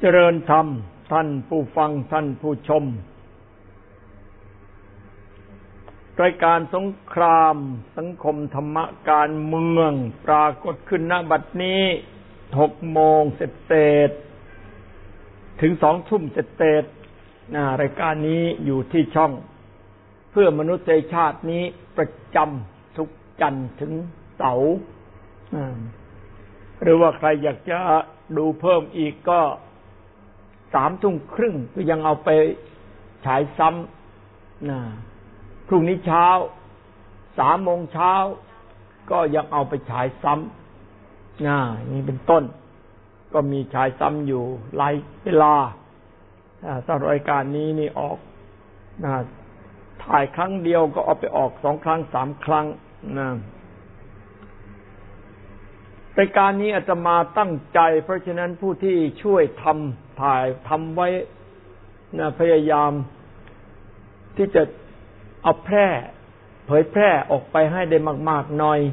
จริญธรรมท่านผู้ฟังท่านผู้ชมรายการสงครามสังคมธรรมะการเมืองปรากฏขึ้นณบัดนี้6 โมงเศษถึง2 ทุ่มเศษรายการนี้อยู่ที่ช่องเพื่อมนุษยชาตินี้ประจำทุกจันทร์ถึงเสาร์หรือว่าใครอยากจะดูเพิ่มอีกก็3 ทุ่มครึ่งก็ยังเอาไปฉายซ้ำพรุ่งนี้เช้า3 โมงเช้าก็ยังเอาไปฉายซ้ำนี่เป็นต้นก็มีฉายซ้ำอยู่หลายเวลาถ้ารายการนี้นี่ออกถ่ายครั้งเดียวก็เอาไปออก2 ครั้ง3 ครั้งรายการนี้อาตมาตั้งใจเพราะฉะนั้นผู้ที่ช่วยถ่ายทำไว้พยายามที่จะเอาเผยแพร่ออกไปให้ได้มากๆหน่อย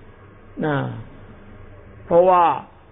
เพราะว่า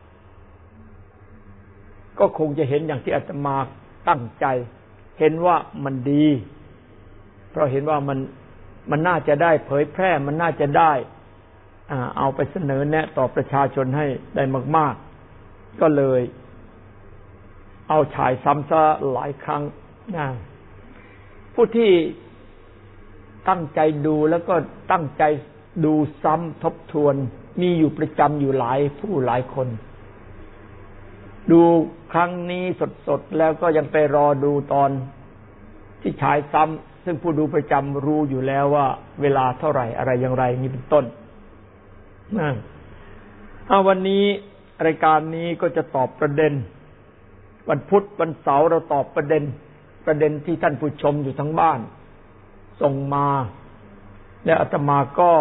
ก็คงจะเห็นอย่างที่อาตมาตั้งใจเห็นว่ามันดีเพราะเห็นว่ามันน่าจะได้เผยแพร่มันน่าจะได้เอาไปเสนอแนะต่อประชาชนให้ได้มากๆก็เลยเอาฉายซ้ำซะหลายครั้งผู้ที่ตั้งใจดูแล้วก็ตั้งใจดูซ้ำทบทวนมีอยู่ประจำอยู่หลายคนดูครั้งนี้สดๆแล้วก็ยังไปรอดูตอนที่ฉายซ้ำซึ่งผู้ดูประจำรู้อยู่แล้วว่าเวลาเท่าไหร่อะไรอย่างไรนี่เป็นต้นวันนี้รายการนี้ก็จะตอบประเด็นวันพุธวันเสาร์เราตอบประเด็นที่ท่านผู้ชมอยู่ทั้งบ้านส่งมาและอาตมาก็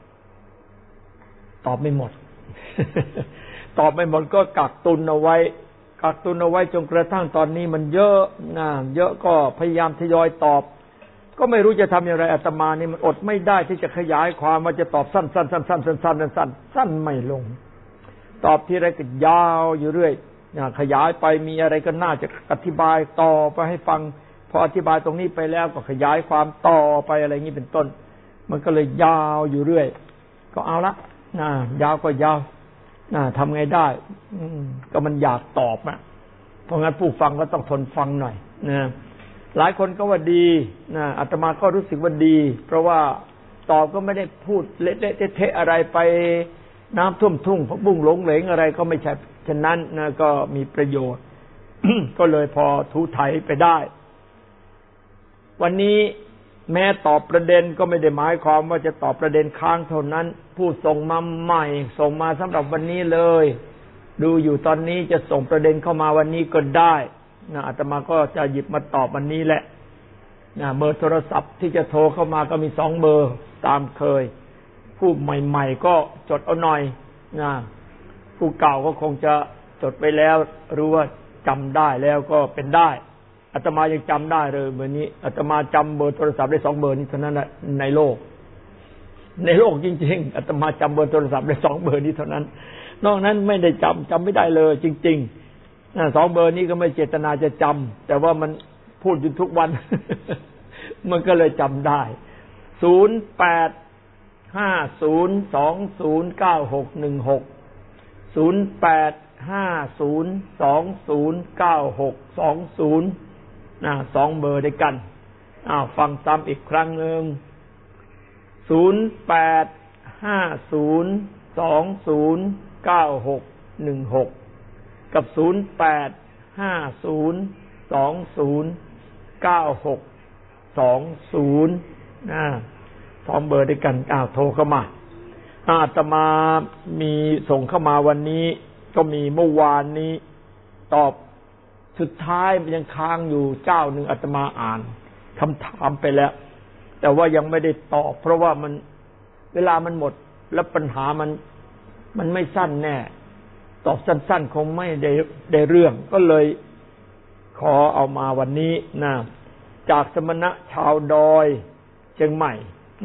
ตอบไม่หมด ตอบไม่หมดก็กักตุนเอาไว้จนกระทั่งตอนนี้มันเยอะเยอะก็พยายามทยอยตอบก็ไม่รู้จะทำอย่างไรอาตมานี่มันอดไม่ได้ที่จะขยายความว่าจะตอบสั้นสั้นไม่ลงตอบทีไรก็ยาวอยู่เรื่อยขยายไปมีอะไรก็น่าจะอธิบายต่อไปให้ฟังพออธิบายตรงนี้ไปแล้วก็ขยายความต่อไปอะไรอย่างนี้เป็นต้นมันก็เลยยาวอยู่เรื่อยก็เอาละยาวก็ยาวทำไงได้ก็มันอยากตอบเพราะงั้นผู้ฟังก็ต้องทนฟังหน่อยหลายคนก็ว่าดีอาตมาก็รู้สึกว่าดีเพราะว่าตอบก็ไม่ได้พูดเละๆเทะๆอะไรไปน้ำท่วมทุ่งผักบุ้งหลงเหลงอะไรก็ไม่ใช่ฉะนั้นก็มีประโยชน์ ก็เลยพอถูไถไปได้วันนี้แม้ตอบประเด็นก็ไม่ได้หมายความว่าจะตอบประเด็นค้างเท่านั้นผู้ส่งมาใหม่ส่งมาสำหรับวันนี้เลยดูอยู่ตอนนี้จะส่งประเด็นเข้ามาวันนี้ก็ได้อาตมาก็จะหยิบมาตอบวันนี้แหละเบอร์โทรศัพท์ที่จะโทรเข้ามาก็มี2 เบอร์ตามเคยผู้ใหม่ๆก็จดเอาหน่อยผู้เก่าก็คงจะจดไปแล้วรู้ว่าจำได้แล้วก็เป็นได้อาตมายังจำได้เลยเบอร์นี้อาตมาจำเบอร์โทรศัพท์ได้2 เบอร์นี้เท่านั้นในโลกจริงๆอาตมาจำเบอร์โทรศัพท์ได้2 เบอร์นี้เท่านั้นนอกนั้นไม่ได้จำไม่ได้เลยจริงๆ2 เบอร์นี้ก็ไม่เจตนาจะจำแต่ว่ามันพูดอยู่ทุกวัน มันก็เลยจำได้2 เบอร์ด้วยกันฟังซ้ำอีกครั้งนึง0850209616กับ0850209620 2 เบอร์ด้วยกันโทรเข้ามาอาตมามีส่งเข้ามาวันนี้ก็มีเมื่อวานนี้ตอบสุดท้ายมันยังค้างอยู่เจ้าหนึ่งอาตมาอ่านคำถามไปแล้วแต่ว่ายังไม่ได้ตอบเพราะว่ามันเวลามันหมดแล้วปัญหามันไม่สั้นแน่ตอบสั้นๆคงไม่ได้เรื่องก็เลยขอเอามาวันนี้จากสมณะชาวดอยเชียงใหม่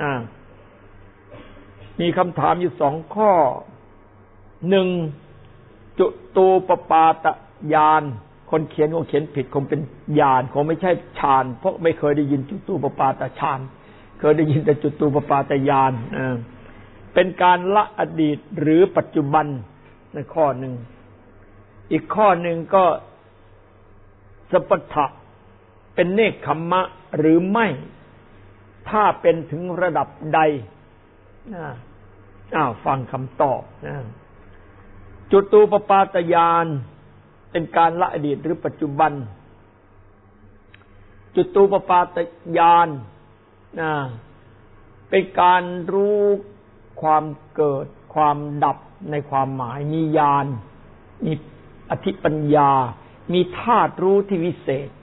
มีคำถามอยู่2 ข้อ 1. จุตูปปาตญาณคนเขียนคงเขียนผิดคงเป็นญาณคงไม่ใช่ฌานเพราะไม่เคยได้ยินจุตูปปาตฌานเคยได้ยินแต่จุตูปปาตญาณเป็นการละอดีตหรือปัจจุบันในข้อหนึ่งอีกข้อหนึ่งก็สัพพะเป็นเนกขัมมะหรือไม่ถ้าเป็นถึงระดับใดฟังคำตอบจุตูปปาตญาณเป็นการละอดีตหรือปัจจุบันจุตูปปาตญาณเป็นการรู้ความเกิดความดับในความหมายมีญาณมีอธิปัญญามีธาตุรู้ที่วิเศษ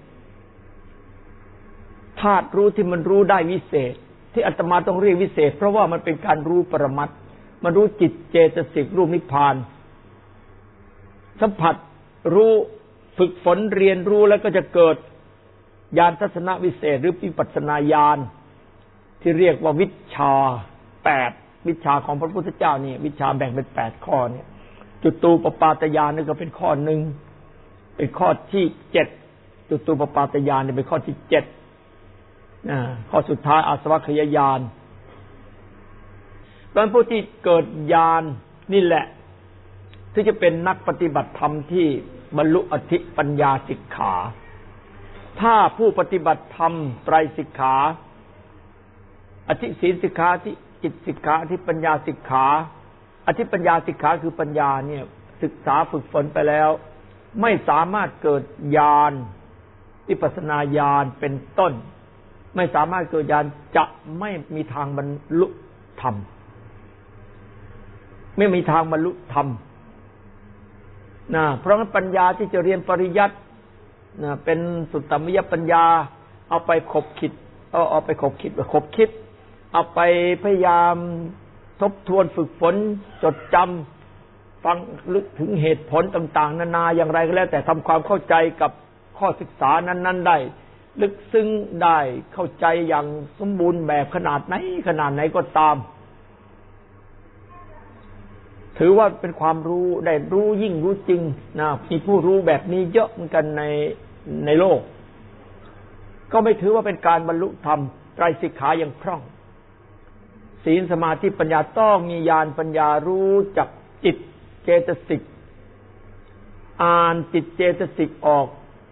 ธาตุรู้ที่มันรู้ได้วิเศษที่อาตมาต้องเรียกวิเศษเพราะว่ามันเป็นการรู้ปรมัตถ์มันรู้จิตเจตสิกรูปนิพพานสัมผัสรู้ฝึกฝนเรียนรู้แล้วก็จะเกิดญาณทัศนวิเศษหรือวิปัสสนาญาณที่เรียกว่าวิชชา8วิชาของพระพุทธเจ้านี่วิชาแบ่งเป็น8ข้อเนี่ยจุตูปปาตญาณนี่ก็เป็นข้อหนึ่งเป็นข้อที่7จุตูปปาตญาณนี่เป็นข้อที่7ข้อสุดท้ายอาสวัคยญาณตอนผู้ที่เกิดญาณนี่แหละที่จะเป็นนักปฏิบัติธรรมที่บรรลุอธิปัญญาสิกขาถ้าผู้ปฏิบัติธรรมไตรสิกขาอธิศีลสิกขาอธิจิตสิกขาอธิปัญญาสิกขาอธิปัญญาสิกขาคือปัญญาเนี่ยศึกษาฝึกฝนไปแล้วไม่สามารถเกิดญาณวิปัสสนาญาณเป็นต้นไม่สามารถเกิดญาณจะไม่มีทางบรรลุธรรมไม่มีทางบรรลุธรรมเพราะงั้นปัญญาที่จะเรียนปริยัติเป็นสุตตมยปัญญาเอาไปขบคิดเอาไปขบคิดเอาไปพยายามทบทวนฝึกฝนจดจำฟังลึกถึงเหตุผลต่างๆนานาอย่างไรก็แล้วแต่ทำความเข้าใจกับข้อศึกษานั้นๆได้ลึกซึ้งได้เข้าใจอย่างสมบูรณ์แบบขนาดไหนก็ตามถือว่าเป็นความรู้ได้รู้ยิ่งรู้จริงมีผู้รู้แบบนี้เยอะเหมือนกันในโลกก็ไม่ถือว่าเป็นการบรรลุธรรมไตรสิกขาอย่างคล่องศีลสมาธิปัญญาต้องมีญาณปัญญารู้จักจิตเจตสิกอ่านจิตเจตสิกออก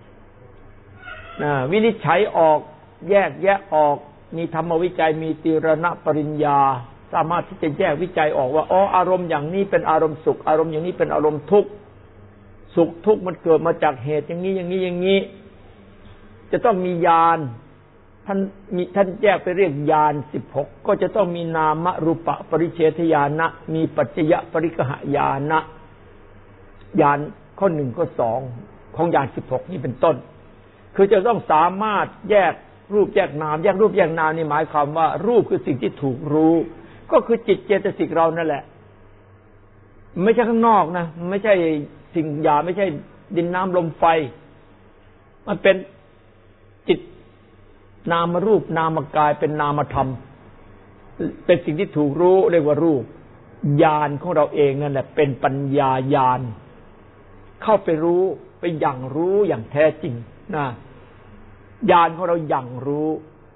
วินิจฉัยออกแยกแยะออกมีธรรมวิจัยมีติรณปริญญาสามารถที่จะแยกวิจัยออกว่าอารมณ์อย่างนี้เป็นอารมณ์สุขอารมณ์อย่างนี้เป็นอารมณ์ทุกข์สุขทุกข์มันเกิดมาจากเหตุอย่างนี้จะต้องมีญาณท่านแยกไปเรียกญาณ16ก็จะต้องมีนามรูปปริเฉทญาณะมีปัจจยปริกหญาณะญาณข้อ1ข้อ2ของญาณ16นี้เป็นต้นคือจะต้องสามารถแยกรูปแยกนามแยกรูปแยกนามนี่หมายความว่ารูปคือสิ่งที่ถูกรู้ก็คือจิตเจตสิกเรานั่นแหละไม่ใช่ข้างนอกนะไม่ใช่สิ่งหยาบไม่ใช่ดินน้ำลมไฟมันเป็นจิตนามรูปนามกายเป็นนามธรรมเป็นสิ่งที่ถูกรู้เรียกว่ารูปญาณของเราเองนั่นแหละเป็นปัญญาญาณเข้าไปรู้ไปอย่างรู้อย่างแท้จริงญาณของเราอย่างรู้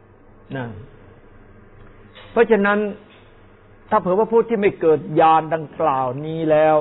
เพราะฉะนั้นถ้าเผื่อว่าผู้ที่ไม่เกิดญาณดังกล่าวนี้แล้ว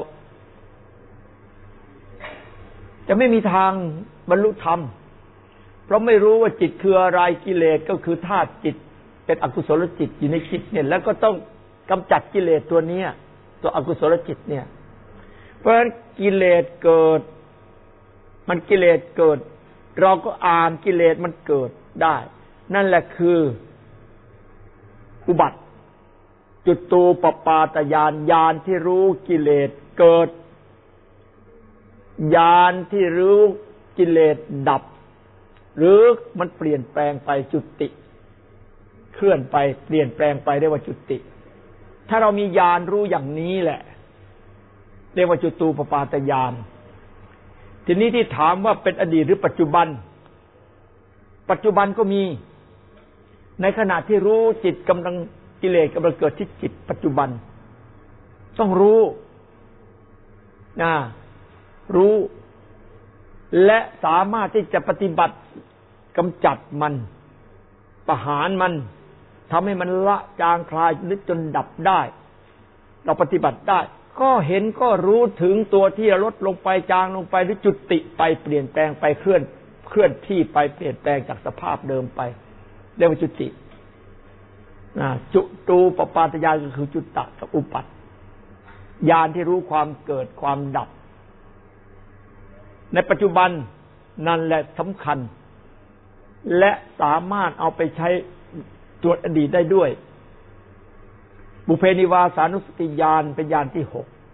จะไม่มีทางบรรลุธรรมเพราะไม่รู้ว่าจิตคืออะไรกิเลสก็คือธาตุจิตเป็นอกุศลจิตอยู่ในจิตเนี่ยแล้วก็ต้องกำจัดกิเลสตัวนี้ตัวอกุศลจิตเนี่ยเพราะฉะนั้นกิเลสเกิดมันกิเลสเกิดเราก็อ่านกิเลสมันเกิดได้นั่นแหละคืออุบัติจุตูปปาตญาณญาณที่รู้กิเลสเกิดญาณที่รู้กิเลสดับหรือมันเปลี่ยนแปลงไปจุติเคลื่อนไปเปลี่ยนแปลงไปเรียกว่าจุติถ้าเรามีญาณรู้อย่างนี้แหละเรียกว่าจุตูปปาตญาณทีนี้ที่ถามว่าเป็นอดีตหรือปัจจุบันปัจจุบันก็มีในขณะที่รู้จิตกำลังกิเลสกำลังเกิดที่จิตปัจจุบันต้องรู้รู้และสามารถที่จะปฏิบัติกำจัดมันประหารมันทำให้มันละจางคลายนึกจนดับได้เราปฏิบัติได้ก็เห็นก็รู้ถึงตัวที่ลดลงไปจางลงไปหรือจุติไปเปลี่ยนแปลงไปเคลื่อนที่ไปเปลี่ยนแปลงจากสภาพเดิมไปเรียกว่าจุติจุตูปปาตญาณก็คือจุตตะกับอุปัฏญาณที่รู้ความเกิดความดับในปัจจุบันนั่นแหละสำคัญและสามารถเอาไปใช้ตรวจอดีตได้ด้วยบุพเพนิวาสานุสติญาณเป็นญาณที่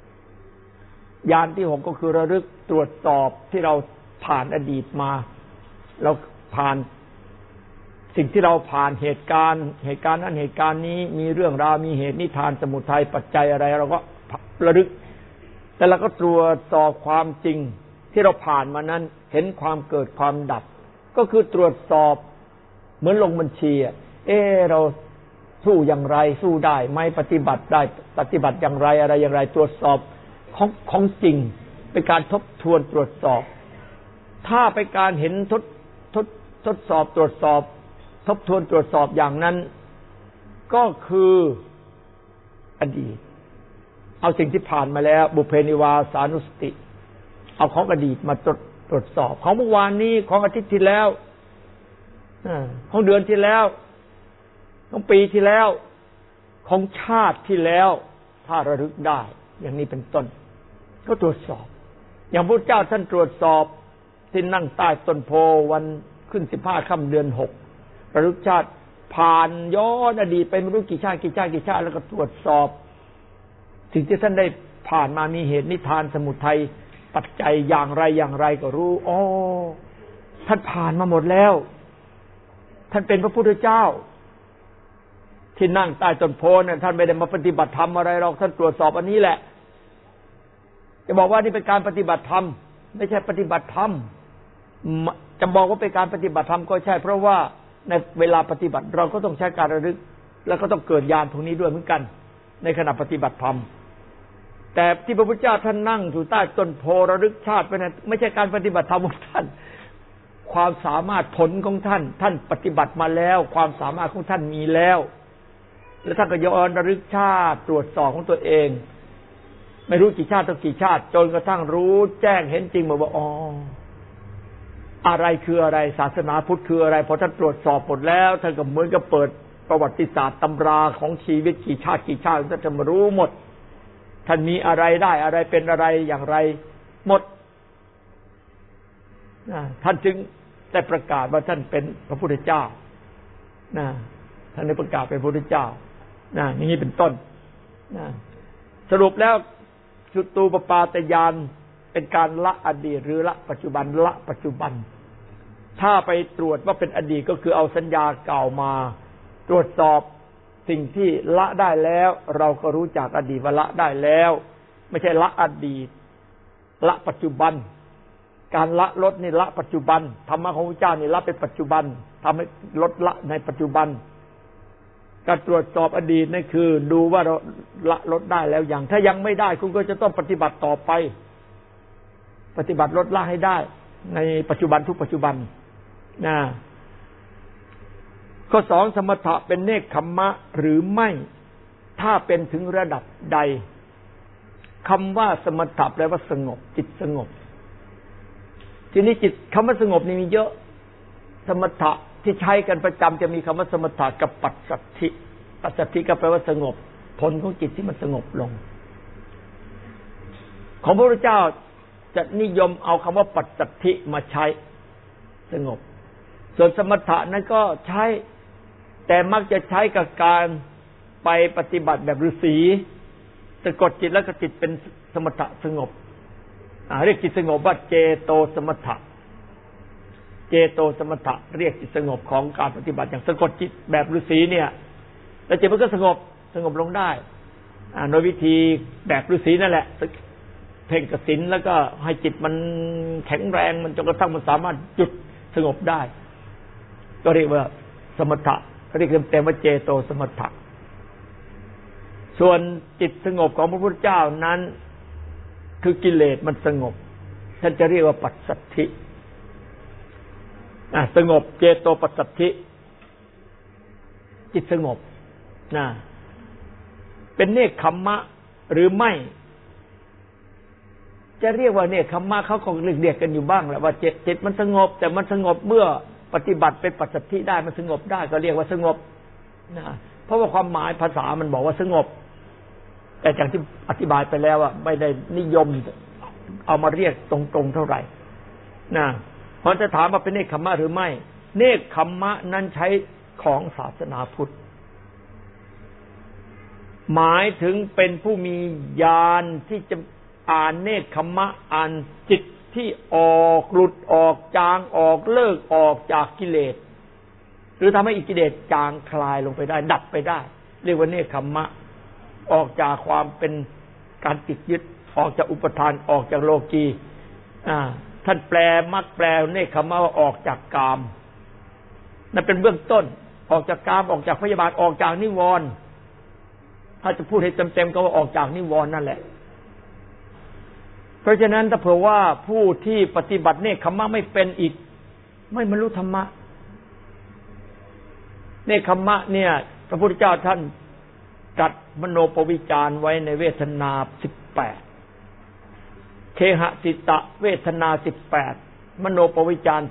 6ญาณที่6ก็คือระลึกตรวจสอบที่เราผ่านอดีตมาเราผ่านสิ่งที่เราผ่านเหตุการณ์นั้นเหตุการณ์นี้มีเรื่องราวมีเหตุนิทานสมุทัยปัจจัยอะไรเราก็ระลึกแต่เราก็ตรวจสอบความจริงที่เราผ่านมานั้นเห็นความเกิดความดับก็คือตรวจสอบเหมือนลงบัญชีเราสู้อย่างไรสู้ได้ไหมปฏิบัติได้ปฏิบัติอย่างไรอะไรอย่างไรตรวจสอบของจริงเป็นการทบทวนตรวจสอบถ้าไปการเห็นทดสอบตรวจสอบทบทวนตรวจสอบอย่างนั้นก็คืออดีตเอาสิ่งที่ผ่านมาแล้วบุพเพนิวาสานุสติเอาของอดีตมาตรวจสอบของเมื่อวานนี้ของอาทิตย์ที่แล้วของเดือนที่แล้วของปีที่แล้วของชาติที่แล้วถ้าระลึกได้อย่างนี้เป็นต้นก็ตรวจสอบอย่างพระเจ้าท่านตรวจสอบที่นั่งใต้ต้นโพวันขึ้น15ค่ำเดือน6ระลึกชาติผ่านย้อนอดีตไปไม่รู้กี่ชาติแล้วก็ตรวจสอบสิ่งที่ท่านได้ผ่านมามีเหตุนิทานสมุทัยปัจจัยอย่างไรก็รู้ท่านผ่านมาหมดแล้วท่านเป็นพระพุทธเจ้าที่นั่งใต้ต้นโพเนี่ยท่านไม่ได้มาปฏิบัติธรรมอะไรหรอกท่านตรวจสอบอันนี้แหละจะบอกว่านี่เป็นการปฏิบัติธรรมไม่ใช่ปฏิบัติธรรมจะบอกว่าเป็นการปฏิบัติธรรมก็ใช่เพราะว่าในเวลาปฏิบัติเราก็ต้องใช้การระลึกแล้วก็ต้องเกิดญาณตรงนี้ด้วยเหมือนกันในขณะปฏิบัติธรรมแต่ที่พระพุทธเจ้าท่านนั่งอยู่ใต้ต้นโพระลึกชาติไปนั้นไม่ใช่การปฏิบัติธรรมของท่านความสามารถผลของท่านปฏิบัติมาแล้วความสามารถของท่านมีแล้วแล้วท่านก็ย้อนระลึกชาติตรวจสอบของตัวเองไม่รู้กี่ชาติต่อกี่ชาติจนกระทั่งรู้แจ้งเห็นจริงว่าอะไรคืออะไรศาสนาพุทธคืออะไรพอท่านตรวจสอบหมดแล้วท่านก็เหมือนกับเปิดประวัติศาสตร์ตำราของชีวิตกี่ชาติท่านจะมารู้หมดท่านมีอะไรได้อะไรเป็นอะไรอย่างไรหมดท่านจึงได้ประกาศว่าท่านเป็นพระพุทธเจ้าท่านได้ประกาศเป็นพระพุทธเจ้าอย่างนี้เป็นต้นสรุปแล้วจุตูปปาตญาณเป็นการละอดีตหรือละปัจจุบันละปัจจุบันถ้าไปตรวจว่าเป็นอดีตก็คือเอาสัญญาเก่ามาตรวจสอบสิ่งที่ละได้แล้วเราก็รู้จักอดีตว่าละได้แล้วไม่ใช่ละอดีตละปัจจุบันการละลดนี่ละปัจจุบันธรรมะของพระเจ้านี่ละเป็นปัจจุบันทำให้ลดละในปัจจุบันการตรวจสอบอดีตนั่นคือดูว่าเราละลดได้แล้วอย่างถ้ายังไม่ได้คุณก็จะต้องปฏิบัติต่อไปปฏิบัติลดละให้ได้ในปัจจุบันทุกปัจจุบันข้อ2สมถะเป็นเนกขัมมะหรือไม่ถ้าเป็นถึงระดับใดคำว่าสมถะแปลว่าสงบจิตสงบทีนี้จิตคำว่าสงบนี่มีเยอะสมถะที่ใช้กันประจำจะมีคำว่าสมถะกับปัสสัทธิปัสสัทธิก็แปลว่าสงบผลของจิตที่มันสงบลงของพระพุทธเจ้าจะนิยมเอาคำว่าปัสสัทธิมาใช้สงบส่วนสมถะนั้นก็ใช้แต่มักจะใช้กับการไปปฏิบัติแบบฤาษีสะกดจิตแล้วก็จิตเป็นสมถะสงบเรียกจิตสงบว่าเจโตสมถะเจโตสมถะเรียกจิตสงบของการปฏิบัติอย่างสะกดจิตแบบฤาษีเนี่ยแล้วจิตมันก็สงบลงได้โดยวิธีแบบฤาษีนั่นแหละเพ่งกสิณแล้วก็ให้จิตมันแข็งแรงมันจนกระทั่งมันสามารถหยุดสงบได้ก็เรียกว่าสมถะเรียกเต็มๆว่าเจโตสมถะส่วนจิตสงบของพระพุทธเจ้านั้นคือกิเลสมันสงบท่านจะเรียกว่าปัสสัทธิสงบเจโตปัสสัทธิจิตสงบเป็นเนกขัมมะหรือไม่จะเรียกว่าเนกขัมมะเขาคงเรียกกันอยู่บ้างแหละว่าจิตมันสงบแต่มันสงบเมื่อปฏิบัติเป็นปัสสัทธิได้มันสงบได้ก็เรียกว่าสงบเพราะว่าความหมายภาษามันบอกว่าสงบแต่อย่างที่อธิบายไปแล้วว่าไม่ได้นิยมเอามาเรียกตรงๆเท่าไหร่เพราะจะถามว่าเป็นเนกขัมมะหรือไม่เนกขัมมะนั้นใช้ของศาสนาพุทธหมายถึงเป็นผู้มีญาณที่จะอ่านเนกขัมมะอ่านจิตที่ออกหลุดออกจางออกเลิกออกจากกิเลสหรือทำให้กิเลสจางคลายลงไปได้ดับไปได้เรียกว่าเนกขัมมะออกจากความเป็นการติดยึดออกจากอุปทานออกจากโลกีท่านแปลมักแปลเนกขัมมะว่าออกจากกามนั่นเป็นเบื้องต้นออกจากกามออกจากพยาบาทออกจากนิวรณ์ถ้าจะพูดให้เต็มๆก็ว่าออกจากนิวรณ์นั่นแหละเพราะฉะนั้นถ้าเผื่อว่าผู้ที่ปฏิบัติเนกขัมมะไม่เป็นอีกไม่บรรลุธรรมะเนกขัมมะเนี่ยพระพุทธเจ้าท่านจัดมโนปวิจารไว้ในเวทนา18เคหสิตะเวทนา18มโนปวิจาร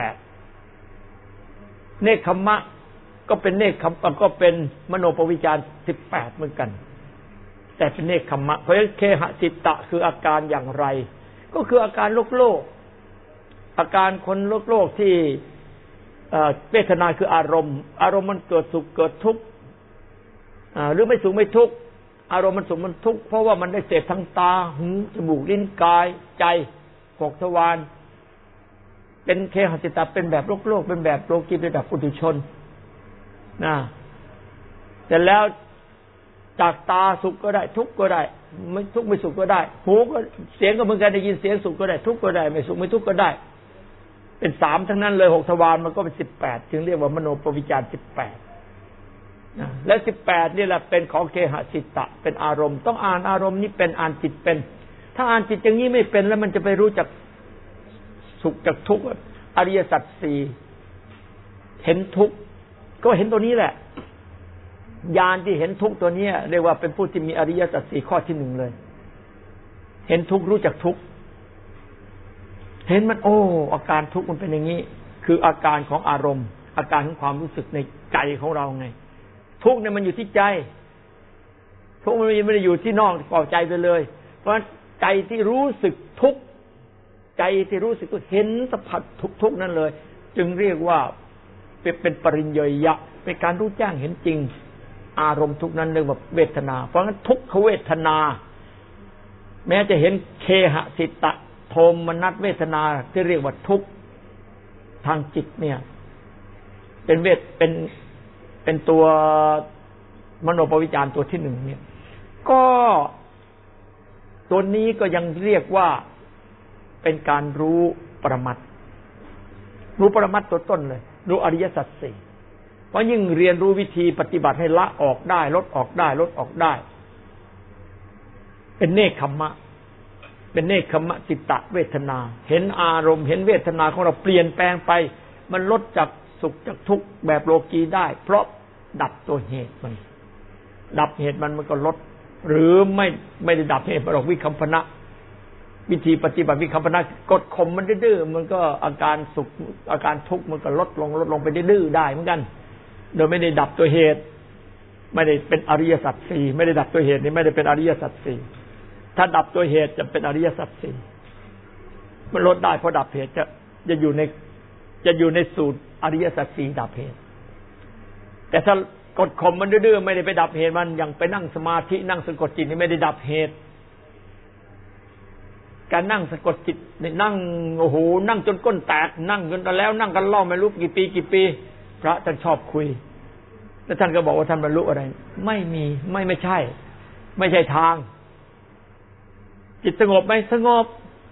18เนกขัมมะก็เป็นเนกขัมมะก็เป็นมโนปวิจาร18เหมือนกันแต่เป็นเนกขัมมะเพราะฉะนั้นเคหสิตะคืออาการอย่างไรก็คืออาการโลกอาการคนโลกที่เวทนาคืออารมณ์มันเกิดสุขเกิดทุกข์หรือไม่สุขไม่ทุกข์อารมณ์มันสุขมันทุกข์เพราะว่ามันได้เสพทางตาหูจมูกลิ้นกายใจ6ทวารเป็นเคหสิตะเป็นแบบโลกเป็นแบบโลกีเป็นแบบปุถุชนแต่แล้วจากตาสุขก็ได้ทุกข์ก็ได้ไม่ทุกข์ไม่สุขก็ได้หูก็เสียงก็เหมือนกันได้ยินเสียงสุขก็ได้ทุกข์ก็ได้ไม่สุขไม่ทุกข์ก็ได้เป็น3ทั้งนั้นเลย6ทวารมันก็เป็น18จึงเรียกว่ามโนปวิจาร18และ18นี่แหละเป็นของเคหสิตะเป็นอารมณ์ต้องอ่านอารมณ์นี้เป็นอ่านจิตเป็นถ้าอ่านจิตอย่างนี้ไม่เป็นแล้วมันจะไปรู้จักสุขจากทุกข์อริยสัจ4เห็นทุกข์ก็เห็นตัวนี้แหละญาณที่เห็นทุกข์ตัวนี้เรียกว่าเป็นผู้ที่มีอริยสัจ4ข้อที่1เลยเห็นทุกข์รู้จักทุกข์เห็นมันอาการทุกข์มันเป็นอย่างนี้คืออาการของอารมณ์อาการของความรู้สึกในใจของเราไงทุกข์เนี่ยมันอยู่ที่ใจทุกข์มันไม่ได้อยู่ที่นอกปล่อยใจไปเลยเพราะใจที่รู้สึกทุกข์ใจที่รู้สึกก็เห็นสัมผัสทุกข์นั่นเลยจึงเรียกว่าเป็นปริญญยะเป็นการรู้แจ้งเห็นจริงอารมณ์ทุกนั้นเรียกว่าเวทนาเพราะงั้นทุกขเวทนาแม้จะเห็นเคหสิตะโทมนัสเวทนาที่เรียกว่าทุกข์ทางจิตเนี่ยเป็นตัวมโนปวิจารตัวที่1เนี่ยก็ตัวนี้ก็ยังเรียกว่าเป็นการรู้ปรมัตถ์ตัวต้นเลยรู้อริยสัจ4เพราะยิ่งเรียนรู้วิธีปฏิบัติให้ละออกได้ลดออกได้เป็นเนกขัมมะเป็นเนกขัมมะจิตตะเวทนาเห็นอารมณ์เห็นเวทนาของเราเปลี่ยนแปลงไปมันลดจากสุขจากทุกข์แบบโลกีได้เพราะดับตัวเหตุมันดับเหตุมันก็ลดหรือไม่ได้ดับเหตุหรอกวิคัมพนะวิธีปฏิบัติวิคัมพนะกดข่มมันดื้อมันก็อาการสุขอาการทุกข์มันก็ลดลงไปดื้อได้เหมือนกันโดยไม่ได้ดับตัวเหตุไม่ได้เป็นอริยสัจ4ไม่ได้ดับตัวเหตุนี่ไม่ได้เป็นอริยสัจ4ถ้าดับตัวเหตุจะเป็นอริยสัจ4มันลดได้เพราะดับเหตุจะอยู่ในสูตรอริยสัจ4ดับเหตุแต่ถ้ากดข่มมันดื้อไม่ได้ไปดับเหตุมันอย่างไปนั่งสมาธินั่งสะกดจิตนี่ไม่ได้ดับเหตุการนั่งสะกดจิตนั่งนั่งจนก้นแตกนั่งจนแล้วนั่งกันเล่าไม่รู้กี่ปีพระท่านชอบคุยแล้วท่านก็บอกว่าท่านบรรลุอะไรไม่ใช่ทางจิตสงบไหมสงบ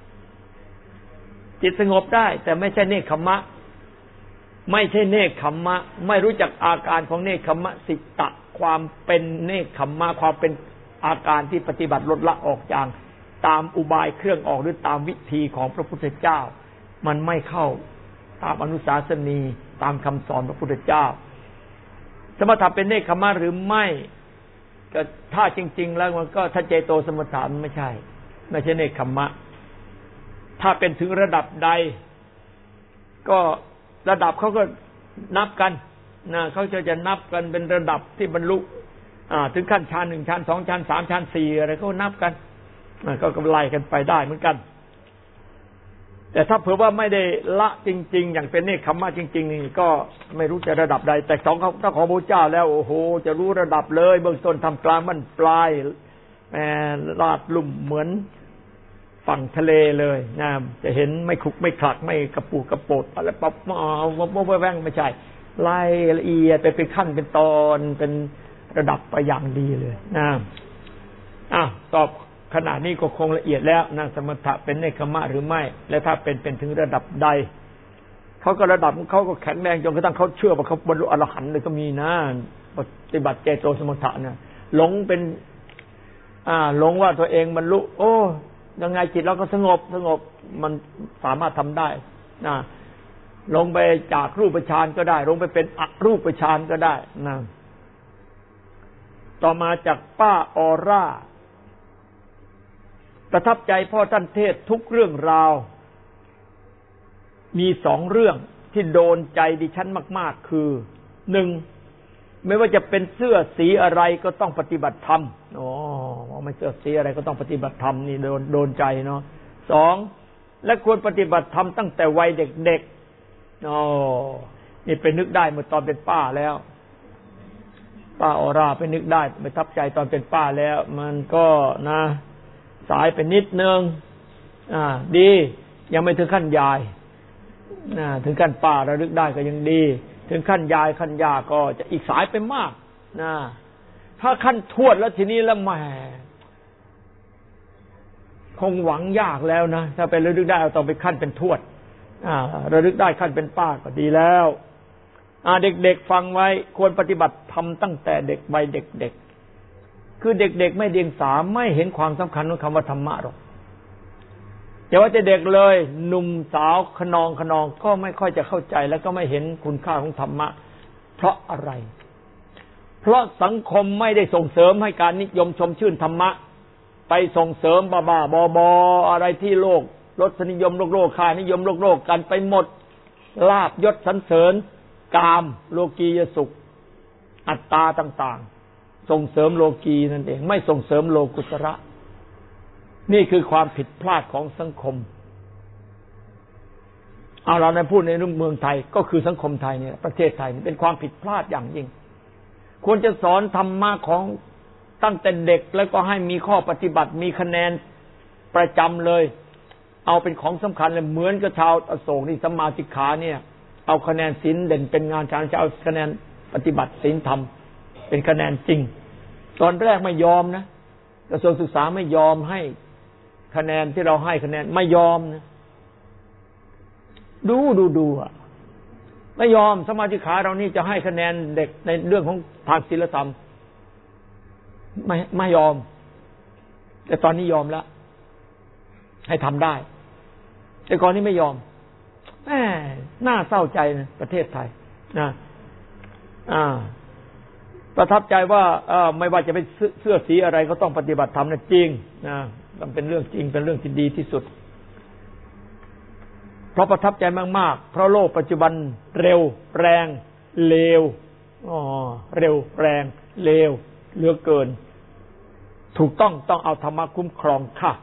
จิตสงบได้แต่ไม่ใช่เนกขัมมะไม่ใช่เนกขัมมะไม่รู้จักอาการของเนกขัมมะสิตะความเป็นเนกขัมมะความเป็นอาการที่ปฏิบัติลดละออกจางตามอุบายเครื่องออกหรือตามวิธีของพระพุทธเจ้ามันไม่เข้าตามอนุสาสนีตามคำสอนพระพุทธเจ้าสมถะเป็นเนคขมะหรือไม่ก็ถ้าจริงๆแล้วมันก็ถ้าเจโตสมถะมันไม่ใช่เนคขมะถ้าเป็นถึงระดับใดก็ระดับเขาก็นับกันนะเขาจะนับกันเป็นระดับที่บรรลุถึงขั้นชั้น1ชั้น2ชั้น3ชั้น4อะไรเขานับกันก็ไล่กันไปได้เหมือนกันแต่ถ้าเผื่อว่าไม่ได้ละจริงๆอย่างเป็นเนคขมะจริงๆนี่ก็ไม่รู้จะระดับใดแต่ถ้าของพระเจ้าแล้วโอ้โหจะรู้ระดับเลยเบื้องต้นทำกลางบั้นปลายลาดลุ่มเหมือนฝั่งทะเลเลยนะจะเห็นไม่คลุกไม่คลักไม่กระปูกระโปดอะไรปั๊บแว่งไม่ใช่ไล่ละเอียดไปเป็นขั้นเป็นตอนเป็นระดับไปอย่างดีเลยนะตอบขณะนี้ก็คงละเอียดแล้วนะสมถะเป็นเนคขมะหรือไม่และถ้าเป็นถึงระดับใดเขาก็ระดับเขาก็แข็งแรงจนกระทั่งเขาเชื่อว่าเขาบรรลุอรหันต์เลยก็มีนะปฏิบัติเจโตสมถะเนี่ยหลงเป็นหลงว่าตัวเองบรรลุโอ้ยังไงจิตเราก็สงบมันสามารถทำได้นะลงไปจากรูปฌานก็ได้ลงไปเป็นอรูปฌานก็ได้นะต่อมาจากป้าออร่าประทับใจพ่อท่านเทศทุกเรื่องราวมี2เรื่องที่โดนใจดิฉันมากๆคือ1ไม่ว่าจะเป็นเสื้อสีอะไรก็ต้องปฏิบัติธรรมไม่เสื้อสีอะไรก็ต้องปฏิบัติธรรมนี่โดนใจเนาะ2และควรปฏิบัติธรรมตั้งแต่วัยเด็กๆนี่ไปนึกได้เมื่อตอนเป็นป้าแล้วป้าออร่าไปนึกได้ประทับใจตอนเป็นป้าแล้วมันก็นะสายไปนิดนึงดียังไม่ถึงขั้นยายถึงขั้นป้าระลึกได้ก็ยังดีถึงขั้นยายขั้นย่าก็จะอีกสายไปมากถ้าขั้นทวดแล้วทีนี้แล้วแหมคงหวังยากแล้วนะถ้าไประลึกได้เอาต้องไปขั้นเป็นทวดระลึกได้ขั้นเป็นป้าก็ดีแล้วเด็กๆฟังไว้ควรปฏิบัติธรรมตั้งแต่เด็กวัยเด็กๆคือเด็กๆไม่เดียงสาไม่เห็นความสำคัญของคำว่าธรรมะหรอกอย่าว่าแต่เด็กเลยหนุ่มสาวขนองก็ไม่ค่อยจะเข้าใจแล้วก็ไม่เห็นคุณค่าของธรรมะเพราะอะไรเพราะสังคมไม่ได้ส่งเสริมให้การนิยมชมชื่นธรรมะไปส่งเสริมบ้าๆบอๆอะไรที่โลกรสนิยมโลกค่านิยมโลกกันไปหมดลาภยศสรรเสริญกามโลกียสุขอัตตาต่างๆส่งเสริมโลกีนั่นเองไม่ส่งเสริมโลกุตระนี่คือความผิดพลาดของสังคมเราในพูดในเรื่องเมืองไทยก็คือสังคมไทยเนี่ยประเทศไทยเป็นความผิดพลาดอย่างยิ่งควรจะสอนธรรมะของตั้งแต่เด็กแล้วก็ให้มีข้อปฏิบัติมีคะแนนประจำเลยเอาเป็นของสำคัญเลยเหมือนกับชาวอโศกนี่สัมมาสิกขาเนี่ยเอาคะแนนศีลเด่นเป็นงานการจะเอาคะแนนปฏิบัติศีลธรรมเป็นคะแนนจริงตอนแรกไม่ยอมนะกระทรวงศึกษาไม่ยอมให้คะแนนที่เราให้คะแนนไม่ยอมนะดูไม่ยอมสมาธิขาเรานี่จะให้คะแนนเด็กในเรื่องของทางศีลธรรมไม่ยอมแต่ตอนนี้ยอมแล้วให้ทำได้แต่ก่อนนี้ไม่ยอมแหมน่าเศร้าใจนะประเทศไทยนะประทับใจว่าไม่ว่าจะเป็นเสื้อสีอะไรก็ต้องปฏิบัติธรรมนะจริงนะมันเป็นเรื่องจริงเป็นเรื่องที่ดีที่สุดเพราะประทับใจมากๆเพราะโลกปัจจุบันเร็วแรงเลวเร็วแรงเลวเหลือเกินถูกต้องเอาธรรมะคุ้มครองค่ะ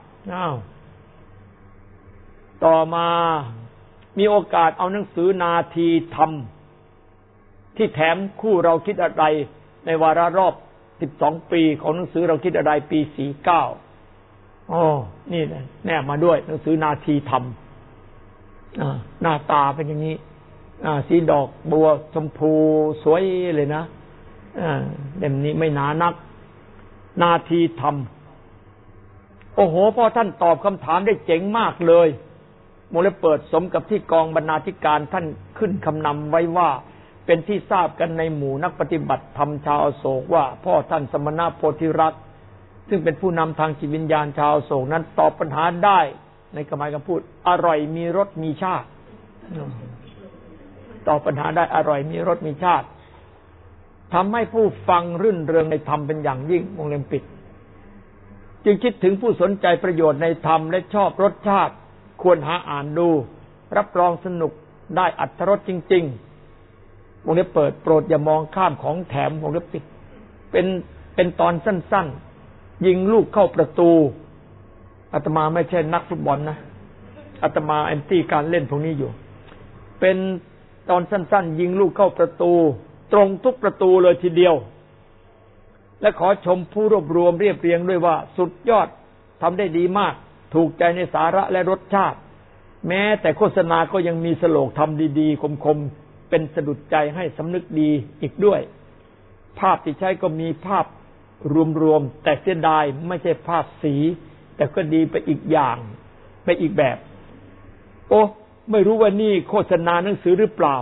ต่อมามีโอกาสเอาหนังสือนาทีธรรมที่แถมคู่เราคิดอะไรในวาระรอบ12ปีของหนังสือเราคิดอะไรปี49นี่แนบมาด้วยหนังสือนาทีธรรมหน้าตาเป็นอย่างนี้สีดอกบัวชมพูสวยเลยนะเล่มนี้ไม่หนานักนาทีธรรมโอ้โหพ่อท่านตอบคำถามได้เจ๋งมากเลยโมเลเปิดสมกับที่กองบรรณาธิการท่านขึ้นคำนำไว้ว่าเป็นที่ทราบกันในหมู่นักปฏิบัติธรรมชาวอโศกว่าพ่อท่านสมณโพธิรัตน์ซึ่งเป็นผู้นำทางจิตวิญญาณชาวอโศกนั้นตอบปัญหาได้ในกรรมายคำพูดอร่อยมีรสมีชาติตอบปัญหาได้อร่อยมีรสมีชาติทำให้ผู้ฟังรื่นเริงในธรรมเป็นอย่างยิ่งวงเล็บปิดจึงคิดถึงผู้สนใจประโยชน์ในธรรมและชอบรสชาติควรหาอ่านดูรับรองสนุกได้อรรถรสจริงๆวงเล็บเปิดโปรดอย่ามองข้ามของแถมวงเล็บปิดเป็นตอนสั้นๆยิงลูกเข้าประตูอาตมาไม่ใช่นักฟุตบอลนะอาตมาแอนตี้การเล่นพวกนี้อยู่เป็นตอนสั้นๆยิงลูกเข้าประตูตรงทุกประตูเลยทีเดียวและขอชมผู้รวบรวมเรียบเรียงด้วยว่าสุดยอดทำได้ดีมากถูกใจในสาระและรสชาติแม้แต่โฆษณาก็ยังมีสโลกทำดีๆคมๆเป็นสะดุดใจให้สำนึกดีอีกด้วยภาพที่ใช้ก็มีภาพรวมๆแต่เสียดายไม่ใช่ภาพสีแต่ก็ดีไปอีกอย่างไปอีกแบบโอ้ไม่รู้ว่านี่โฆษณาหนังสือหรือเปล่า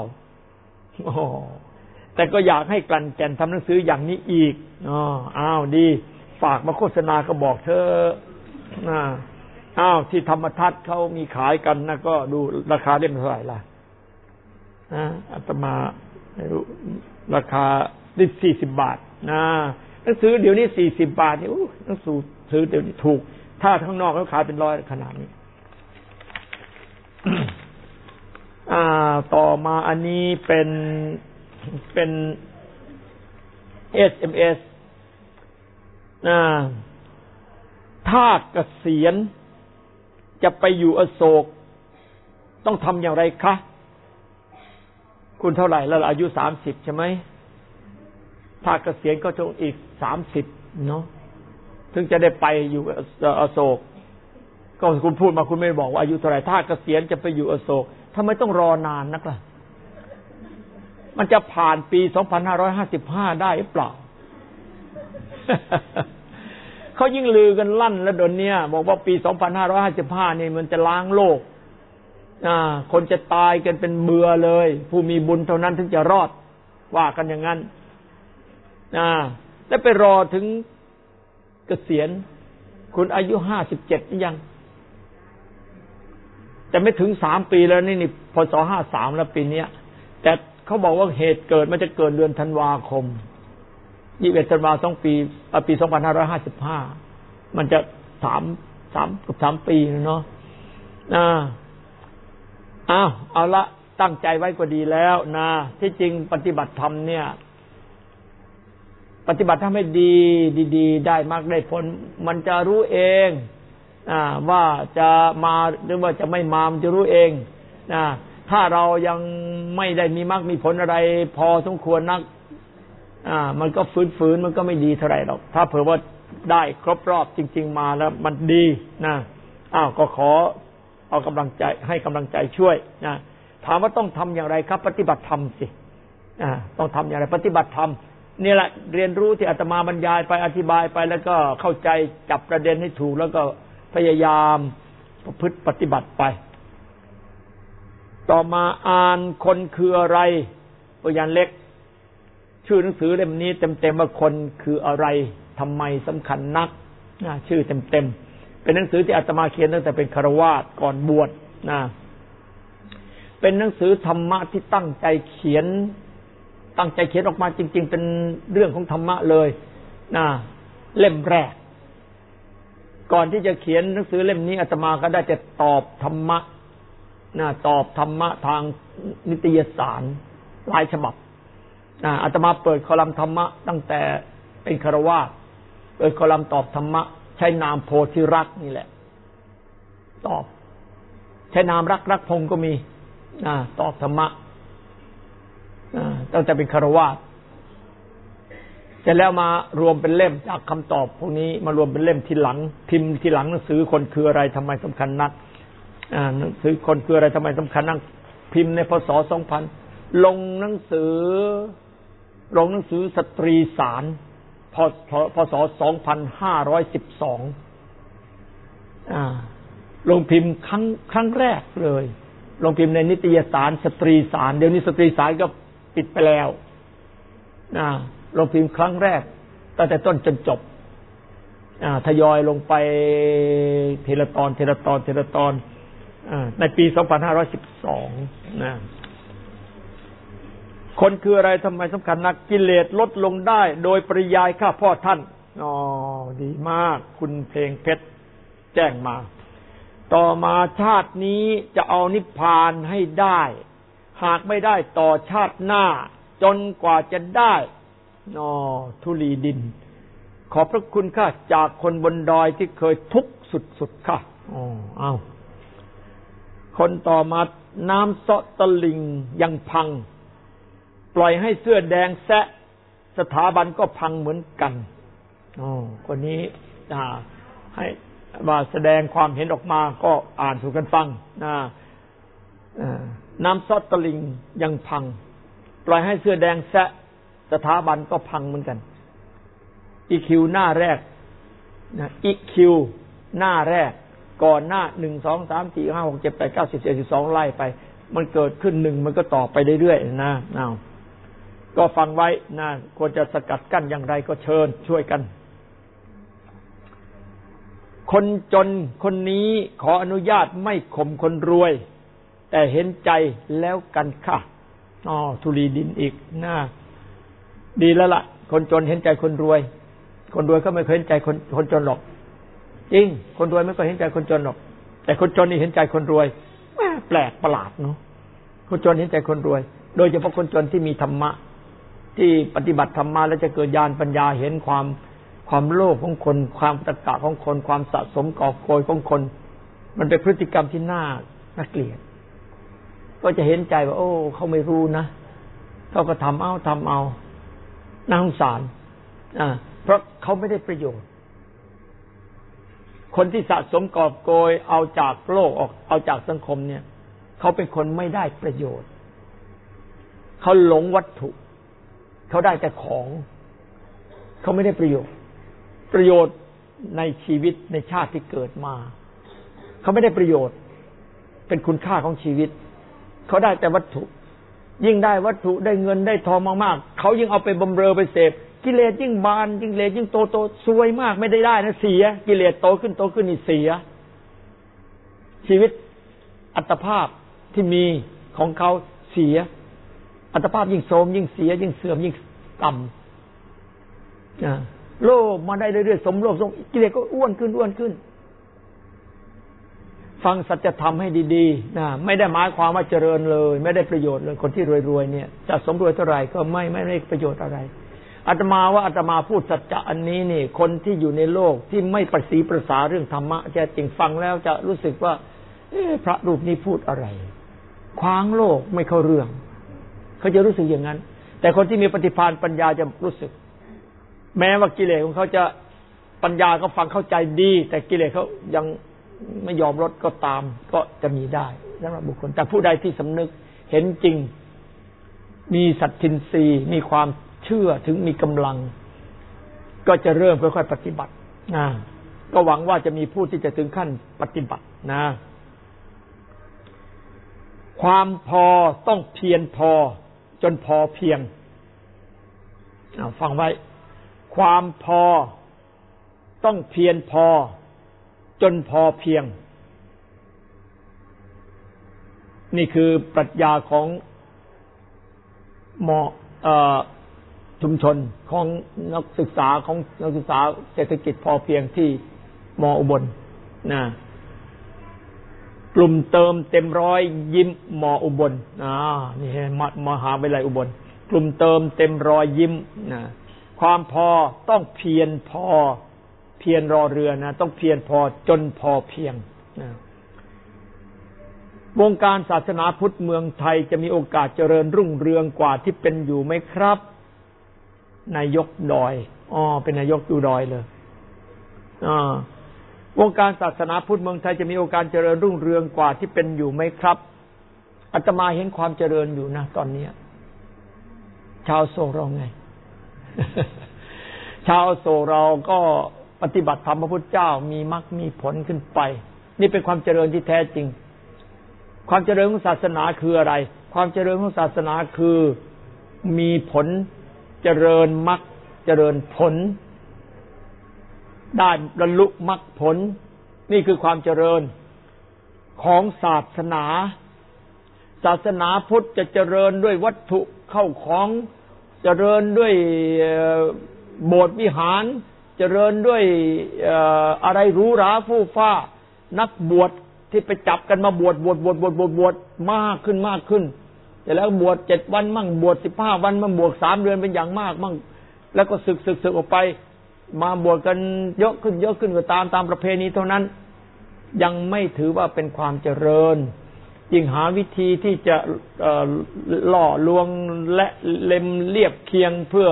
แต่ก็อยากให้กลั่นแกล้งทำหนังสืออย่างนี้อีกอ้าวดีฝากมาโฆษณาก็บอกเธออ้าวที่ธรรมทัศน์เขามีขายกันนะก็ดูราคาเล่มเท่าไหร่ล่ะอาตมาไม่รู้ราคา40 บาทหนังสือเดี๋ยวนี้40 บาทนี่หนังสือซื้อเดี๋ยวนี้ถูกถ้าข้างนอกเขาขายเป็น100ขนาดนี้ ต่อมาอันนี้เป็น SMS ถ้าเกษียณจะไปอยู่อโศกต้องทำอย่างไรคะคุณเท่าไหร่แล้วอายุ30ใช่ไหมถ้าเกษียณก็ต้องอีก30เนาะถึงจะได้ไปอยู่อโศกก็คุณพูดมาคุณไม่บอกว่าอายุเท่าไหร่ถ้าเกษียณจะไปอยู่อโศกทำไมต้องรอนานนักล่ะมันจะผ่านปี2555ได้หรือเปล่า เขายิ่งลือกันลั่นแล้วเดี๋ยวนี้บอกว่าปี2555นี่มันจะล้างโลกคนจะตายกันเป็นเบื่อเลยผู้มีบุญเท่านั้นถึงจะรอดว่ากันอย่างนั้นแล้วไปรอถึงเกษียณคุณอายุ57นี่ยังแต่ไม่ถึง3 ปีแล้วนี่พศ53แล้วปีนี้แต่เขาบอกว่าเหตุเกิดมันจะเกิดเดือนธันวาคม21ธันวาคมปี2555มันจะ3 ปีเนาะเอาละตั้งใจไว้ก็ดีแล้วนะที่จริงปฏิบัติธรรมเนี่ยปฏิบัติถ้าไม่ดีได้มากได้ผลมันจะรู้เองว่าจะมาหรือว่าจะไม่มามันจะรู้เองถ้าเรายังไม่ได้มีมรรคมีผลอะไรพอสมควรนักมันก็ฝืนมันก็ไม่ดีเท่าไหร่หรอกถ้าเผื่อว่าได้ครบรอบจริงๆมาแล้วมันดีนะก็ขอเอากำลังใจให้กำลังใจช่วยนะถามว่าต้องทำอย่างไรครับปฏิบัติธรรมสิต้องทำอย่างไรปฏิบัติธรรมนี่แหละเรียนรู้ที่อาตมาบรรยายไปอธิบายไปแล้วก็เข้าใจจับประเด็นให้ถูกแล้วก็พยายามประพฤติปฏิบัติไปต่อมาอ่านคนคืออะไรตัวอย่างเล็กชื่อหนังสือเล่มนี้เต็มๆว่าคนคืออะไรทำไมสำคัญนักชื่อเต็มๆเป็นหนังสือที่อาตมาเขียนตั้งแต่เป็นฆราวาสก่อนบวชเป็นหนังสือธรรมะที่ตั้งใจเขียนออกมาจริงๆเป็นเรื่องของธรรมะเลยเล่มแรกก่อนที่จะเขียนหนังสือเล่มนี้อาตมาก็ได้จะตอบธรรมะตอบธรรมะทางนิตยสารหลายฉบับอาตมาเปิดคอลัมน์ธรรมะตั้งแต่เป็นฆราวาสเปิดคอลัมน์ตอบธรรมะใช้นามโพธิรักนี่แหละตอบใช้นามรักพงศ์ก็มีตอบธรรมะตั้งแต่เป็นฆราวาสเสร็จแล้วมารวมเป็นเล่มจากคำตอบพวกนี้มารวมเป็นเล่มทีหลังพิมพ์ทีหลังหนังสือคนคืออะไรทำไมสำคัญนักหนังสือคนคืออะไรทำไมสำคัญนักพิมพ์ในพศ2000ลงหนังสือสตรีสารพศ2512ลงพิมพ์ครั้งแรกเลยลงพิมพ์ในนิตยสารสตรีสารเดี๋ยวนี้สตรีสารก็ปิดไปแล้วลงพิมพ์ครั้งแรกตั้งแต่ต้นจนจบทยอยลงไปทีละตอนในปี2512 คนคืออะไรทำไมสำคัญนักกิเลสลดลงได้โดยปริยายข้าพ่อท่านอ๋อดีมากคุณเพลงเพชรแจ้งมาต่อมาชาตินี้จะเอานิพพานให้ได้หากไม่ได้ต่อชาติหน้าจนกว่าจะได้ธุลีดินขอบพระคุณค่ะจากคนบนดอยที่เคยทุกข์สุดๆค่ะเอาคนต่อมาน้ำเสาะตะลิงยังพังปล่อยให้เสื้อแดงแซะสถาบันก็พังเหมือนกันคนนี้ให้มาแสดงความเห็นออกมาก็อ่านสู่กันฟังน้ำเสาะตะลิงยังพังปล่อยให้เสื้อแดงแซะสถาบันก็พังเหมือนกันอีคิวหน้าแรกอีคิวหน้าแรกก่อนหน้า1 2 3 4 5 6 7 8 9 10 11 12ไล่ไปมันเกิดขึ้น1มันก็ต่อไปเรื่อยๆนะก็ฟังไว้นะควรจะสกัดกั้นอย่างไรก็เชิญช่วยกันคนจนคนนี้ขออนุญาตไม่ข่มคนรวยแต่เห็นใจแล้วกันค่ะธุลีดินอีกนะดีแล้วล่ะคนจนเห็นใจคนรวยคนรวยก็ไม่เคยเห็นใจคนจนหรอกจริงคนรวยไม่เคยเห็นใจคนจนหรอกแต่คนจนนี่เห็นใจคนรวยแปลกประหลาดเนาะคนจนเห็นใจคนรวยโดยเฉพาะคนจนที่มีธรรมะที่ปฏิบัติธรรมะแล้วจะเกิดญาณปัญญาเห็นความโลภของคนความตะกะของคนความสะสมกอบโกยของคนมันเป็นพฤติกรรมที่น่าเกลียดก็จะเห็นใจว่าโอ้เขาไม่รู้นะเขาก็ทำเอาน่าสงสารเพราะเขาไม่ได้ประโยชน์คนที่สะสมกอบโกยเอาจากโลกออกเอาจากสังคมเนี่ยเขาเป็นคนไม่ได้ประโยชน์เขาหลงวัตถุเขาได้แต่ของเขาไม่ได้ประโยชน์ในชีวิตในชาติที่เกิดมาเขาไม่ได้ประโยชน์เป็นคุณค่าของชีวิตเขาได้แต่วัตถุยิ่งได้วัตถุได้เงินได้ทองมากๆเขายิ่งเอาไปบำเรอไปเสพกิเลสยิ่งบานกิเลสยิ่งโตซวยมากไม่ได้นะเสียกิเลสโตขึ้นนี่เสียชีวิตอัตภาพที่มีของเขาเสียอัตภาพยิ่งโทรมยิ่งเสียยิ่งเสื่อมยิ่งต่ำโลภมาได้เรื่อยๆสมโลภกิเลสก็อ้วนขึ้นฟังสัจธรรมให้ดีๆนะไม่ได้หมายความว่าเจริญเลยไม่ได้ประโยชน์เลยคนที่รวยๆเนี่ยจะสมรวยเท่าไหร่ก็ไม่ได้ประโยชน์อะไรอาตมาพูดสัจจะอันนี้นี่คนที่อยู่ในโลกที่ไม่ประสีประสาเรื่องธรรมะแท้จริงฟังแล้วจะรู้สึกว่าพระรูปนี้พูดอะไรขวางโลกไม่เข้าเรื่องเขาจะรู้สึกอย่างนั้นแต่คนที่มีปฏิภาณปัญญาจะรู้สึกแม้ว่ากิเลสของเขาจะปัญญาเขาฟังเข้าใจดีแต่กิเลสเขายังไม่ยอมลดก็ตามก็จะมีได้สำหรับบุคคลแต่ผู้ใดที่สำนึกเห็นจริงมีสัตทินรีมีความเชื่อถึงมีกำลังก็จะเริ่มค่อยๆปฏิบัติก็หวังว่าจะมีผู้ที่จะถึงขั้นปฏิบัตินะความพอต้องเพียรพอจนพอเพียงฟังไว้ความพอต้องเพียรพอจนพอเพียงนี่คือปรัชญาของชุมชนของนักศึกษาเศรษฐกิจพอเพียงที่ม.อุบลนะกลุ่มเติมเต็มร้อยยิ้มม.อุบลนี่มหาวิทยาลัยอุบลกลุ่มเติมเต็มรอยยิ้มนะความพอต้องเพียรพอเพียรรอเรือนะต้องเพียรพอจนพอเพียงนะวงการศาสนาพุทธเมืองไทยจะมีโอกาสเจริญรุ่งเรืองกว่าที่เป็นอยู่ไหมครับนายกดอยเป็นนายกอยู่ดอยเลยวงการศาสนาพุทธเมืองไทยจะมีโอกาสเจริญรุ่งเรืองกว่าที่เป็นอยู่ไหมครับอาตมาเห็นความเจริญอยู่นะตอนนี้ชาวโศกเราไง ชาวโศกเราก็ปฏิบัติธรรมพระพุทธเจ้ามีมรรคมีผลขึ้นไปนี่เป็นความเจริญที่แท้จริงความเจริญของศาสนาคืออะไรความเจริญของศาสนาคือมีผลเจริญมรรคเจริญผลได้บรรลุมรรคผลนี่คือความเจริญของศาสนาศาสนาพุทธจะเจริญด้วยวัตถุเข้าของเจริญด้วยโบสถ์วิหารเจริญด้วยอะไรหรูหราฟู่ฟ้านักบวชที่ไปจับกันมาบวชมากขึ้นแต่แล้วบวช7 วันมั่งบวช15 วันมั่งบวช3 เดือนเป็นอย่างมากมั่งแล้วก็ศึกออกไปมาบวชกันเยอะขึ้นก็ตามประเพณีเท่านั้นยังไม่ถือว่าเป็นความเจริญยิ่งหาวิธีที่จะล่อลวงและเล็มเลียบเคียงเพื่อ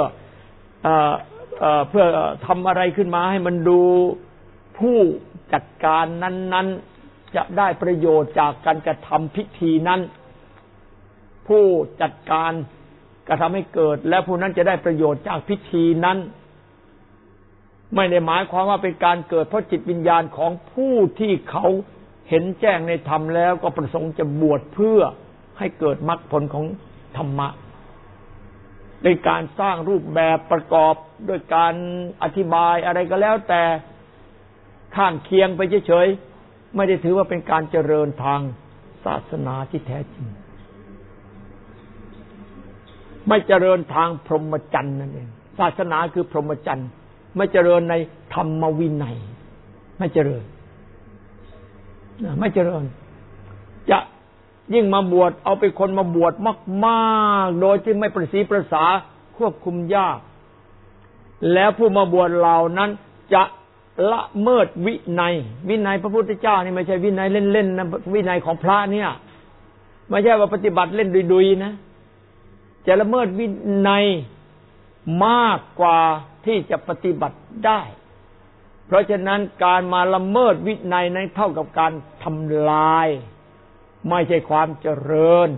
ทำอะไรขึ้นมาให้มันดูผู้จัดการนั้นๆจะได้ประโยชน์จากการกระทำพิธีนั้นผู้จัดการกระทำให้เกิดและผู้นั้นจะได้ประโยชน์จากพิธีนั้นไม่ได้หมายความว่าเป็นการเกิดเพราะจิตวิญญาณของผู้ที่เขาเห็นแจ้งในธรรมแล้วก็ประสงค์จะบวชเพื่อให้เกิดมรรคผลของธรรมะเป็นการสร้างรูปแบบประกอบด้วยการอธิบายอะไรก็แล้วแต่ข้างเคียงไปเฉยๆไม่ได้ถือว่าเป็นการเจริญทางศาสนาที่แท้จริงไม่เจริญทางพรหมจรรย์นั่นเองศาสนาคือพรหมจรรย์ไม่เจริญในธรรมวินัยไม่เจริญจะยิ่งมาบวชเอาไปคนมาบวชมากๆโดยที่ไม่ประสีประสาควบคุมยากแล้วผู้มาบวชเหล่านั้นจะละเมิดวินัยพระพุทธเจ้านี่ไม่ใช่วินัยเล่นๆนะวินัยของพระเนี่ยไม่ใช่ว่าปฏิบัติเล่นดุยๆนะจะละเมิดวินัยมากกว่าที่จะปฏิบัติได้เพราะฉะนั้นการมาละเมิดวินัยนั้นเท่ากับการทำลายไม่ใช่ความเจริญ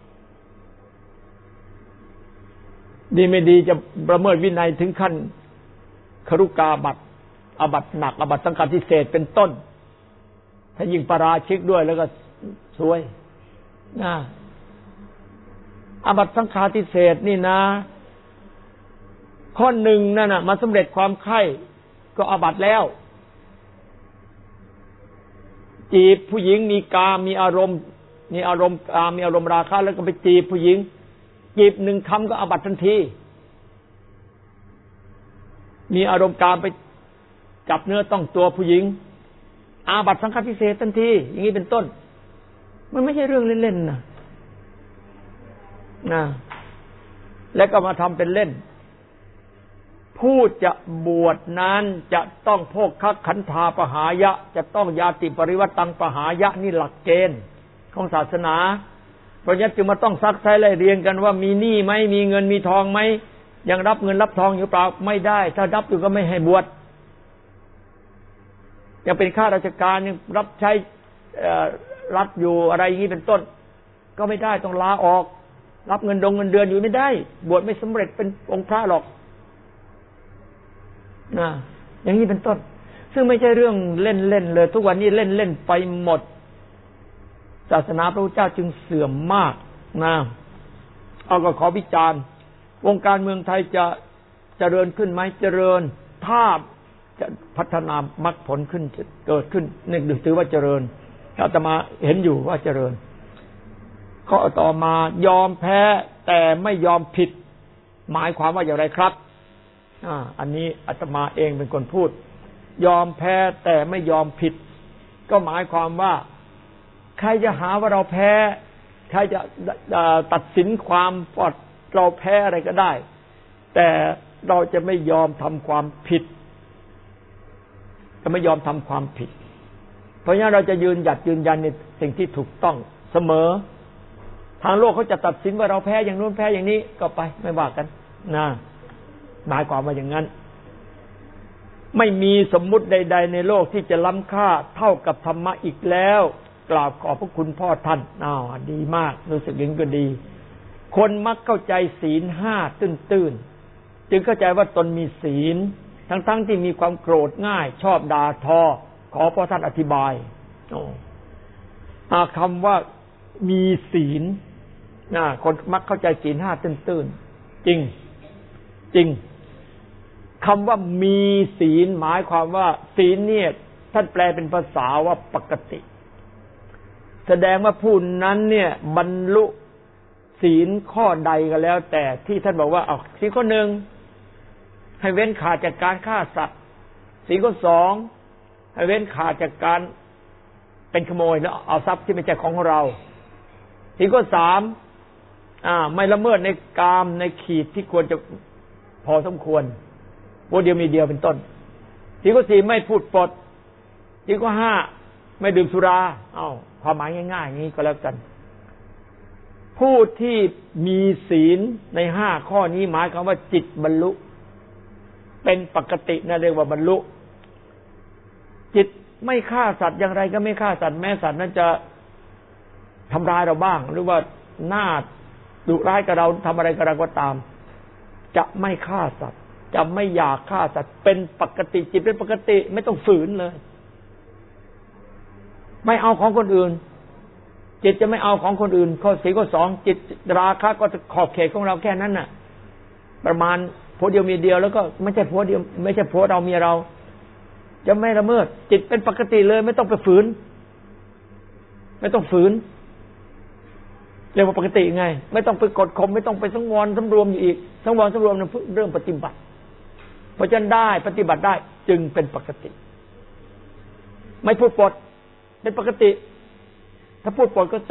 ดีไม่ดีจะละเมิดวินัยถึงขั้นครุกาบัตรอาบัติหนักอาบัติสังฆาทิเศษเป็นต้นถ้ายิ่งปาราชิกด้วยแล้วก็ซวยนะอาบัติสังฆาทิเศษนี่นะข้อหนึ่งนั่นน่ะมาสำเร็จความใคร่ก็อาบัติแล้วจีบผู้หญิงมีกามมีอารมณ์มีอารมณ์ราคะแล้วก็ไปจีบผู้หญิงจีบ1 คำก็อาบัติทันทีมีอารมณ์กามไปจับเนื้อต้องตัวผู้หญิงอาบัติสังฆาทิเศษทันทีอย่างนี้เป็นต้นมันไม่ใช่เรื่องเล่นๆนะแล้วก็มาทำเป็นเล่นผู้จะบวชนั้นจะต้องโภคคักขันธาปหายะจะต้องญาติปริวัตตังปหายะนี่หลักเกณฑ์ของศาสนาเพราะฉะนั้นจึงมาต้องซักไซ้ไล่เรียงกันว่ามีหนี้ไหมมีเงินมีทองไหมยังรับเงินรับทองอยู่เปล่าไม่ได้ถ้ารับอยู่ก็ไม่ให้บวชยังเป็นข้าราชการยังรับใช้รัฐอยู่อะไรอย่างนี้เป็นต้นก็ไม่ได้ต้องลาออกรับเงินเดือนอยู่ไม่ได้บวชไม่สำเร็จเป็นองค์พระหรอกอย่างนี้เป็นต้นซึ่งไม่ใช่เรื่องเล่นเลยทุกวันนี้เล่นไปหมดศาสนาพระพุทธเจ้าจึงเสื่อมมากนะเอาก็ขอวิจารณ์วงการเมืองไทยจะเจริญขึ้นไหมเจริญถ้าจะพัฒนามรรคผลขึ้นจะเกิดขึ้นนี่ถือว่าเจริญอาตมาเห็นอยู่ว่าเจริญข้อต่อมายอมแพ้แต่ไม่ยอมผิดหมายความว่าอย่างไรครับอันนี้อาตมาเองเป็นคนพูดยอมแพ้แต่ไม่ยอมผิดก็หมายความว่าใครจะหาว่าเราแพ้ใครจะตัดสินความว่าเราแพ้อะไรก็ได้แต่เราจะไม่ยอมทำความผิดจะไม่ยอมทำความผิดเพราะงั้นเราจะยืนยันในสิ่งที่ถูกต้องเสมอทางโลกเขาจะตัดสินว่าเราแพ้อย่างนู้นแพ้อย่างนี้ก็ไปไม่ว่ากันนะหมายความว่าอย่างนั้นไม่มีสมมุติใดๆในโลกที่จะล้ำค่าเท่ากับธรรมะอีกแล้วกราบขอบพระคุณพ่อท่านดีมากรู้สึกยิ่งก็ดีคนมักเข้าใจศีล5ตื้นๆจึงเข้าใจว่าตนมีศีลทั้งที่มีความโกรธง่ายชอบด่าทอขอพ่อท่านอธิบายคำว่ามีศีลคนมักเข้าใจศีล5ตื้นๆจริงคำว่ามีศีลหมายความว่าศีลเนี่ยท่านแปลเป็นภาษาว่าปกติแสดงว่าผู้นั้นเนี่ยบรรลุศีลข้อใดก็แล้วแต่ที่ท่านบอกว่าเอาศีลข้อหนึ่งให้เว้นขาดจากการฆ่าสัตว์ศีลข้อสองให้เว้นขาดจากการเป็นขโมยแล้วเอาทรัพย์ที่ไม่ใช่ของเราศีลข้อสามไม่ละเมิดในกามในขีดที่ควรจะพอสมควรโมเดียวมีเดียวเป็นต้นศีลข้อสี่ไม่พูดปดศีลข้อห้าไม่ดื่มสุราความหมายง่ายๆอย่างนี้ก็แล้วกันผู้ที่มีศีลใน5ข้อนี้หมายความว่าจิตบรรลุเป็นปกตินะเรียกว่าบรรลุจิตไม่ฆ่าสัตว์อย่างไรก็ไม่ฆ่าสัตว์แม้สัตว์นั้นจะทำร้ายเราบ้างหรือว่าหน้าดุร้ายกับเราทำอะไรกับเราก็ตามจะไม่ฆ่าสัตว์จะไม่อยากฆ่าสัตว์เป็นปกติจิตเป็นปกติไม่ต้องฝืนเลยไม่เอาของคนอื่นจิตจะไม่เอาของคนอื่นข้อ4ข้อ2จิตราคะก็ขอบเขตของเราแค่นั้นน่ะประมาณผัวเดียวเมียเดียวแล้วก็ไม่ใช่ผัวเดียวไม่ใช่ผัวเราเมียเราจะไม่ละเมิดจิตเป็นปกติเลยไม่ต้องไปฝืนไม่ต้องฝืนเรียกว่าปกติไงไม่ต้องไปกดข่มไม่ต้องไปสังวรสำรวมอยู่อีกสังวรสำรวมนั้นเรื่องปฏิบัติเพราะฉะนั้นได้ปฏิบัติได้จึงเป็นปกติไม่พูดปดเป็นปกติถ้าพูดปดก็จะ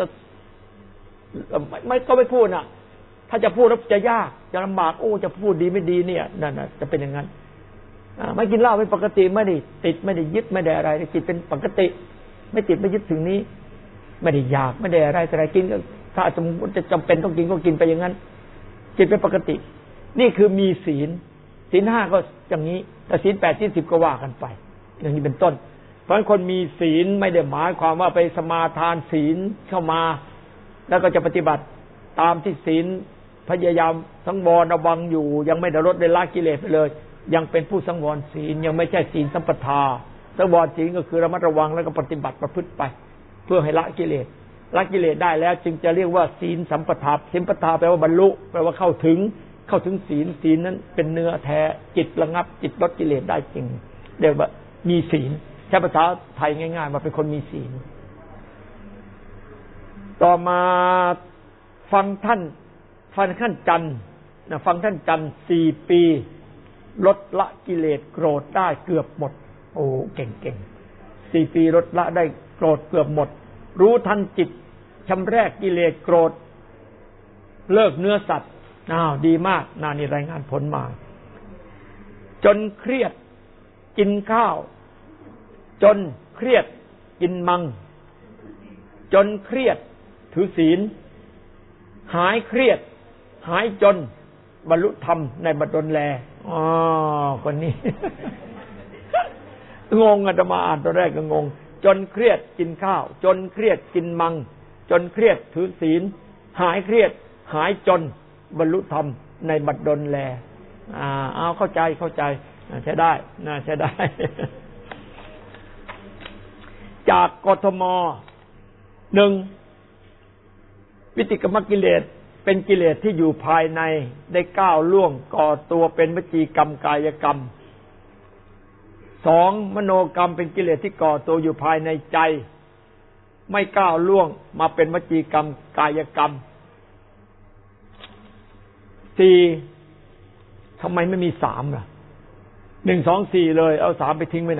ไม่พูดน่ะถ้าจะพูดแล้วจะยากจะลำบากจะพูดดีไม่ดีเนี่ยนั่นน่ะจะเป็นอย่างนั้นไม่กินเหล้าเป็นปกติไม่ได้ติดไม่ได้ยึดไม่ได้อะไรจิตเป็นปกติไม่ติดไม่ยึดถึงนี้ไม่ได้อยากไม่ได้อะไรแต่กินก็ถ้าจะจำเป็นต้องกินก็กินไปอย่างนั้นจิตเป็นปกตินี่คือมีศีล5ก็อย่างนี้แต่ศีล8ศีล10ก็ว่ากันไปอย่างนี้เป็นต้นเพราะฉะนั้นคนมีศีลไม่ได้หมายความว่าไปสมาทานศีลเข้ามาแล้วก็จะปฏิบัติตามที่ศีลพยายามสังวรระวังอยู่ยังไม่ได้ลดได้ละกิเลสไปเลยยังเป็นผู้สังวรศีลยังไม่ใช่ศีลสัมปทาสังวรศีลก็คือระมัดระวังแล้วก็ปฏิบัติประพฤติไปเพื่อให้ละกิเลสได้แล้วจึงจะเรียกว่าศีลสัมปทาศีลสัมปทาแปลว่าบรรลุแปลว่าเข้าถึงศีลนั้นเป็นเนื้อแท้จิตระงับจิตลดกิเลสได้จริงเรียกว่ามีศีลใช้ภาษาไทยง่ายๆมาเป็นคนมีศีลต่อมาฟังท่านจันทร์ฟังท่านจันทร์4 ปีลดละกิเลสโกรธได้เกือบหมดเก่ง4 ปีลดละได้โกรธเกือบหมดรู้ทันจิตชำแรกกิเลสโกรธเลิกเนื้อสัตว์ดีมากนี่รายงานผลมาจนเครียดกินข้าวจนเครียดกินมังจนเครียดถือศีลหายเครียดหายจนบรรลุธรรมในบัดดลแลคนนี้ งงอาตมาอ่านตอนแรกก็งงจนเครียดกินข้าวจนเครียดกินมังจนเครียดถือศีลหายเครียดหายจนบรรลุธรรมในบัดดลแลเข้าใจใช้ได้ใช้ได้ จากกทม1วิติกรรมกิเลสเป็นกิเลสที่อยู่ภายในได้ก้าวล่วงก่อตัวเป็นวจีกรรมกายกรรม2มโนกรรมเป็นกิเลสที่ก่อตัวอยู่ภายในใจไม่ก้าวล่วงมาเป็นวจีกรรมกายกรรม4ทำไมไม่มี3ล่ะ1 2 4เลยเอา3ไปทิ้งไว้ไหน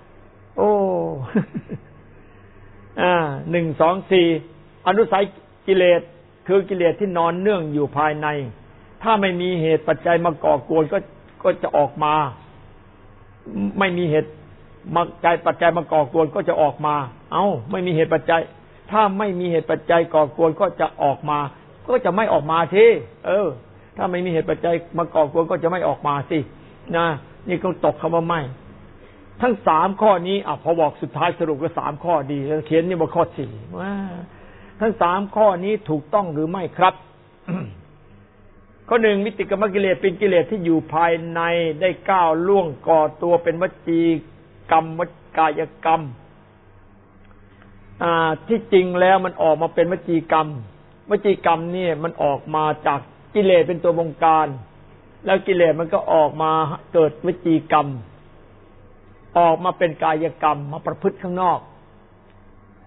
1 2 4อนุสัยกิเลสคือกิเลสที่นอนเนื่องอยู่ภายในถ้าไม่มีเหตุปัจจัยมาก่อกวนก็จะออกมาไม่มีเหตุปัจจัยมาก่อกวนก็จะออกมาไม่มีเหตุปัจจัยถ้าไม่มีเหตุปัจจัยก่อกวนก็จะออกมาก็จะไม่ออกมาสิถ้าไม่มีเหตุปัจจัยมาก่อกวนก็จะไม่ออกมาสินี่ก็ตกคำว่าไม่ทั้ง3ข้อนี้พอบอกสุดท้ายสรุปก็3ข้อดีแล้วเขียนนี่ว่าข้อ4ว่าทั้ง3ข้อนี้ถูกต้องหรือไม่ครับ ข้อ1วิติกรรมกิเลสเป็นกิเลสที่อยู่ภายในได้ก้าวล่วงก่อตัวเป็นวจีกรรมวกายกรรมที่จริงแล้วมันออกมาเป็นวจีกรรมนี่มันออกมาจากกิเลสเป็นตัวบงการแล้วกิเลสมันก็ออกมาเกิดวจีกรรมออกมาเป็นกายกรรมมาประพฤติข้างนอก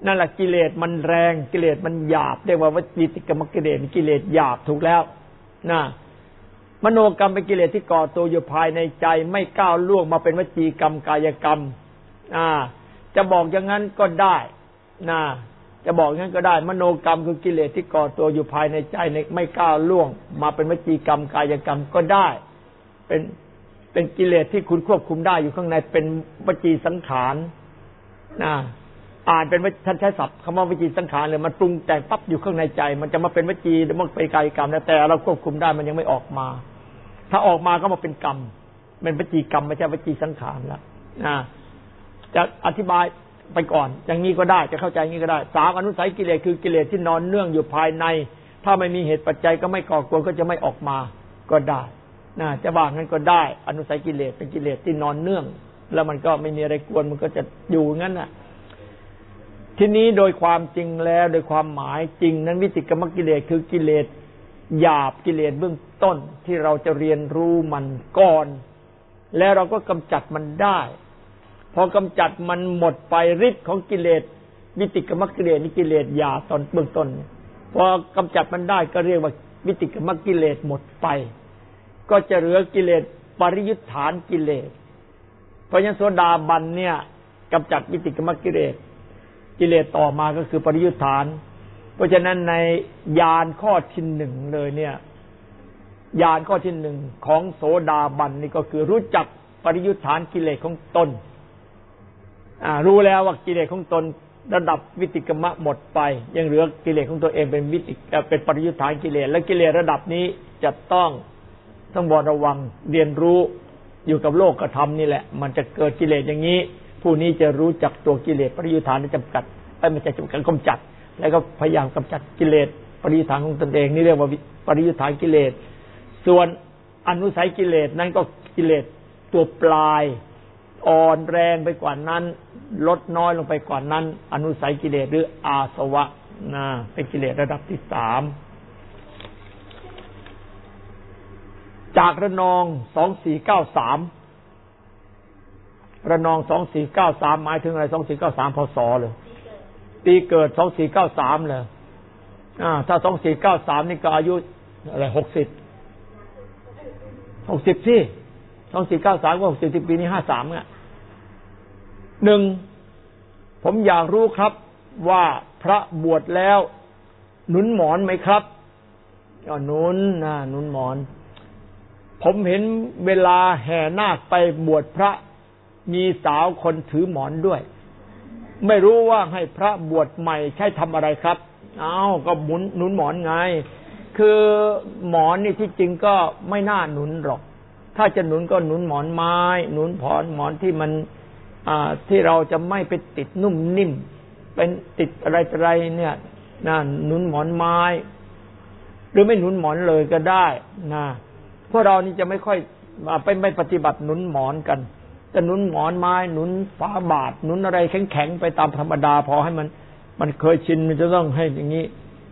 นั่นแหละกิเลสมันแรงกิเลสมันหยาบเรียกว่าวิติกรรมกิเลสกิเลสหยาบถูกแล้วนะมโนกรรมเป็นกิเลสที่ก่อตัวอยู่ภายในใจไม่ก้าวล่วงมาเป็นวจีกรรมกายกรรมจะบอกอย่างนั้นก็ได้นะจะบอกอย่างนั้นก็ได้มโนกรรมคือกิเลสที่ก่อตัวอยู่ภายในใจไม่ก้าวล่วงมาเป็นวจีกรรมกายกรรมก็ได้เป็นกิเลสที่คุณควบคุมได้อยู่ข้างในเป็นวจีสังขารนะอ่านเป็นท่านใช้ศัพท์คำว่าวจีสังขารเลยมันปรุงแต่งปั๊บอยู่ข้างในใจมันจะมาเป็นวจีหรือมันเป็นกายกรรมแต่เราควบคุมได้มันยังไม่ออกมาถ้าออกมาก็มาเป็นกรรมเป็นวจีกรรมไม่ใช่วจีสังขารแล้วจะอธิบายไปก่อนอย่างนี้ก็ได้จะเข้าใจอย่างนี้ก็ได้3อนุสัยกิเลสคือกิเลสที่นอนเนื่องอยู่ภายในถ้าไม่มีเหตุปัจจัยก็ไม่ก่อกวนก็จะไม่ออกมาก็ได้จะว่างั้นก็ได้อนุสัยกิเลสเป็นกิเลสที่นอนเนื่องแล้วมันก็ไม่มีอะไรกวนมันก็จะอยู่งั้นน่ะทีนี้โดยความจริงแล้วโดยความหมายจริงนั้นวิติกรรมกิเลสคือกิเลสหยาบกิเลสเบื้องต้นที่เราจะเรียนรู้มันก่อนแล้วเราก็กำจัดมันได้พอกำจัดมันหมดไปฤทธิ์ของกิเลสวิติกรรมกิเลสนี่กิเลสหยาบตอนเบื้องต้นพอกำจัดมันได้ก็เรียกว่าวิติกรรมกิเลสหมดไปก็จะเหลือกิเลสปริยุทธานกิเลสเพราะฉะนั้นโสดาบันเนี่ยกำจัดวิติกรรมกิเลสต่อมาก็คือปริยุทธานเพราะฉะนั้นในญาณข้อที่1เลยเนี่ยญาณข้อที่1ของโสดาบันนี่ก็คือรู้จักปริยุทธานกิเลสของตนรู้แล้วว่ากิเลสของตนระดับวิติกรรมหมดไปยังเหลือกิเลสของตัวเองเป็นปริยุทธานกิเลสและกิเลสระดับนี้จะต้องระวังเรียนรู้อยู่กับโลกธรรมนี่แหละมันจะเกิดกิเลสอย่างนี้ผู้นี้จะรู้จักตัวกิเลสปริยุทธานและจำกัดไม่ใช่จำกัดกำจัดแล้วก็พยายามกำจัดกิเลสปริยุทธานของตนเองนี่เรียกว่าปริยุทธานกิเลสส่วนอนุสัยกิเลสนั้นก็กิเลสตัวปลายอ่อนแรงไปกว่านั้นลดน้อยลงไปกว่านั้นอนุสัยกิเลสหรืออาสวะเป็นกิเลสระดับที่3จากระนอง2493ระนอง2493หมายถึงอะไร2493พศเลยปีเกิด2493เลยถ้า2493นี่ก็อายุอะไร60สิ2493ก็60ปีนี้53อ่ะ1ผมอยากรู้ครับว่าพระบวชแล้วหนุนหมอนไหมครับหนุนหมอนผมเห็นเวลาแห่นาคไปบวชพระมีสาวคนถือหมอนด้วยไม่รู้ว่าให้พระบวชใหม่ใช้ทำอะไรครับก็หนุนหมอนไงคือหมอนนี่ที่จริงก็ไม่น่าหนุนหรอกถ้าจะหนุนก็หนุนหมอนไม้หนุนหมอนที่มันที่เราจะไม่ไปติดนุ่มนิ่มเป็นติดอะไรเนี่ยหนุนหมอนไม้หรือไม่หนุนหมอนเลยก็ได้พวกเรานี่จะไม่ค่อยไม่ปฏิบัติหนุนหมอนกันจะหนุนหมอนไม้หนุนฝาบาทหนุนอะไรแข็งๆไปตามธรรมดาพอให้มันเคยชินมันจะต้องให้อย่างนี้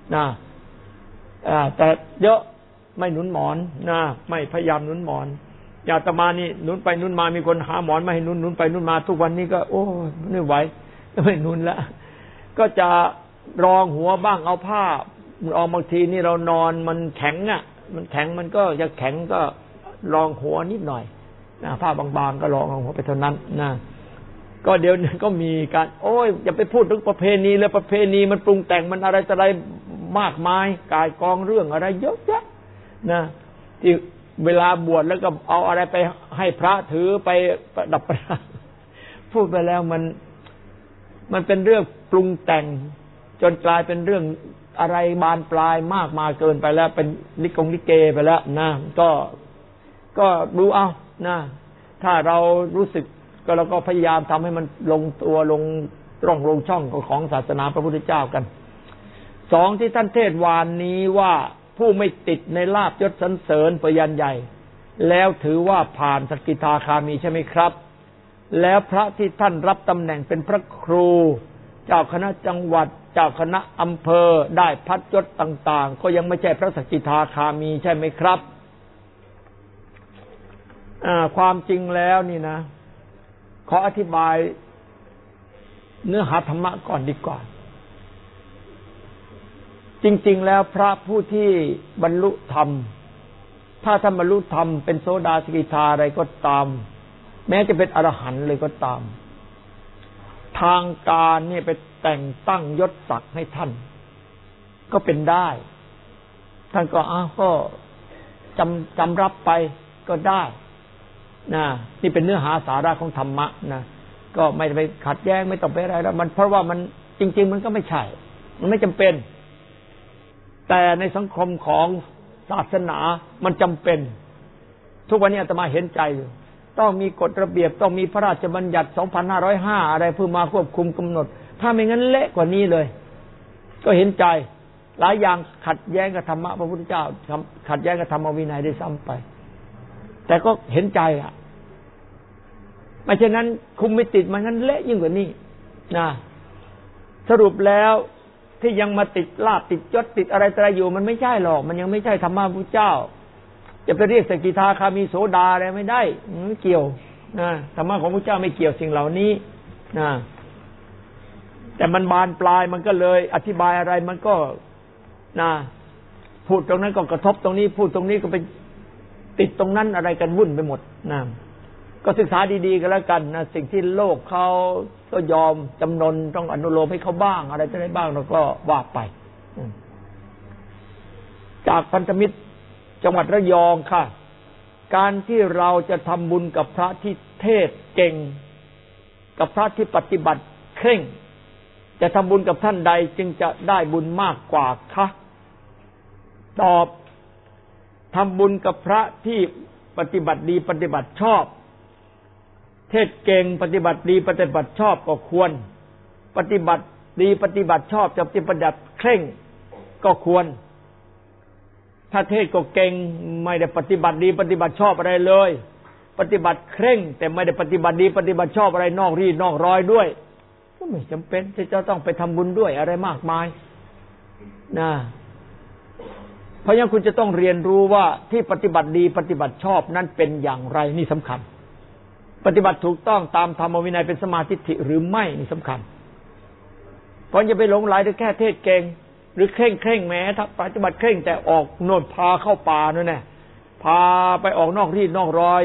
แต่เยอะไม่หนุนหมอนไม่พยายามหนุนหมอนอาตมานี่หนุนไปหนุนมามีคนหาหมอนมาให้หนุนไปหนุนมาทุกวันนี้ก็โอ้ไม่ไหวไม่หนุนละก็จะรองหัวบ้างเอาผ้าออกบางทีนี่เรานอนมันแข็งมันแข็งมันก็จะแข็งก็รองหัวนิดหน่อยผ้าบางๆก็รองหัวไปเท่านั้นก็เดี๋ยวนี้ก็มีการอย่าไปพูดถึงประเพณีเลยประเพณีมันปรุงแต่งมันอะไรมากมายกายกองเรื่องอะไรเยอะแยะที่เวลาบวชแล้วก็เอาอะไรไปให้พระถือไปประดับประดาพูดไปแล้วมันเป็นเรื่องปรุงแต่งจนกลายเป็นเรื่องอะไรบานปลายมากมาเกินไปแล้วเป็นลิเกไปแล้วก็ดูเอาถ้าเรารู้สึกก็เราก็พยายามทำให้มันลงตัวลงร่องลงช่องของศาสนาพระพุทธเจ้ากัน2ที่ท่านเทศวานนี้ว่าผู้ไม่ติดในลาภยศสรรเสริญปยัญใหญ่แล้วถือว่าผ่านสกิทาคามีใช่ไหมครับแล้วพระที่ท่านรับตำแหน่งเป็นพระครูเจ้าคณะจังหวัดเจ้าคณะอำเภอได้พัดยศต่างๆก็ยังไม่ใช่พระสกิทาคามีใช่ไหมครับความจริงแล้วนี่นะขออธิบายเนื้อหาธรรมะก่อนดีกว่าจริงๆแล้วพระผู้ที่บรรลุธรรมถ้าท่านบรรลุธรรมเป็นโสดาสกิทาอะไรก็ตามแม้จะเป็นอรหันต์เลยก็ตามทางการเนี่ยไปแต่งตั้งยศศักดิ์ให้ท่านก็เป็นได้ท่านก็ก็จำรับไปก็ได้นะนี่เป็นเนื้อหาสาระของธรรมะนะก็ไม่ไปขัดแย้งไม่ต้องไปอะไรแล้วมันเพราะว่ามันจริงๆมันก็ไม่ใช่มันไม่จำเป็นแต่ในสังคมของศาสนามันจำเป็นทุกวันนี้อาตมาเห็นใจอยู่ต้องมีกฎระเบียบต้องมีพระราชบัญญัติ 2505 อะไรเพื่อมาควบคุมกำหนดถ้าไม่งั้นเละกว่านี้เลยก็เห็นใจหลายอย่างขัดแย้งกับธรรมะพระพุทธเจ้าขัดแย้งกับธรรมวินัยได้ซ้ำไปแต่ก็เห็นใจไม่เช่นนั้นคุมไม่ติดมันงั้นเละยิ่งกว่านี้นะสรุปแล้วที่ยังมาติดลาภติดยศติดอะไรต่ออะไรอยู่มันไม่ใช่หรอกมันยังไม่ใช่ธรรมะพระพุทธเจ้าจะไปเรียกสกิทาคามีโสดาอะไรไม่ได้ไม่เกี่ยวนะธรรมะของพระพุทธเจ้าไม่เกี่ยวสิ่งเหล่านี้นะแต่มันบานปลายมันก็เลยอธิบายอะไรมันก็นะพูดตรงนั้นก็กระทบตรงนี้พูดตรงนี้ก็ไปติดตรงนั้นอะไรกันวุ่นไปหมดนะก็ศึกษาดีๆกันแล้วกันนะสิ่งที่โลกเขาก็ยอมจำนนต้องอนุโลมให้เขาบ้างอะไรจะได้บ้างเราก็ว่าไปจากพันธมิตรจังหวัดระยองค่ะการที่เราจะทำบุญกับพระที่เทศเก่งกับพระที่ปฏิบัติเคร่งจะทำบุญกับท่านใดจึงจะได้บุญมากกว่าคะตอบทำบุญกับพระที่ปฏิบัติดีปฏิบัติชอบเทศเก่งปฏิบัติดีปฏิบัติชอบก็ควรปฏิบัติดีปฏิบัติชอบจะปฏิบัติเคร่งก็ควรถ้าเทศก็เก่งไม่ได้ปฏิบัติดีปฏิบัติชอบอะไรเลยปฏิบัติเคร่งแต่ไม่ได้ปฏิบัติดีปฏิบัติชอบอะไรนอกรีนอกรอยด้วยก็ไม่จำเป็นที่จะต้องไปทำบุญด้วยอะไรมากมายนะเพราะงั้นคุณจะต้องเรียนรู้ว่าที่ปฏิบัติดีปฏิบัติชอบนั้นเป็นอย่างไรนี่สำคัญปฏิบัติถูกต้องตามธรรมวินัยเป็นสมาธิหรือไม่นี่สำคัญเพราะอย่าไปหลงไหลด้วยแค่เทศเก่งหรือเคร่งแม้ถ้าปฏิบัติเคร่งแต่ออกโน่นพาเข้าป่านั่นแหละพาไปออกนอกรีดนอกรอย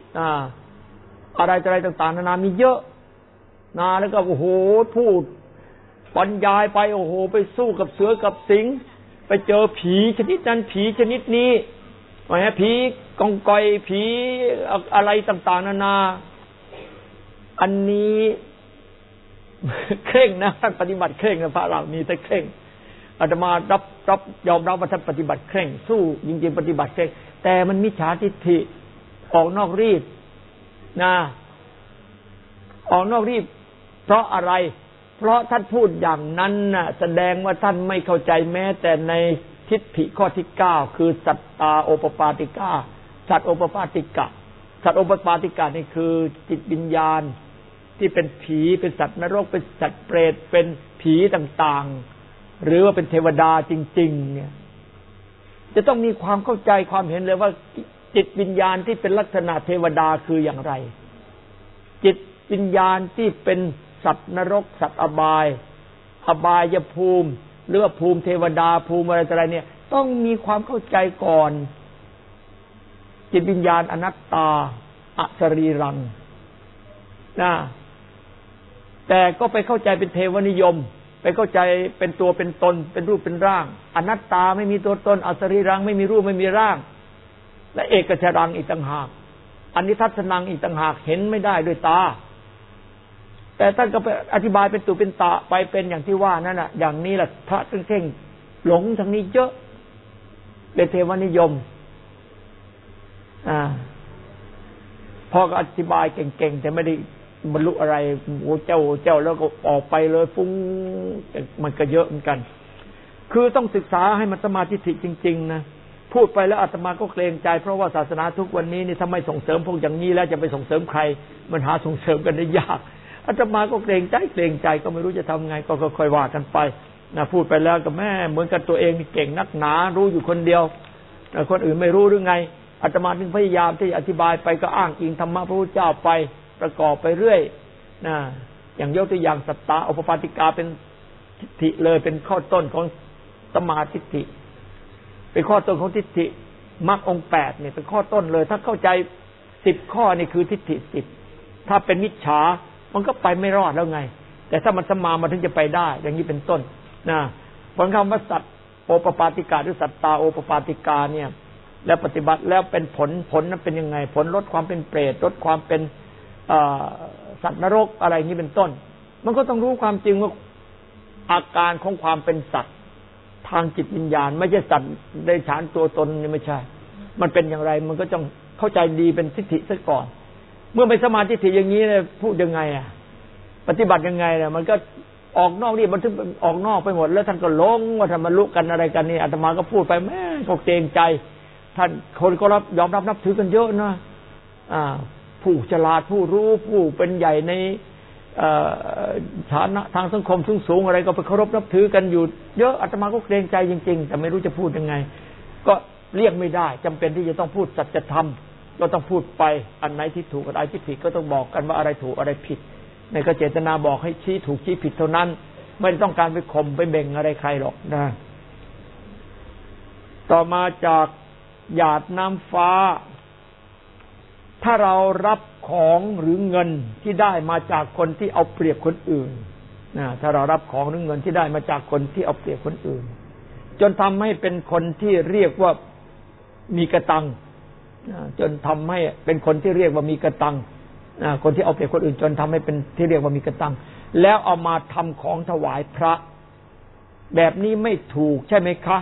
อะไรต่างๆนานามีเยอะแล้วก็โอ้โหพูดบรรยายไปโอ้โหไปสู้กับเสือกับสิงไปเจอผีชนิดนั้นผีชนิดนี้ผีกองกอยผีอะไรต่างๆนานาอันนี้เคร่งนะท่านปฏิบัติเคร่งนะพระเหล่านี้แต่เคร่งอาตมารับยอมรับว่าท่านปฏิบัติเคร่งสู้จริงๆปฏิบัติเคร่งแต่มันมิจฉาทิฏฐิออกนอกรีดนะออกนอกรีดเพราะอะไรเพราะท่านพูดอย่างนั้นน่ะแสดงว่าท่านไม่เข้าใจแม้แต่ในทิฏฐิข้อที่9คือสัตตาโอปปาติกาสัตโอปปาติกะสัตโอปปาติกะนี่คือจิตวิญญาณที่เป็นผีเป็นสัตว์นรกเป็นสัตว์เปรตเป็นผีต่างๆหรือว่าเป็นเทวดาจริงๆเนี่ยจะต้องมีความเข้าใจความเห็นเลยว่าจิตวิญญาณที่เป็นลักษณะเทวดาคืออย่างไรจิตวิญญาณที่เป็นสัตว์นรกสัตว์อบายภูมิหรือว่าภูมิเทวดาภูมิอะไรเนี่ยต้องมีความเข้าใจก่อนจิตวิญญาณอนัตตาอสรีรังนะแต่ก็ไปเข้าใจเป็นเทวนิยมไปเข้าใจเป็นตัวเป็นตนเป็นรูปเป็นร่างอนัตตาไม่มีตัวตนอสรีรังไม่มีรูปไม่มีร่างและเอกชรังอีกต่างหากอันนี้ทัศนังอีกต่างหากเห็นไม่ได้ด้วยตาแต่ท่านก็ไปอธิบายเป็นตุเป็นตะไปเป็นอย่างที่ว่านั่นน่ะอย่างนี้แหละพระเข่งหลงทางนี้เยอะเป็นเทวนิยมพอก็อธิบายเก่งๆแต่ไม่ได้บรรลุอะไรโอ้เจ้าแล้วก็ออกไปเลยฟุ้งมันก็เยอะเหมือนกันคือต้องศึกษาให้มันสมาธิจริงๆนะพูดไปแล้วอาตมาก็เกรงใจเพราะว่าศาสนาทุกวันนี้นี่ถ้าไม่ส่งเสริมพวกอย่างนี้แล้วจะไปส่งเสริมใครมันหาส่งเสริมกันได้ยากอาตมาก็เกรงใจก็ไม่รู้จะทำไงก็ค่อยๆว่ากันไปนะพูดไปแล้วก็แม่เหมือนกับตัวเองเก่งนักหนารู้อยู่คนเดียวคนอื่นไม่รู้หรือไงอาตมาถึงพยายามที่อธิบายไปก็อ้างอิงธรรมะพระพุทธเจ้าไปประกอบไปเรื่อยนะอย่างยกตัวอย่างสัตตาโอปปาติกาเป็นทิฏฐิเลยเป็นข้อต้นของสัมมาทิฏฐิเป็นข้อต้นของทิฏฐิมรรคองค์8เนี่ยเป็นข้อต้นเลยถ้าเข้าใจ10ข้อนี่คือทิฏฐิ10ถ้าเป็นมิจฉามันก็ไปไม่รอดแล้วไงแต่ถ้ามันสัมมามันถึงจะไปได้อย่างนี้เป็นต้นนะผลคำว่าสัตโอปปาติกาหรือสัตตาโอปปาติกาเนี่ยแล้วปฏิบัติแล้วเป็นผลนั้นเป็นยังไงผลลดความเป็นเปรตลดความเป็นสัตว์นรกอะไรอย่างนี้เป็นต้นมันก็ต้องรู้ความจริงว่าอาการของความเป็นสัตว์ทางจิตวิญญาณไม่ใช่สัตว์ในฐานตัวตนนี่ไม่ใช่มันเป็นอย่างไรมันก็ต้องเข้าใจดีเป็นทิฏฐิซะก่อนเมื่อไม่สมาธิทิฏฐิอย่างนี้เนี่ยพูดยังไงปฏิบัติยังไงเนี่ยมันก็ออกนอกนี่มันถึงออกนอกไปหมดแล้วท่านก็หลงว่าทำมันลุกกันอะไรกันนี่อาตมาก็พูดไปแม่ก็เกรงใจท่านคนก็ยอมรับนับถือกันเยอะนะผู้ฉลาดผู้รู้ผู้เป็นใหญ่ในฐานะทางสังคมสูงอะไรก็ไปเคารพนับถือกันอยู่เยอะอาตมาก็เกรงใจจริงๆแต่ไม่รู้จะพูดยังไงก็เลี่ยงไม่ได้จำเป็นที่จะต้องพูดสัจธรรมก็ต้องพูดไปอันไหนที่ถูกอันไหนที่ผิดก็ต้องบอกกันว่าอะไรถูกอะไรผิดในก็เจตนาบอกให้ชี้ถูกชี้ผิดเท่านั้นไม่ได้ต้องการไปข่มไปเบ่งอะไรใครหรอกนะต่อมาจากหยาดน้ำฟ้าถ้าเรารับของหรือเงินที่ได้มาจากคนที่เอาเปรียบคนอื่นถ้าเรารับของหรือเงินที่ได้มาจากคนที่เอาเปรียบคนอื่นจนทำให้เป็นคนที่เรียกว่ามีกตังจนทำให้เป็นคนที่เรียกว่ามีกตังคนที่เอาเปรียบคนอื่นจนทำให้เป็นที่เรียกว่ามีกตังแล้วเอามาทำของถวายพระแบบนี้ไม่ถูกใช่ไหมคะ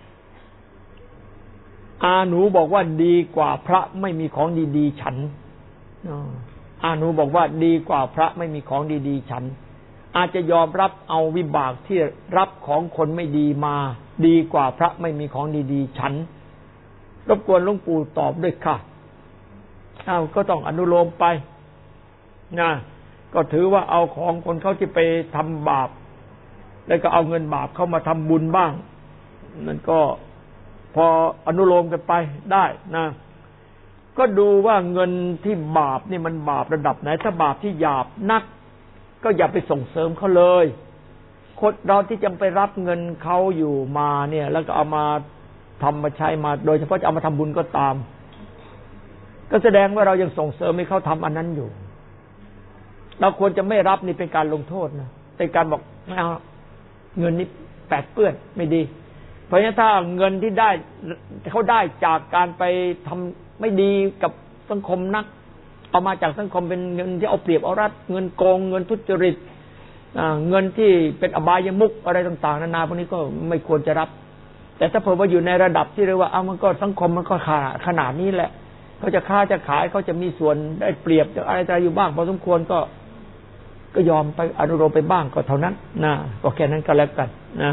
หนูบอกว่าดีกว่าพระไม่มีของดีๆฉันหนูบอกว่าดีกว่าพระไม่มีของดีๆฉันอาจจะยอมรับเอาวิบากที่รับของคนไม่ดีมาดีกว่าพระไม่มีของดีๆฉันรบกวนหลวงปู่ตอบด้วยค่ะก็ต้องอนุโลมไปนะก็ถือว่าเอาของคนเขาที่ไปทำบาปแล้วก็เอาเงินบาปเข้ามาทำบุญบ้างนั่นก็พออนุโลมกันไปได้นะก็ดูว่าเงินที่บาปนี่มันบาประดับไหนถ้าบาปที่หยาบนักก็อย่าไปส่งเสริมเขาเลยคนเราที่จะไปรับเงินเขาอยู่มาเนี่ยแล้วก็เอามาทำมาใช้มาโดยเฉพาะจะเอามาทำบุญก็ตามก็แสดงว่าเรายังส่งเสริมให้เขาทำอันนั้นอยู่เราควรจะไม่รับนี่เป็นการลงโทษนะเป็นการบอกไม่เอาเงินนี้แปดเปื้อนไม่ดีเพราะฉะนั้นถ้าเงินที่ได้เขาได้จากการไปทำไม่ดีกับสังคมนักเอามาจากสังคมเป็นเงินที่เอาเปรียบเอารัดเงินโกงเงินทุจริตเงินที่เป็นอบายมุขอะไรต่างๆนานาพวกนี้ก็ไม่ควรจะรับแต่ถ้าเผื่อว่าอยู่ในระดับที่เรียกว่ามันก็สังคมมันก็ขนาดนี้แหละเขาจะค้าจะขายเขาจะมีส่วนได้เปรียบอะไรอยู่บ้างพอสมควรก็ยอมไปอนุโลมไปบ้างก็เท่านั้นนะก็แค่นั้นก็แล้วกันนะ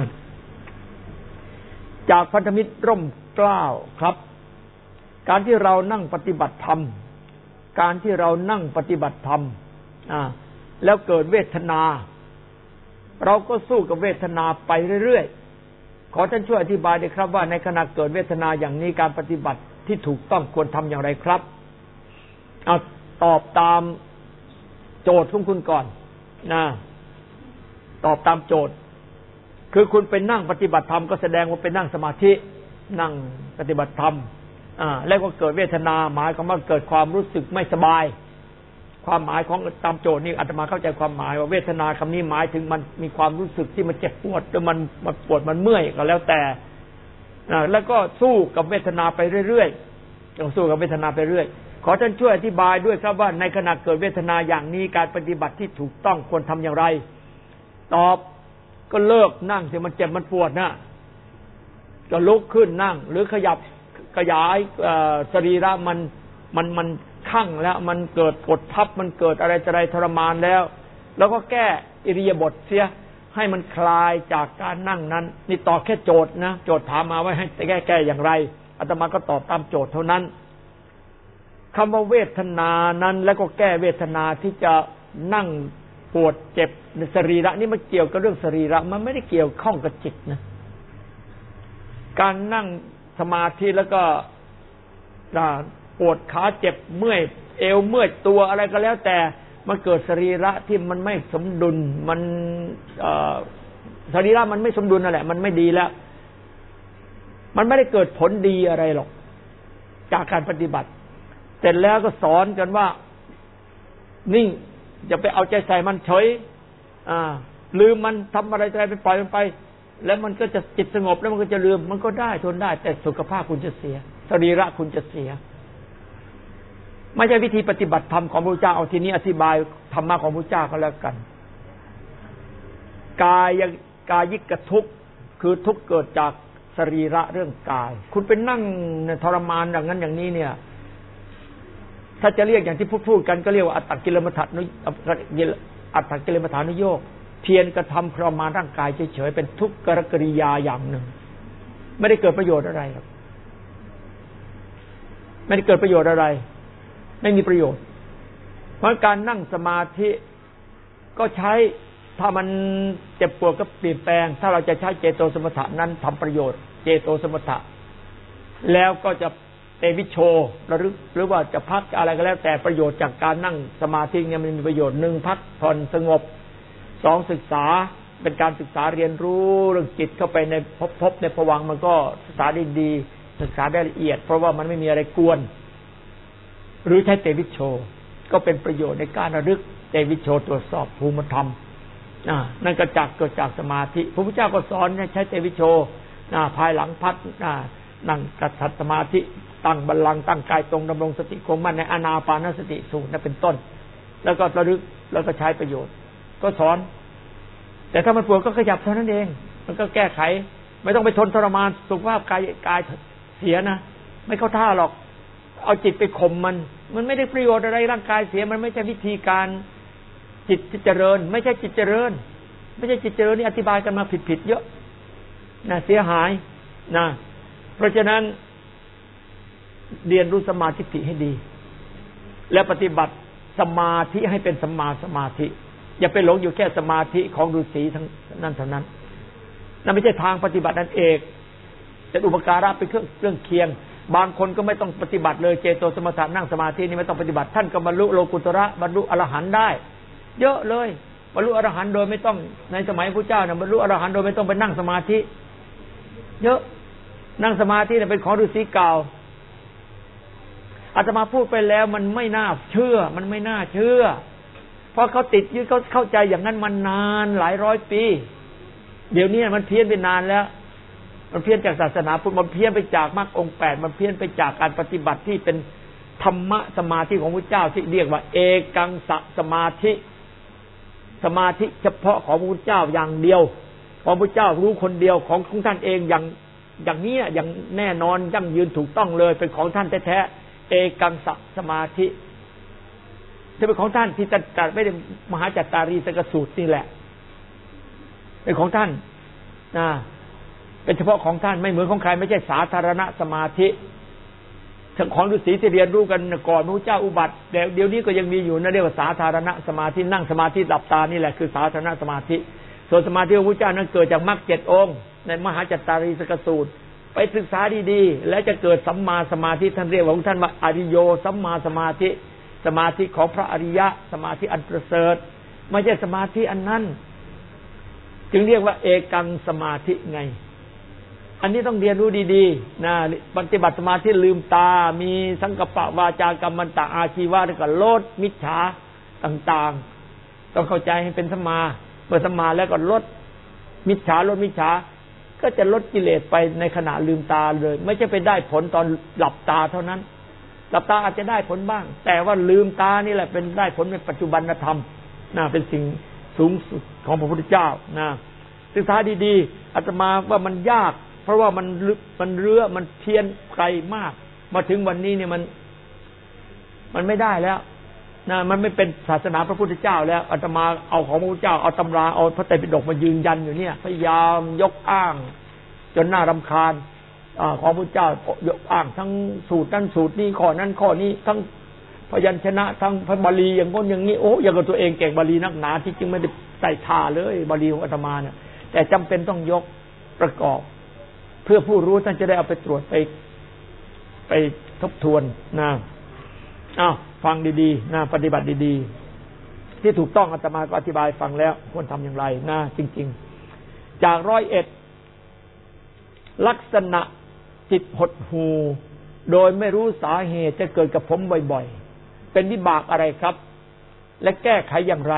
จากพันธมิตรร่มเกล้าครับการที่เรานั่งปฏิบัติธรรมแล้วเกิดเวทนาเราก็สู้กับเวทนาไปเรื่อยๆขอท่านช่วยอธิบายด้วยครับว่าในขณะเกิดเวทนาอย่างนี้การปฏิบัติที่ถูกต้องควรทำอย่างไรครับตอบตามโจทย์ของคุณก่อนนะตอบตามโจทย์คือคุณไปนั่งปฏิบัติธรรมก็แสดงว่าไปนั่งสมาธินั่งปฏิบัติธรรมแล้วก็เกิดเวทนาหมายความว่าเกิดความรู้สึกไม่สบายความหมายของตามโจทย์นี่อาตมาเข้าใจความหมายว่าเวทนาคำนี้หมายถึงมันมีความรู้สึกที่มันเจ็บปวดหรือมันปวดมันเมื่อยก็แล้วแต่แล้วก็สู้กับเวทนาไปเรื่อยๆต้องสู้กับเวทนาไปเรื่อยขอท่านช่วยอธิบายด้วยครับว่าในขณะเกิดเวทนาอย่างนี้การปฏิบัติที่ถูกต้องควรทำอย่างไรตอบก็เลิกนั่งที่มันเจ็บมันปวดนะก็ลุกขึ้นนั่งหรือขยับขยายสรีระมันคั่งแล้วมันเกิดกดทับมันเกิดอะไรทรมานแล้วก็แก้อิริยาบถเสียให้มันคลายจากการนั่งนั้นนี่ตอบแค่โจทย์นะโจทย์ถามมาว่าให้แก้อย่างไรอาตมาก็ตอบตามโจทย์เท่านั้นคำว่าเวทนานั้นแล้วก็แก้เวทนาที่จะนั่งปวดเจ็บในสรีระนี่มันเกี่ยวกับเรื่องสรีระมันไม่ได้เกี่ยวข้องกับจิตนะการนั่งสมาธิแล้วก็ปวดขาเจ็บเมื่อยเอวเมื่อยตัวอะไรก็แล้วแต่มันเกิดสรีระที่มันไม่สมดุลมันสรีระมันไม่สมดุลนั่นแหละมันไม่ดีแล้วมันไม่ได้เกิดผลดีอะไรหรอกจากการปฏิบัติเสร็จแล้วก็สอนกันว่านิ่งอย่าไปเอาใจใส่มันเฉยลืมมันทำอะไรไปปล่อยมันไปแล้วมันก็จะจิตสงบแล้วมันก็จะลืมมันก็ได้ทนได้แต่สุขภาพคุณจะเสียสรีระคุณจะเสียไม่ใช่วิธีปฏิบัติธรรมของพระพุทธเจ้าเอาทีนี้อธิบายธรรมะของพระพุทธเจ้าก็แล้วกันกายิกทุกข์คือทุกข์เกิดจากสรีระเรื่องกายคุณไปนั่งทรมานอย่างนั้นอย่างนี้เนี่ยถ้าจะเรียกอย่างที่พูดกันก็เรียกว่าอัตตกิลมัฏฐานุโยคเพียรกระทำทรมานร่างกายเฉยๆเป็นทุกขกริยาอย่างหนึ่งไม่ได้เกิดประโยชน์อะไรครับไม่ได้เกิดประโยชน์อะไรไม่มีประโยชน์เพราะการนั่งสมาธิก็ใช้ถ้ามันเจ็บปวดก็เปลี่ยนแปลงถ้าเราจะใช้เจโตสมถะนั้นทำประโยชน์เจโตสมถะแล้วก็จะเตวิโชระลึกหรือว่าจะพักอะไรก็แล้วแต่ประโยชน์จากการนั่งสมาธิเนี่ยมันมีประโยชน์1พักผ่อนสงบ2ศึกษาเป็นการศึกษาเรียนรู้เรื่องจิตเข้าไปในพบในภวังค์มันก็ศึกษาได้ดีศึกษาได้ละเอียดเพราะว่ามันไม่มีอะไรกวนหรือใช้เตวิโชก็เป็นประโยชน์ในการระลึกเตวิโชตรวจสอบภูมิธรรมนั่นก็เกิดจากสมาธิพระพุทธเจ้าก็สอนใช้เตวิโชภายหลังพักนั่งกัดสมาธิตั้งบัลลังก์ตั้งกายตรงดำรงสติคงมั่นในอานาปานสติสูตรนั่นเป็นต้นแล้วก็ระลึกแล้วก็ใช้ประโยชน์ก็สอนแต่ถ้ามันปวดก็ขยับเท่านั้นเองมันก็แก้ไขไม่ต้องไปทนทรมานสุขภาพกายเสียนะไม่เข้าท่าหรอกเอาจิตไปข่มมันไม่ได้ประโยชน์อะไรร่างกายเสียมันไม่ใช่วิธีการจิตเจริญไม่ใช่จิตเจริญไม่ใช่จิตเจริญนี่อธิบายกันมาผิดเยอะนะเสียหายนะเพราะฉะนั้นเรียนรู้สมาธิให้ดีและปฏิบัติสมาธิให้เป็นสัมมาสมาธิอย่าไปหลงอยู่แค่สมาธิของฤาษีทั้งนั้นเท่านั้นนั่นไม่ใช่ทางปฏิบัตินั่นเองเป็นอุปการะเป็นเครื่องเคียงบางคนก็ไม่ต้องปฏิบัติเลยเจโตสมถะนั่งสมาธินี่ไม่ต้องปฏิบัติท่านก็บรรลุโลกุตระบรรลุอรหันต์ได้เยอะเลยบรรลุอรหันต์โดยไม่ต้องในสมัยพระเจ้านะบรรลุอรหันต์โดยไม่ต้องไปนั่งสมาธิเยอะนั่งสมาธิเนี่ยเป็นของฤาษีเก่าอาตมาพูดไปแล้วมันไม่น่าเชื่อมันไม่น่าเชื่อเพราะเขาติดยึดเขาเข้าใจอย่างนั้นมานานหลายร้อยปีเดี๋ยวนี้มันเพี้ยนไปนานแล้วมันเพี้ยนจากศาสนาพุทธมันเพี้ยนไปจากมรรคองค์8มันเพี้ยนไปจากการปฏิบัติที่เป็นธรรมะสมาธิของพระเจ้าที่เรียกว่าเอกังสมาธิสมาธิเฉพาะของพระพุทธเจ้าอย่างเดียวของพระพุทธเจ้ารู้คนเดียวของท่านเองอย่างนี้อย่างแน่นอนยั่งยืนถูกต้องเลยเป็นของท่านแท้ๆเอกังสมาธิจะเป็นของท่านที่จัดไม่ได้มหาจัตตารีสกสูตรนี่แหละเป็นของท่านเป็นเฉพาะของท่านไม่เหมือนของใครไม่ใช่สาธารณสมาธิของฤาษีที่เรียนรู้กันก่อนพระเจ้าอุบัติแต่เดี๋ยวนี้ก็ยังมีอยู่นะเรียกว่าสาธารณสมาธินั่งสมาธิหลับตานี่แหละคือสาธารณสมาธิส่วนสมาธิของพระเจ้านั้นเกิดจากมรรค7องค์ในมหาจัตตารีสกสูตรไปศึกษาดีๆแล้วจะเกิดสัมมาสมาธิท่านเรียกของท่านว่าอริโยสัมมาสมาธิสมาธิของพระอริยะสมาธิอันประเสริฐไม่ใช่สมาธิอันนั้นจึงเรียกว่าเอกังสมาธิไงอันนี้ต้องเรียนรู้ดีๆนะปฏิบัติสมาธิลืมตามีสังกัปปะวาจากัมมันตะอาชีวะแล้วก็ลดมิจฉาต่างๆต้องเข้าใจให้เป็นสัมมาเมื่อสัมมาแล้วก็ลดมิจฉาลดมิจฉาก็จะลดกิเลสไปในขณะลืมตาเลยไม่ใช่ไปได้ผลตอนหลับตาเท่านั้นหลับตาอาจจะได้ผลบ้างแต่ว่าลืมตานี่แหละเป็นได้ผลในปัจจุบันธรรมเป็นสิ่งสูงสุดของพระพุทธเจ้าศึกษาดีๆอาตมาว่ามันยากเพราะว่ามันเรือมันเพี้ยนไกลมากมาถึงวันนี้เนี่ยมันไม่ได้แล้วมันไม่เป็นศาสนาพระพุทธเจ้าแล้วอาตมาเอาของพระพุทธเจ้าเอาตำราเอาพระไตรปิฎกมายืนยันอยู่เนี่ยพยายามยกอ้างจนน่ารำคาญของพระพุทธเจ้ายกอ้างทั้งสูตรนั้นสูตรนี้ข้อนั้นข้อนี้ทั้งพยัญชนะทั้งพระบาลีอย่างง้นอย่างนี้โอ้อย่างกับตัวเองเก่งบาลีนักหนาที่จริงไม่ได้ใส่ท่าเลยบาลีของอาตมาเนี่ยแต่จำเป็นต้องยกประกอบเพื่อผู้รู้ท่านจะได้เอาไปตรวจไปทบทวนฟังดีๆปฏิบัติดีๆที่ถูกต้องอาตมาก็อธิบายฟังแล้วควรทำอย่างไรจริงๆจาก101ลักษณะจิตหดหู่โดยไม่รู้สาเหตุจะเกิดกับผมบ่อยๆเป็นวิบากอะไรครับ และแก้ไขอย่างไร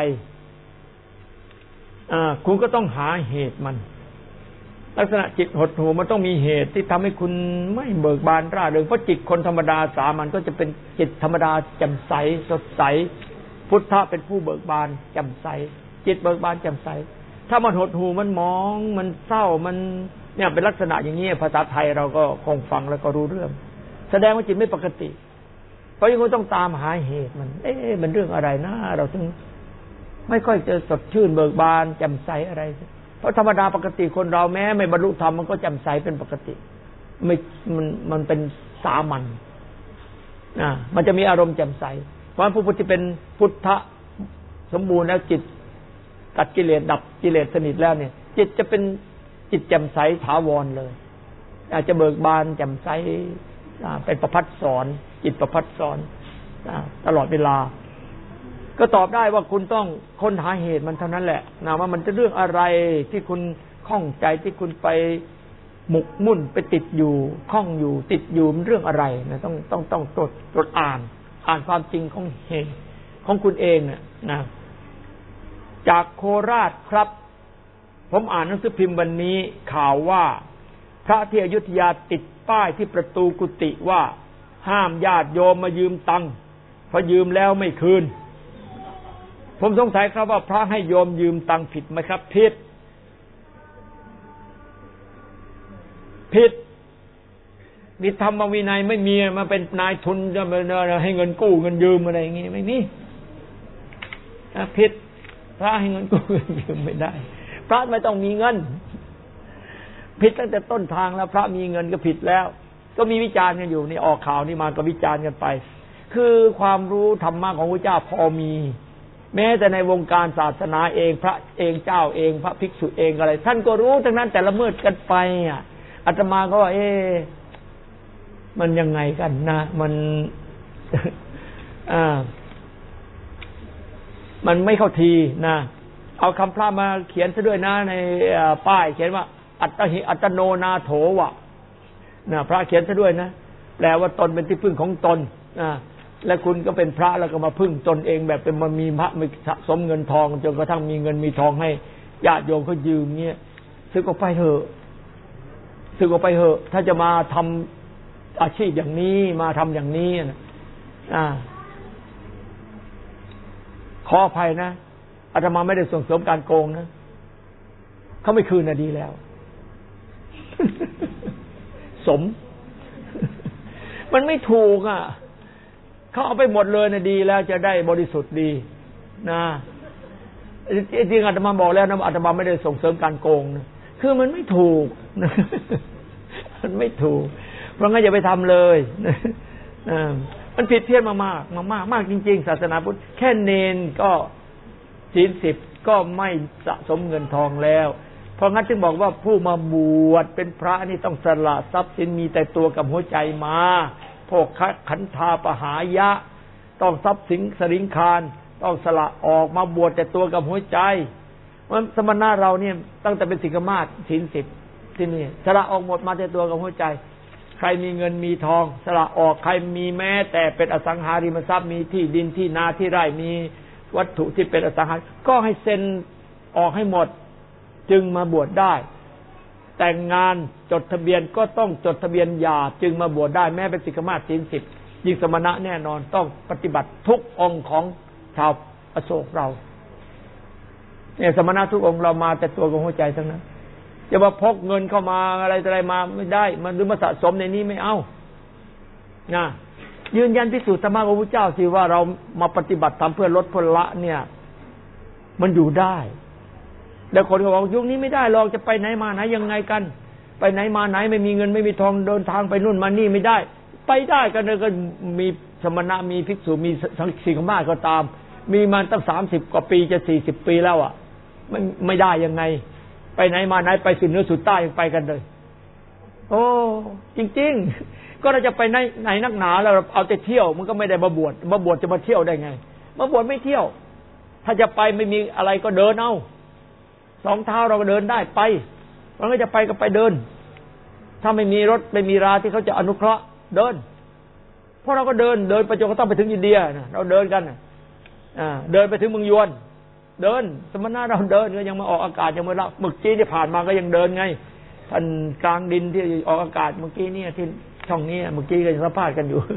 คุณก็ต้องหาเหตุมันลักษณะจิตหดหู่มันต้องมีเหตุที่ทำให้คุณไม่เบิกบานร่าเริงเพราะจิตคนธรรมดาสามัญก็จะเป็นจิตธรรมดาแจ่มใสสดใสพุทธะเป็นผู้เบิกบานแจ่มใสจิตเบิกบานแจ่มใสถ้ามันหดหู่มันมองมันเศร้ามันเนี่ยเป็นลักษณะอย่างนี้ภาษาไทยเราก็คงฟังแล้วก็รู้เรื่องแสดงว่าจิตไม่ปกติเพราะยังต้องตามหาเหตุมันมันเรื่องอะไรนะเราถึงไม่ค่อยจะสดชื่นเบิกบานแจ่มใสอะไรเพราะธรรมดาปกติคนเราแม้ไม่บรรลุธรรมมันก็แจ่มใสเป็นปกติไม่มันเป็นสามัญมันจะมีอารมณ์แจ่มใสเพราะผู้ที่เป็นพุทธะสมบูรณ์แล้วจิตตัดกิเลสดับกิเลสสนิทแล้วเนี่ยจิตจะเป็นจิตแจ่มใสถาวรเลยอาจจะเบิกบานแจ่มใสเป็นประภัสสรจิตประภัสสรตลอดเวลาก็ตอบได้ว่าคุณต้องค้นหาเหตุมันเท่านั้นแหละนะว่ามันจะเรื่องอะไรที่คุณข้องใจที่คุณไปหมกมุ่นไปติดอยู่ข้องอยู่ติดอยู่มันเรื่องอะไรนะต้องตรวจอ่านความจริงของเหตุของคุณเองเนี่ยนะจากโคราชครับผมอ่านหนังสือพิมพ์วันนี้ข่าวว่าพระที่อยุธยาติดป้ายที่ประตูกุฏิว่าห้ามญาติโยมมายืมตังค์เพราะยืมแล้วไม่คืนผมสงสัยครับว่าพระให้โยมยืมตังค์ผิดไหมครับผิดมีธรรมวินัยไม่มีมาเป็นนายทุนจะมาให้เงินกู้เงินยืมอะไรอย่างงี้ไม่มีผิดพระให้เงินกู้เงินยืมไม่ได้พระไม่ต้องมีเงินผิดตั้งแต่ต้นทางแล้วพระมีเงินก็ผิดแล้วก็มีวิจารณ์กันอยู่นี่ออกข่าวนี่มาก็วิจารณ์กันไปคือความรู้ธรรมะของพระเจ้าพอมีแม้แต่ในวงการศาสนาเองพระเองเจ้าเองพระภิกษุเองอะไรท่านก็รู้ทั้งนั้นแต่ละเมิดกันไปอาตมาก็ว่ามันยังไงกันนะมันไม่เข้าทีนะเอาคำพระมาเขียนซะด้วยนะในป้ายเขียนว่าอัตตหิอัตโนนาโถวะนะพระเขียนซะด้วยนะแปลว่าตนเป็นที่พึ่งของตนและคุณก็เป็นพระแล้วก็มาพึ่งตนเองแบบเป็นมันมีพระมีสะสมเงินทองจนกระทั่งมีเงินมีทองให้ญาติโยมเขายืมเนี่ยสึกออกไปเถอะถ้าจะมาทำอาชีพอย่างนี้มาทำอย่างนี้ขออภัยนะอาตมาไม่ได้ส่งเสริมการโกงนะเขาไม่คืนดีแล้วสมมันไม่ถูกเขาเอาไปหมดเลยนะดีแล้วจะได้บริสุทธิ์ดีนะจริงอาตมาบอกแล้วนะอาตมาไม่ได้ส่งเสริมการโกงนะคือมันไม่ถูกมันไม่ถูกเพราะงั้นอย่าไปทำเลยมันผิดเพี้ยนมากจริงๆศาสนาพุทธแค่เนนก็ศีล10ก็ไม่สะสมเงินทองแล้วเพราะงั้นจึงบอกว่าผู้มาบวชเป็นพระนี่ต้องสละทรัพย์สินมีแต่ตัวกับหัวใจมาโภคขันธาปหายะต้องทรัพย์สินสริงคารต้องสละออกมาบวชแต่ตัวกับหัวใจมันสมณะเราเนี่ยตั้งแต่เป็นสิกขมาศศีล10ที่นี่สละออกหมดมาแต่ตัวกับหัวใจใครมีเงินมีทองสละออกใครมีแม้แต่เป็นอสังหาริมทรัพย์มีที่ดินที่นาที่ไร่มีวัตถุที่เป็นอสังหาก็ให้เซ็นออกให้หมดจึงมาบวชได้แต่งงานจดทะเบียนก็ต้องจดทะเบียนหย่าจึงมาบวชได้แม้เป็นสิกขมาศศีล10ยิ่งสมณะแน่นอนต้องปฏิบัติทุกองค์ของชาวอโศกเราเนี่ยสมณะทุกองค์เรามาแต่ตัวกับหัวใจทั้งนั้นจะมาพกเงินเข้ามาอะไรมาไม่ได้มันหรือมาสะสมในนี้ไม่เอานะยืนยันพิสูจน์ธรรมะของพระเจ้าสิว่าเรามาปฏิบัติทำเพื่อลดพละเนี่ยมันอยู่ได้แล้วคนก็บอกยุคนี้ไม่ได้หรอกจะไปไหนมาไหนยังไงกันไปไหนมาไหนไม่มีเงินไม่มีทองเดินทางไปนู่นมานี่ไม่ได้ไปได้กันเลยก็มีสมณะมีภิกษุมีสิกขมาศก็ตามมีมาตั้ง30 กว่าปีจะ40 ปีแล้วไม่ได้ยังไงไปไหนมาไหนไปสุดเหนือสุดใต้ยังไปกันเลยโอ้จริงๆก็เราจะไปไหนนักหนาแล้วเอาแต่เที่ยวมันก็ไม่ได้มาบวชจะมาเที่ยวได้ไงมาบวชไม่เที่ยวถ้าจะไปไม่มีอะไรก็เดินเอา2 เท้าเราก็เดินได้ไปเราก็จะไปก็ไปเดินถ้าไม่มีรถไม่มีราที่เขาจะอนุเคราะห์เดินเพราะเราก็เดินไปจนกระทั่งไปถึงอินเดียนะเราเดินกันเดินไปถึงเมืองยวนเดินสมณะเราเดินก็ยังมาออกอากาศยังมาละเมื่อกี้ที่ผ่านมาก็ยังเดินไงท่านกลางดินที่ออกอากาศเมื่อกี้เนี่ยที่ช่องนี้เมื่อกี้ก็ยังสัมภาษณ์กันอยู่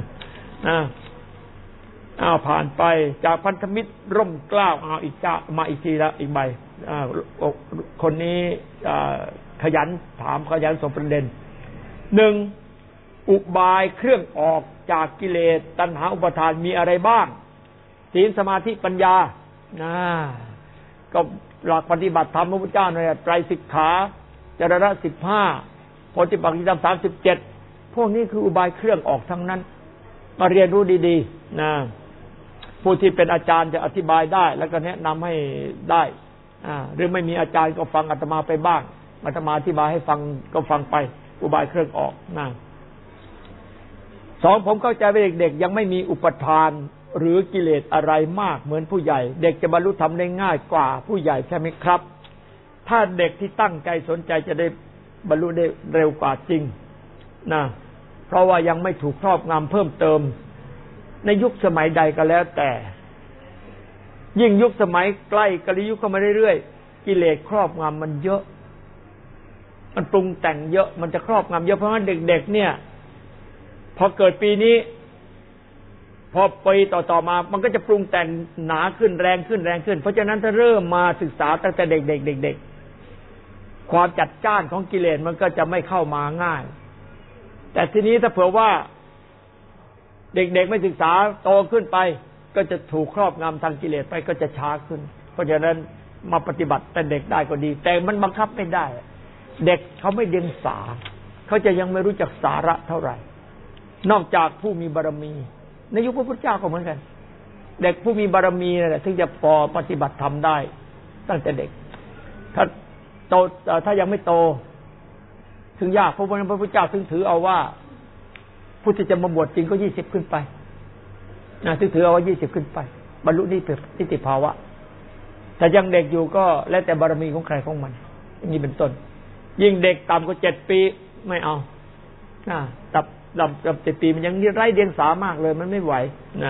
ผ่านไปจากพันธมิตรร่มเกล้าอีกจ้ามาอีกทีละอีกใบคนนี้ขยันถามขยันส่งประเด็นหนึ่งอุบายเครื่องออกจากกิเลสตัณหาอุปาทานมีอะไรบ้างศีลสมาธิปัญญาก็หลักปฏิบัติธรรมพระพุทธเจ้าเนี่ยไตรสิกขาจรณะ15โพธิปักขิธรรม37พวกนี้คืออุบายเครื่องออกทั้งนั้นมาเรียนรู้ดีๆนะผู้ที่เป็นอาจารย์จะอธิบายได้แล้วก็แนะนำให้ได้หรือไม่มีอาจารย์ก็ฟังอาตมาไปบ้างอาตมาอธิบายให้ฟังก็ฟังไปอุบายเครื่องออกนะสองผมเข้าใจว่าเด็กๆยังไม่มีอุปทานหรือกิเลสอะไรมากเหมือนผู้ใหญ่เด็กจะบรรลุธรรมได้ง่ายกว่าผู้ใหญ่ใช่ไหมครับถ้าเด็กที่ตั้งใจสนใจจะได้บรรลุได้เร็วกว่าจริงนะเพราะว่ายังไม่ถูกครอบงำเพิ่มเติมในยุคสมัยใดก็แล้วแต่ยิ่งยุคสมัยใกล้กาลยุคเข้ามาเรื่อยๆกิเลสครอบงำมันเยอะมันปรุงแต่งเยอะมันจะครอบงำเยอะเพราะฉะนั้นเด็กๆเนี่ยพอเกิดปีนี้พอปีต่อๆมามันก็จะปรุงแต่งหนาขึ้นแรงขึ้นเพราะฉะนั้นถ้าเริ่มมาศึกษาตั้งแต่เด็กๆความจัดจ้านของกิเลสมันก็จะไม่เข้ามาง่ายแต่ทีนี้ถ้าเผื่อว่าเด็กๆไม่ศึกษาโตขึ้นไปก็จะถูกครอบงำทางกิเลสไปก็จะช้าขึ้นเพราะฉะนั้นมาปฏิบัติแต่เด็กได้ก็ดีแต่มันบังคับไม่ได้เด็กเขาไม่เดียงสาเขาจะยังไม่รู้จักสาระเท่าไหร่นอกจากผู้มีบารมีในยุคพระพุทธเจ้าก็เหมือนกันเด็กผู้มีบารมีนั่นแหละถึงจะพอปฏิบัติธรรมได้ตั้งแต่เด็กถ้าโตถ้ายังไม่โตถึงยากเพราะว่าพระพุทธเจ้าถึงถือเอาว่าผู้ที่จะมาบวชจริงก็20ขึ้นไปถึงถือเอาว่า20ขึ้นไปบรรลุนิติภาวะแต่ยังเด็กอยู่ก็แล้วแต่บารมีของใครของมันอย่างนี้เป็นต้นยิ่งเด็กต่ำกว่า7 ปีไม่เอาต่ำ7 ปีมันยังไร้เดียงสามากเลยมันไม่ไหว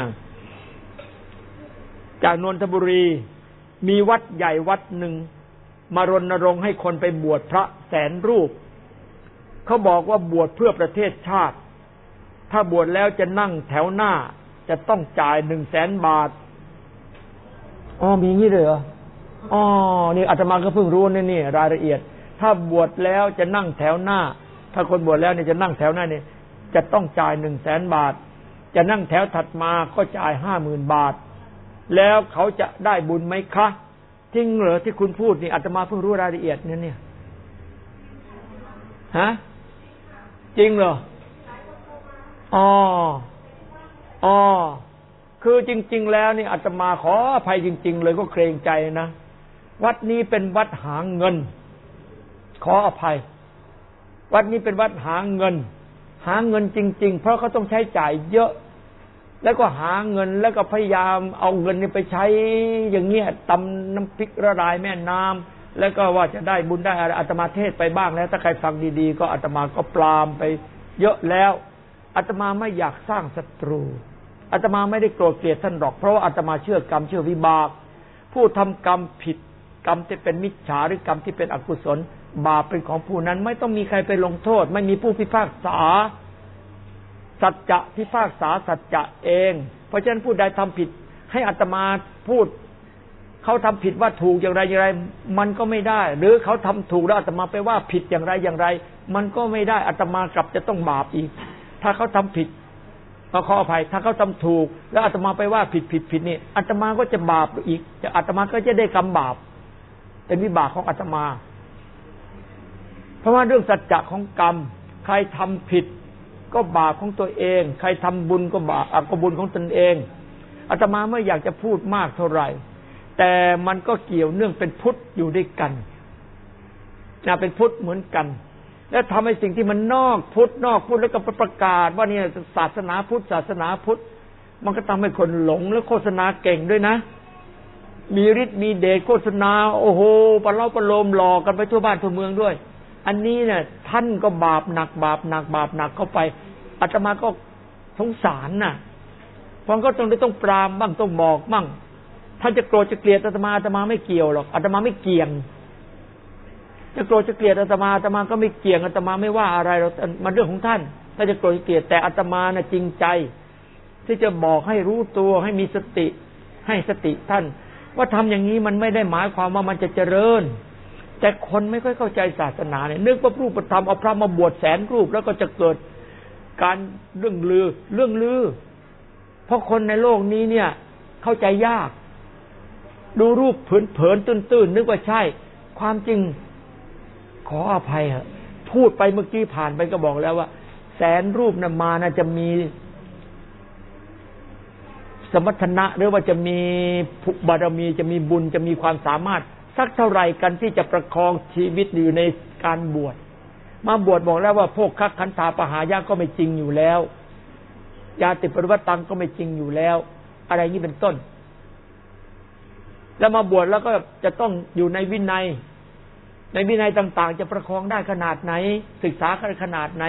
จากนนทบุรีมีวัดใหญ่วัดหนึ่งมารณรงค์ให้คนไปบวชพระ100,000 รูปเขาบอกว่าบวชเพื่อประเทศชาติถ้าบวชแล้วจะนั่งแถวหน้าจะต้องจ่าย100,000 บาทมีงี้เลยเหรอนี่อาตมาก็เพิ่งรู้นี่รายละเอียดถ้าบวชแล้วจะนั่งแถวหน้าถ้าคนบวชแล้วเนี่ยจะนั่งแถวหน้าเนี่ยจะต้องจ่าย100,000 บาทจะนั่งแถวถัดมาก็จ่าย 50,000 บาทแล้วเขาจะได้บุญไหมคะจริงเหรอที่คุณพูดนี่อาตมาเพิ่งรู้รายละเอียดเนี่ยฮะจริงเหรอคือจริงๆแล้วนี่อาตมาขออภัยจริงๆเลยก็เกรงใจนะวัดนี้เป็นวัดหาเงินขออภัยวัดนี้เป็นวัดหาเงินจริงๆเพราะเขาต้องใช้จ่ายเยอะแล้วก็หาเงินแล้วก็พยายามเอาเงินนี้ไปใช้อย่างเงี้ยตำน้ำพริกละลายแม่น้ำแล้วก็ว่าจะได้บุญได้อะไรอาตมาเทศไปบ้างแล้วถ้าใครฟังดีๆก็อาตมาก็ปรามไปเยอะแล้วอาตมาไม่อยากสร้างศัตรูอาตมาไม่ได้โกรธเกลียดท่านหรอกเพราะว่าอาตมาเชื่อกรรมเชื่อวิบากผู้ทำกรรมผิดกรรมที่เป็นมิจฉาหรือกรรมที่เป็นอกุศลบาปเป็นของผู้นั้นไม่ต้องมีใครไปลงโทษไม่มีผู้พิพากษาสัจจะพิพากษาสัจจะเองเพราะฉะนั้นผู้ใดทำผิดให้อาตมาพูดเขาทำผิดว่าถูกอย่างไรมันก็ไม่ได้หรือเขาทำถูกแล้วอาตมาไปว่าผิดอย่างไรมันก็ไม่ได้อาตมากลับจะต้องบาปอีกถ้าเขาทำผิดขออภัยถ้าเขาทำถูกแล้วอาตมาไปว่าผิดนี่อาตมาก็จะบาปอีกอาตมาก็จะได้กรรมบาปเป็นวิบากของอาตมาเพราะว่าเรื่องสัจจะของกรรมใครทำผิดก็บาปของตัวเองใครทำบุญก็บาปก็บุญของตนเองอาตมาไม่อยากจะพูดมากเท่าไหร่แต่มันก็เกี่ยวเนื่องเป็นพุทธอยู่ด้วยกันเป็นพุทธเหมือนกันแล้วทำให้สิ่งที่มันนอกพุทธแล้วก็ประกาศว่าเนี่ยศาสนาพุทธมันก็ทำให้คนหลงและโฆษณาเก่งด้วยนะมีฤทธิ์มีเดชโฆษณาโอ้โหปะเล่าปะโลมหลอกกันไปทั่วบ้านทั่วเมืองด้วยอันนี้เนี่ยท่านก็บาปหนักเข้าไปอาตมาก็สงสารน่ะเพราะก็ต้องปรามบ้างต้องบอกบ้างท่านจะโกรธจะเกลียดอาตมาไม่เกี่ยวหรอกอาตมาไม่เกี่ยงจะโกรธจะเกลียดอาตมาก็ไม่เกี่ยงอาตมาไม่ว่าอะไรหรอกมันเรื่องของท่านถ้าจะโกรธจะเกลียดแต่อาตมาน่ะจริงใจที่จะบอกให้รู้ตัวให้มีสติให้สติท่านว่าทำอย่างนี้มันไม่ได้หมายความว่ามันจะเจริญแต่คนไม่ค่อยเข้าใจศาสนาเนี่ยนึกว่ารูปธรรมเอาพระมาบวชแสนรูปแล้วก็จะเกิดการเรื่องลือเพราะคนในโลกนี้เนี่ยเข้าใจยากดูรูปเผินๆตื้นๆนึกว่าใช่ความจริงขออภัยฮะพูดไปเมื่อกี้ผ่านไปก็บอกแล้วว่าแสนรูปน่ะมาน่าจะมีสมรรถนะหรือว่าจะมีบารมีจะมีบุญจะมีความสามารถสักเท่าไหร่กันที่จะประคองชีวิตอยู่ในการบวชมาบวชบอกแล้วว่าพวกคักขันธาปหายะก็ไม่จริงอยู่แล้วญาติปริวัติตังก็ไม่จริงอยู่แล้วอะไรนี้เป็นต้นแล้วมาบวชแล้วก็จะต้องอยู่ในวินัยต่างๆจะประคองได้ขนาดไหนศึกษาขนาดไหน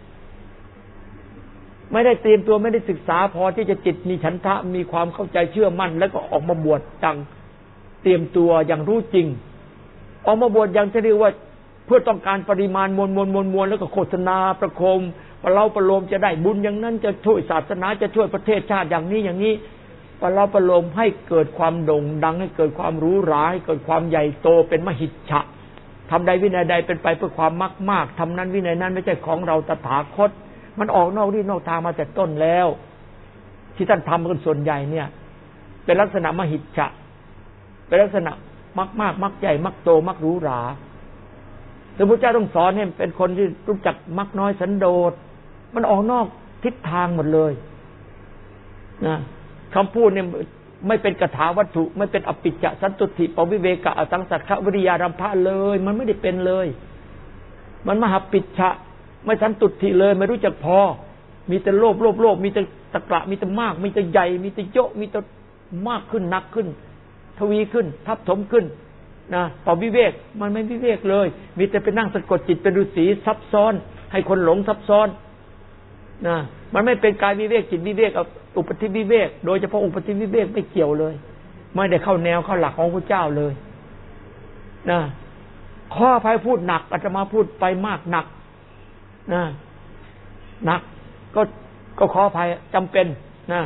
ไม่ได้เตรียมตัวไม่ได้ศึกษาพอที่จะจิตมีฉันทะมีความเข้าใจเชื่อมั่นแล้วก็ออกมาบวชจังเตรียมตัวอย่างรู้จริงออกมาบวชอย่างจะเรียกว่าเพื่อต้องการปริมาณมวลแล้วก็โฆษณาประโคมประโลมจะได้บุญอย่างนั้นจะช่วยศาสนาจะช่วยประเทศชาติอย่างนี้ประโลมให้เกิดความโด่งดังให้เกิดความหรูหราให้เกิดความใหญ่โตเป็นมหิทธะทำใดวินัยใดเป็นไปเพื่อความมากทำนั้นวินัยนั้นไม่ใช่ของเราตถาคตมันออกนอกที่นอกทางมาแต่ต้นแล้วที่ท่านทำกันส่วนใหญ่เนี่ยเป็นลักษณะมหิทธะเป็นลักษณะมักใหญ่มักโตมักหรูหราพระพุทธเจ้าต้องสอนให้เป็นคนที่รู้จักมักน้อยสันโดษมันออกนอกทิศทางหมดเลยนะคำพูดเนี่ยไม่เป็นกถาวัตถุไม่เป็นอปิจจสันตุถิปวิเวกะอสังสัทขวิริยารัมภะเลยมันไม่ได้เป็นเลยมันมหาปิจฉะไม่สันตุถิเลยไม่รู้จักพอมีแต่โลภมีแต่ตะกระมีแต่มากมีแต่ใหญ่มีแต่เยอะมีแต่มากขึ้นหนักขึ้นทวีขึ้นทับถมขึ้นนะต่อวิเวกมันไม่วิเวกเลยมีแต่ไปนั่งสะกดจิตเป็นฤาษีซับซ้อนให้คนหลงซับซ้อนนะมันไม่เป็นกายวิเวกจิตวิเวกอุปธิวิเวกโดยเฉพาะอุปธิวิเวกไม่เกี่ยวเลยไม่ได้เข้าแนวเข้าหลักของพระเจ้าเลยนะข้ออภัยพูดหนักอาตมาพูดไปมากหนักนะหนักก็ขออภัยจำเป็นนะ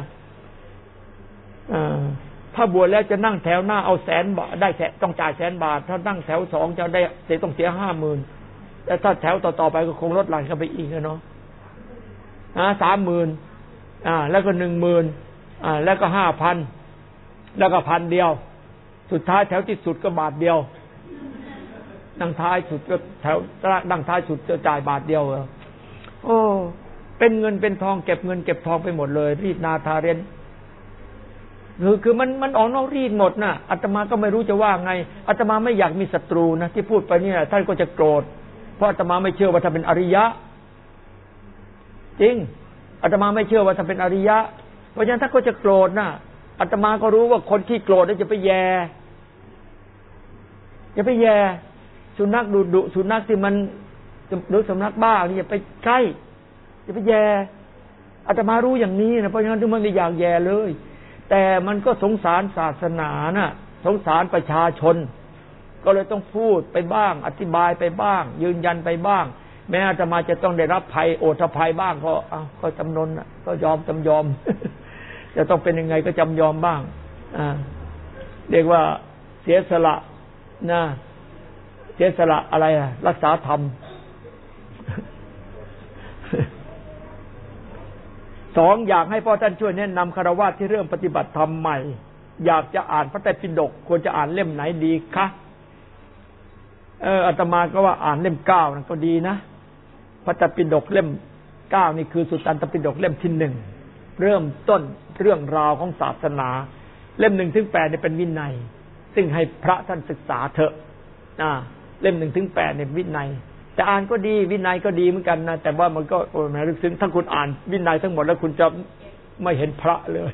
ถ้าบวชแล้วจะนั่งแถวหน้าเอา100,000 บาทได้ต้องจ่าย100,000 บาทถ้านั่งแถว2จะได้ต้องเสีย 50,000แต่ถ้าแถวต่อไปก็คงลดหลั่นกันไปอีกเนาะ30,000แล้วก็10,000แล้วก็5,000แล้วก็1,000เดียวสุดท้ายแถวที่สุดก็บาทเดียวนั่งท้ายสุดก็แถวนั่งท้ายสุดจะจ่ายบาทเดียวโอ้เป็นเงินเป็นทองเก็บเงินเก็บทองไปหมดเลยรีดนาทาเรนคือมันออกนอกรีดหมดน่ะอาตมาก็ไม่รู้จะว่าไงอาตมาไม่อยากมีศัตรูนะที่พูดไปนี่แหละท่านก็จะโกรธเพราะอาตมาไม่เชื่อว่าท่านเป็นอริยะจริงอาตมาไม่เชื่อว่าท่านเป็นอริยะเพราะฉะนั้นท่านก็จะโกรธน่ะอาตมาก็รู้ว่าคนที่โกรธจะไปแย่สุนัขดุสุนัขที่มันดูสุนัขบ้านี่อย่าไปใกล้อย่าไปแย่อาตมารู้อย่างนี้นะเพราะฉะนั้นถึงไม่อยากแย่เลยแต่มันก็สงสารศาสนาน่ะสงสารประชาชนก็เลยต้องพูดไปบ้างอธิบายไปบ้างยืนยันไปบ้างแม้อาตมาจะต้องได้รับภัยโอทภัยบ้างก็จำนนก็ยอมจะต้องเป็นยังไงก็จำยอมบ้างเรียกว่าเสียสละนะเสียสละอะไรรักษาธรรม 2อยากให้พ่อท่านช่วยแนะนำคฤหัสถ์ที่เริ่มปฏิบัติธรรมใหม่อยากจะอ่านพระไตรปิฎกควรจะอ่านเล่มไหนดีคะอาตมาก็ว่าอ่านเล่ม9นั่นก็ดีนะพระไตรปิฎกเล่ม9นี่คือสุตตันตปิฎกเล่มที่1เริ่มต้นเรื่องราวของศาสนาเล่ม1ถึง8นี่เป็นวินัยซึ่งให้พระท่านศึกษาเถอะเล่ม1ถึง8เนี่ยวินัยแต่อ่านก็ดีวินัยก็ดีเหมือนกันนะแต่ว่ามันก็แม้ลึกซึ้งถ้าคุณอ่านวินัยทั้งหมดแล้วคุณจะไม่เห็นพระเลย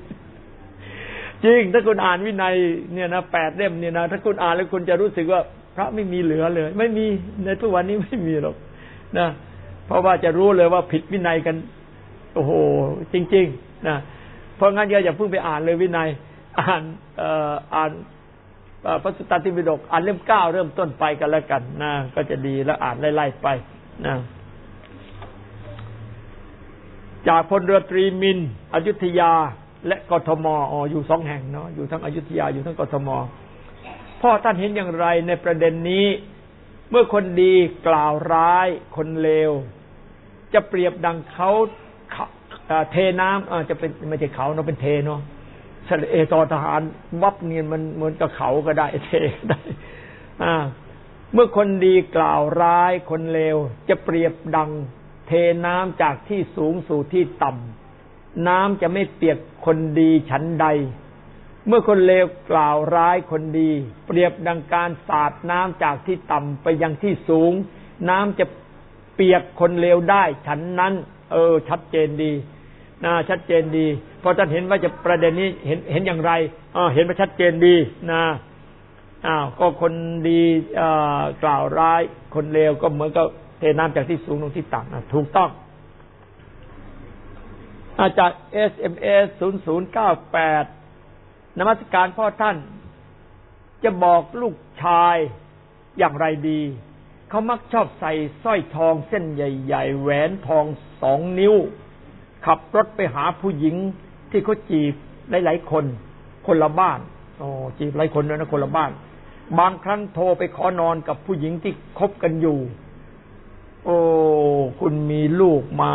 จริงถ้าคุณอ่านวินัยเนี่ยนะ8เล่มเนี่ยนะถ้าคุณอ่านแล้วคุณจะรู้สึกว่าพระไม่มีเหลือเลยไม่มีในทุกวันนี้ไม่มีหรอกนะเพราะว่าจะรู้เลยว่าผิดวินัยกันโอ้โหจริงๆนะเพราะงั้นอย่าเพิ่งไปอ่านเลยวินัยอ่านพระสุตตันติปิฎกอ่านเล่ม9เริ่มต้นไปกันแล้วกันนะก็จะดีแล้วอ่านไล่ๆไปนะจากพลเรือตรีมินอยุธยาและกทมอยู่2แห่งเนาะอยู่ทั้งอยุธยาอยู่ทั้งกทมพ่อท่านเห็นอย่างไรในประเด็นนี้เมื่อคนดีกล่าวร้ายคนเลวจะเปรียบดังเขาเทน้ำจะเป็นไม่ใช่เขาเนาะเป็นเทเนาะทอทหารวับเงียนมันเหมือนกับเขาก็ได้เทก็ได้เมื่อคนดีกล่าวร้ายคนเลวจะเปรียบดังเทน้ำจากที่สูงสู่ที่ต่ำน้ำจะไม่เปียกคนดีฉันใดเมื่อคนเลวกล่าวร้ายคนดีเปรียบดังการสาดน้ำจากที่ต่ำไปยังที่สูงน้ำจะเปียกคนเลวได้ฉันนั้นชัดเจนดีนะชัดเจนดีพอท่านเห็นว่าจะประเด็นนี้เห็นอย่างไรเห็นว่าชัดเจนดีนะก็คนดีกล่าวร้ายคนเลวก็เหมือนกับเทน้ำจากที่สูงลงที่ต่ำถูกต้องจาก SMS 0098นมัสการพ่อท่านจะบอกลูกชายอย่างไรดีเขามักชอบใส่สร้อยทองเส้นใหญ่ๆแหวนทอง2 นิ้วขับรถไปหาผู้หญิงที่เขาจีบหลายๆคนละบ้านจีบหลายคนด้วยนะคนละบ้านบางครั้งโทรไปขอนอนกับผู้หญิงที่คบกันอยู่คุณมีลูกมา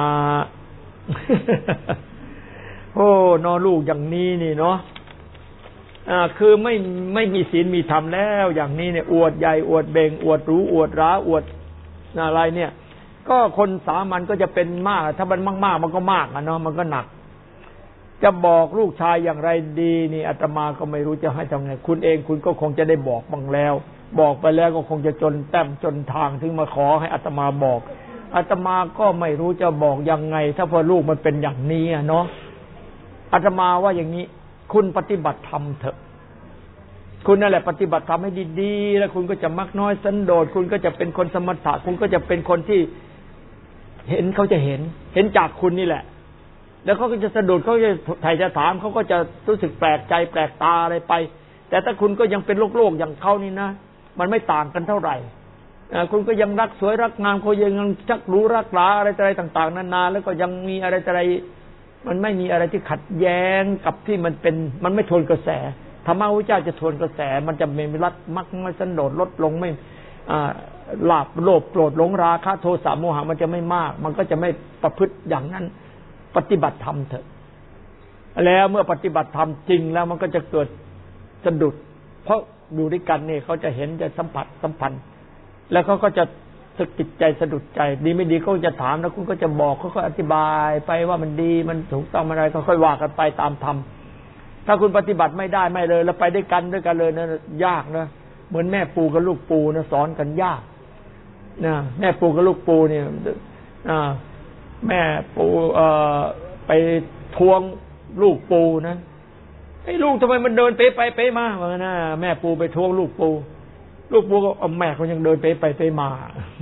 นอลูกอย่างนี้นี่เนาะคือไม่มีศีลมีธรรมแล้วอย่างนี้เนี่ยอวดใหญ่อวดเบ่งอวดรู้อวดร้าอวดอะไรเนี่ยก็คนสามัญก็จะเป็นมากถ้ามันมากๆมันก็มากเนาะมันก็หนักจะบอกลูกชายอย่างไรดีนี่อาตมาก็ไม่รู้จะให้ทำไงคุณเองคุณก็คงจะได้บอกบ้างแล้วบอกไปแล้วก็คงจะจนแต้มจนทางถึงมาขอให้อาตมาบอกอาตมาก็ไม่รู้จะบอกยังไงถ้าพอลูกมันเป็นอย่างนี้เนาะอาตมาว่าอย่างนี้คุณปฏิบัติธรรมเถอะคุณนั่นแหละปฏิบัติธรรมให้ดีๆแล้วคุณก็จะมักน้อยสันโดษคุณก็จะเป็นคนสมถะคุณก็จะเป็นคนที่เห็นเขาจะเห็นจากคุณนี่แหละแล้วเขาก็จะสะดุดเขาจะไถ่จะถามเขาก็จะรู้สึกแปลกใจแปลกตาอะไรไปแต่ถ้าคุณก็ยังเป็นโลกอย่างเขานี่นะมันไม่ต่างกันเท่าไหร่คุณก็ยังรักสวยรักงามเขายังชักรู้รักหลาอะไรต่างๆนานาแล้วก็ยังมีอะไรมันไม่มีอะไรที่ขัดแย้งกับที่มันไม่ทวนกระแสธรรมะพระเจ้าจะทวนกระแสมันจะไม่รัดมักไม่สันโดษลดลงไม่ลาภโลภโกรธหลงราคะโทสะโมหะมันจะไม่มากมันก็จะไม่ประพฤติอย่างนั้นปฏิบัติธรรมเถอะแล้วเมื่อปฏิบัติธรรมจริงแล้วมันก็จะเกิดสะดุดเพราะอยู่ด้วยกันนี่เขาจะเห็นจะสัมพันธ์แล้วเขาก็จะสึกจิตใจสะดุดใจดีไม่ดีเขาจะถามแล้วคุณก็จะบอกเขาก็อธิบายไปว่ามันดีมันถูกต้องอะไรก็ค่อยว่ากันไปตามธรรมถ้าคุณปฏิบัติไม่ได้ไม่เลยแล้วไปด้วยกันเลยนะยากนะเหมือนแม่ปูกับลูกปูนะสอนกันยากนะแม่ปูกับลูกปูเนี่ยแม่ปูไปทวงลูกปูนะไอ้ลูกทำไมมันเดินเป๊ะไปเป๊ะมาเหมือนนะแม่ปูไปทวงลูกปูก็แม่เขายังเดินเป๊ะไปเป๊ะมา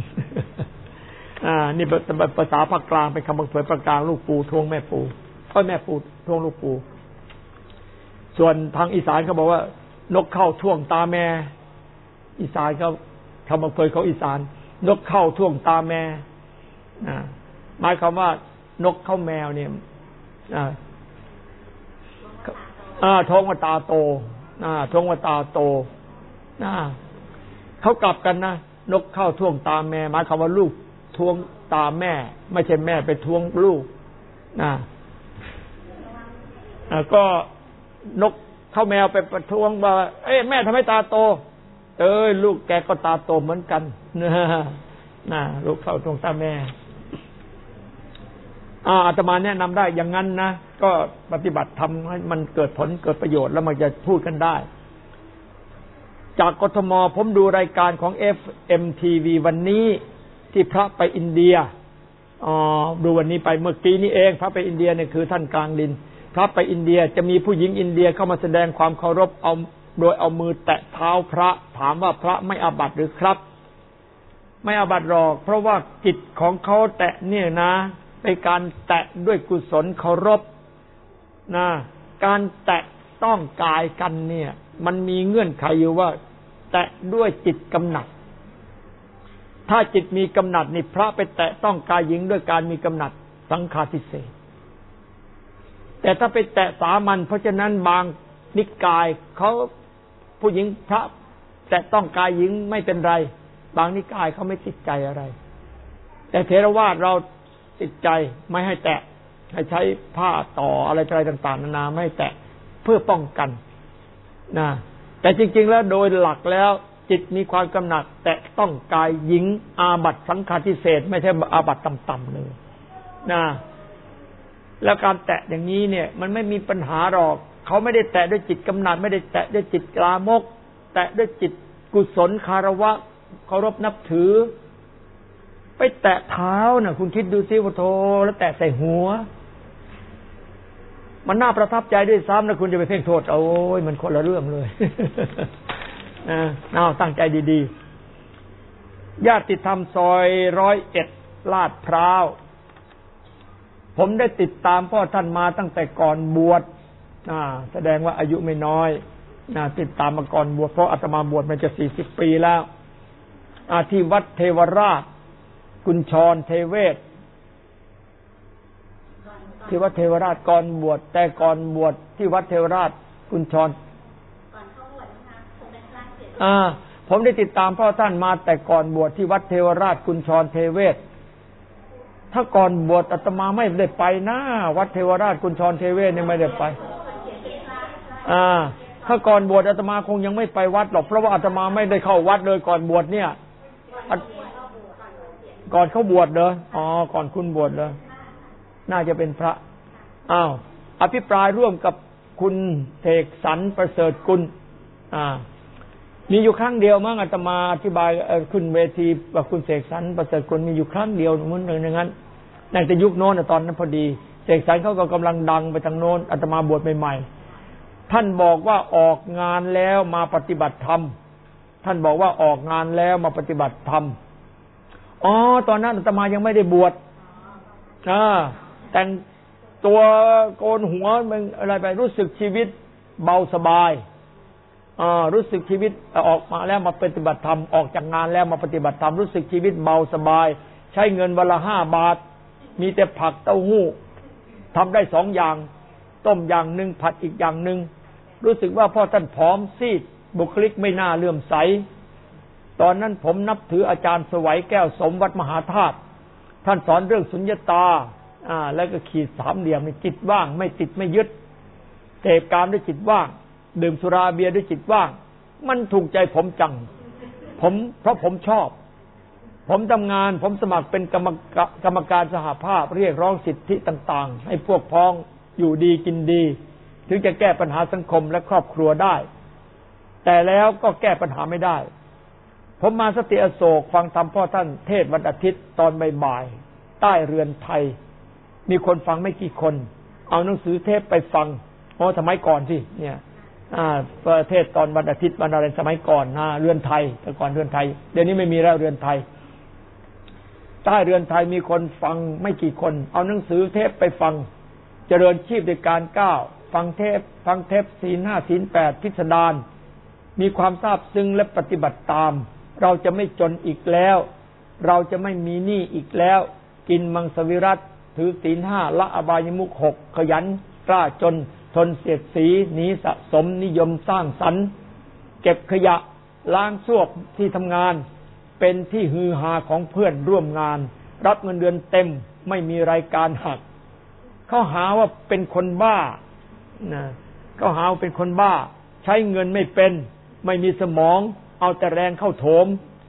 นี่ภาษาภาคกลางเป็นคำบังเผยภาคกลางลูกปูทวงแม่ปูแม่ปูทวงลูกปูส่วนทางอีสานเขาบอกว่านกเข้าท่วงตาแม่อีสานเขาคำบังเผยเขาอีสานนกเข้าท่วงตาแม่หมายความว่านกเข้าแมวเนี่ยท้องว่าตาโตท้องว่าตาโตเขากลับกันนะนกเข้าท่วงตาแม่หมายความว่าลูกท่วงตาแม่ไม่ใช่แม่ไปท่วงลูกก็นกเข้าแมวไปประท้วงว่าแม่ทำไมตาโตลูกแกก็ตาโตเหมือนกันลูกเข้าท่วงตาแม่อาตมาแนะนำได้อย่างนั้นนะก็ปฏิบัติทำให้มันเกิดผลเกิดประโยชน์แล้วมันจะพูดกันได้จากกทมผมดูรายการของ FMTV วันนี้ที่พระไปอินเดียดูวันนี้ไปเมื่อกี้นี้เองพระไปอินเดียเนี่ยคือท่านกลางดินพระไปอินเดียจะมีผู้หญิงอินเดียเข้ามาแสดงความเคารพเอาโดยเอามือแตะเท้าพระถามว่าพระไม่อาบัติหรือครับไม่อาบัติหรอกเพราะว่าจิตของเขาแตะเนี่ยนะเป็นการแตะด้วยกุศลเคารพนะการแตะต้องกายกันเนี่ยมันมีเงื่อนไขอยู่ว่าแตะด้วยจิตกำหนัดถ้าจิตมีกำหนัดนี่พระไปแตะต้องกายหญิงด้วยการมีกำหนัดสังฆาทิเศษแต่ถ้าไปแตะสามัญเพราะฉะนั้นบางนิกายเขาผู้หญิงพระแตะต้องกายหญิงไม่เป็นไรบางนิกายเขาไม่ติดใจอะไรแต่เถรวาทเราติดใจไม่ให้แตะให้ใช้ผ้าต่ออะไรต่างๆนานาไม่ให้แตะเพื่อป้องกันนะแต่จริงๆแล้วโดยหลักแล้วจิตมีความกำหนัดแตะต้องกายหญิงอาบัติสังฆาทิเศษไม่ใช่อาบัติต่ำๆเลยนะแล้วการแตะอย่างนี้เนี่ยมันไม่มีปัญหาหรอกเขาไม่ได้แตะด้วยจิตกำหนัดไม่ได้แตะด้วยจิตลามกแตะด้วยจิตกุศลคารวะเคารพนับถือไปแตะเท้าน่ะคุณคิดดูสิว่าโธแล้วแตะใส่หัวมันน่าประทับใจด้วยซ้ำนะคุณจะไปเพ่งโทษโอ้ยมันคนละเรื่องเลยเอาตั้งใจดีๆญาติธรรมซอย101ลาดพร้าวผมได้ติดตามพ่อท่านมาตั้งแต่ก่อนบวชแสดงว่าอายุไม่น้อยติดตามมาก่อนบวชเพราะอาตมาบวชมาจะ40 ปีแล้วที่วัดเทวราชกุญชรเทเวศที่วัดเทวราชก่อนบวชแต่ก่อนบวชที่วัดเทวราชกุญชรผมได้ติดตามพ่อท่านมาแต่ก่อนบวชที่วัดเทวราชกุญชรเทเวศถ้าก่อนบวชอาตมาไม่ได้ไปนะวัดเทวราชกุญชรเทเวศเนี่ยไม่ได้ไปถ้าก่อนบวชอาตมาคงยังไม่ไปวัดหรอกเพราะว่าอาตมาไม่ได้เข้าวัดเลยก่อนบวชเนี่ยก่อนเขาบวชเหรอก่อนคุณบวชเหรอน่าจะเป็นพระอภิปรายร่วมกับคุณเสกสรรประเสริฐกุลมีอยู่ครั้งเดียวมั้งอาตมาอธิบายขึ้นเวทีกับคุณเสกสรรประเสริฐกุลมีอยู่ครั้งเดียวเหมือนอย่างนั้นในแต่ยุคโน้นตอนนั้นพอดีเสกสรรเขาก็กำลังดังไปทางโน้นอาตมาบวชใหม่ๆท่านบอกว่าออกงานแล้วมาปฏิบัติธรรมท่านบอกว่าออกงานแล้วมาปฏิบัติธรรมตอนนั้นอาตมายังไม่ได้บวชแต่งตัวโกนหัวมันอะไรไปรู้สึกชีวิตเบาสบายรู้สึกชีวิตออกมาแล้วมาปฏิบัติธรรมออกจากงานแล้วมาปฏิบัติธรรมรู้สึกชีวิตเบาสบายใช้เงินวันละ5 บาทมีแต่ผักเต้าหู้ทำได้2 อย่างต้มอย่างหนึ่งผัดอีกอย่างหนึ่งรู้สึกว่าพ่อท่านผอมซีดบุคลิกไม่น่าเลื่อมใสตอนนั้นผมนับถืออาจารย์สวัยแก้วสมวัดมหาธาตุท่านสอนเรื่องสุญญตาแล้วก็ขีด3 เหลี่ยมจิตว่างไม่ติดไม่ยึดเสพกามด้วยจิตว่างดื่มสุราเบียร์ด้วยจิตว่างมันถูกใจผมจังเพราะผมชอบผมทำงานผมสมัครเป็นกรรมการสหภาพเรียกร้องสิทธิต่างๆให้พวกพ้องอยู่ดีกินดีถึงจะแก้ปัญหาสังคมและครอบครัวได้แต่แล้วก็แก้ปัญหาไม่ได้ผมมาสติอโศกฟังธรรมพ่อท่านเทศวันอาทิตย์ตอนบ่ายๆใต้เรือนไทยมีคนฟังไม่กี่คนเอาหนังสือเทปไปฟังสมัยก่อนสิเนี่ยประเทศตอนวันอาทิตย์วันอะไรสมัยก่อนเรือนไทยแต่ก่อนเรือนไทยเดี๋ยวนี้ไม่มีแล้วเรือนไทยใต้เรือนไทยมีคนฟังไม่กี่คนเอาหนังสือเทปไปฟังเจริญชีพด้วยการก้าวฟังเทปศีล 5 ศีล 8พิสดารมีความซาบซึ้งและปฏิบัติตามเราจะไม่จนอีกแล้วเราจะไม่มีหนี้อีกแล้วกินมังสวิรัติถือศีล 5ละอบายมุข 6ขยันกล้าจนทนเสียดสีหนีสะสมนิยมสร้างสรรค์เก็บขยะล้างส้วมที่ทำงานเป็นที่ฮือฮาของเพื่อนร่วมงานรับเงินเดือนเต็มไม่มีรายการหักเขาหาว่าเป็นคนบ้าเขาหาว่าเป็นคนบ้าใช้เงินไม่เป็นไม่มีสมองเอาแต่แรงเข้าโถม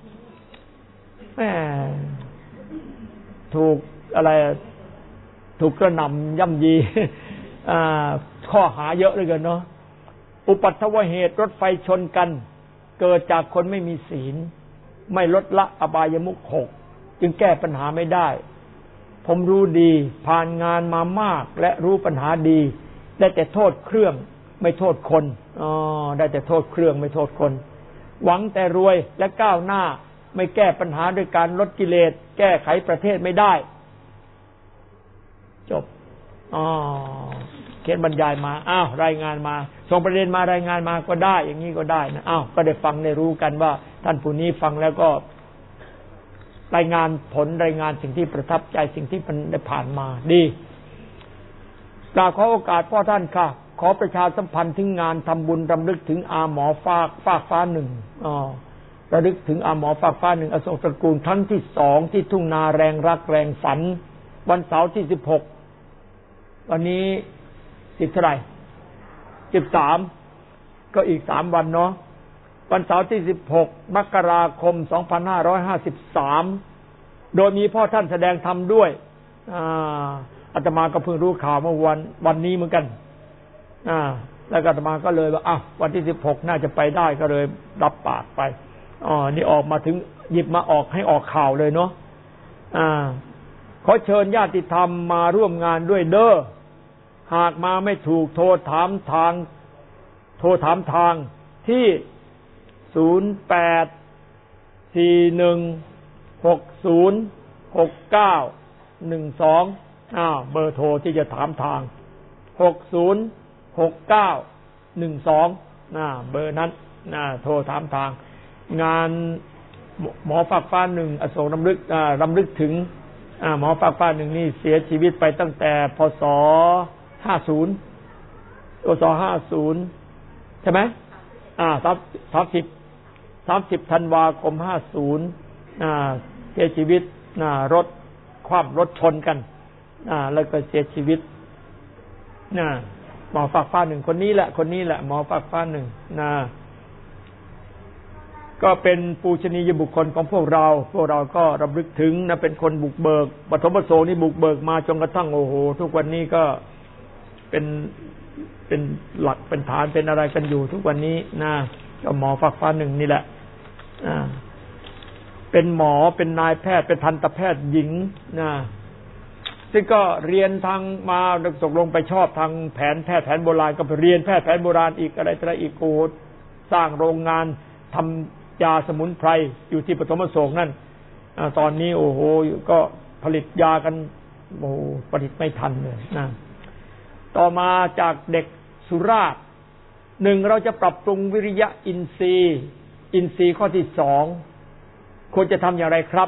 ถูกอะไรถูกกระหน่ำย่ำยีข้อหาเยอะเลยกันเนาะอุปัตถวเหตุรถไฟชนกันเกิดจากคนไม่มีศีลไม่ลดละอบายมุข 6จึงแก้ปัญหาไม่ได้ผมรู้ดีผ่านงานมามากและรู้ปัญหาดีได้แต่โทษเครื่องไม่โทษคนได้แต่โทษเครื่องไม่โทษคนหวังแต่รวยและก้าวหน้าไม่แก้ปัญหาด้วยการลดกิเลสแก้ไขประเทศไม่ได้จบเขียนบรรยายมารายงานมาส่งประเด็นมารายงานมาก็ได้อย่างนี้ก็ได้นะก็ได้ฟังได้รู้กันว่าท่านผู้นี้ฟังแล้วก็รายงานผลรายงานสิ่งที่ประทับใจสิ่งที่มันได้ผ่านมาดีกราบขอโอกาสพ่อท่านค่ะขอประชาสัมพันธ์ถึงงานทำบุญรำลึกถึงอาหมอฟากฟ้าหนึ่งระลึกถึงอาหมอฟากฟ้าหนึ่งอโศกตระกูลครั้งที่2ที่ทุ่งนาแรงรักแรงฝันวันเสาร์ที่16วันนี้10เท่าไหร่13ก็อีก3วันเนาะวันเสาร์ที่16มกราคม2553โดยมีพ่อท่านแสดงธรรมด้วยอาตมาก็เพิ่งรู้ข่าวเมื่อวันนี้เหมือนกันแล้วอาตมาก็เลยว่าวันที่16น่าจะไปได้ก็เลยรับปากไปนี่ออกมาถึงหยิบมาออกให้ออกข่าวเลยเนาะขอเชิญญาติธรรมมาร่วมงานด้วยเด้อหากมาไม่ถูกโทรถามทางที่0841606912เบอร์โทรที่จะถามทาง606912เบอร์นั้นโทรถามทางงานหมอฝากฟ้าหนึ่งอโศกรำลึกถึงหมอฝากฟ้าหนึ่งนี่เสียชีวิตไปตั้งแต่พศ50ใช่ไหม30ธันวาคม50เสียชีวิตรถคว่ำรถชนกันแล้วก็เสียชีวิตหมอฝากฟ้าหนึ่งคนนี้แหละหมอฝากฟ้าหนึ่งก็เป็นปูชนียบุคคลของพวกเราก็รำลึกถึงเป็นคนบุกเบิกปฐมประสงค์นี่บุกเบิกมาจนกระทั่งโอ้โหทุกวันนี้ก็เป็นหลักเป็นฐานเป็นอะไรกันอยู่ทุกวันนี้ก็หมอฝากฟ้าหนึ่งนี่แหละเป็นหมอเป็นนายแพทย์เป็นทันตแพทย์หญิงซึ่งก็เรียนทางมาตกลงไปชอบทางแผนแพทย์แผนโบราณก็ไปเรียนแพทย์แผนโบราณอีกอะไรอีกโอ้สร้างโรงงานทำยาสมุนไพรอยู่ที่ปฐมประสงค์นั่นตอนนี้โอ้โหก็ผลิตยากันโอ้ผลิตไม่ทันเลยต่อมาจากเด็กสุราษฎร์1เราจะปรับปรุงวิริยะอินทรีย์ข้อที่2ควรจะทำอย่างไรครับ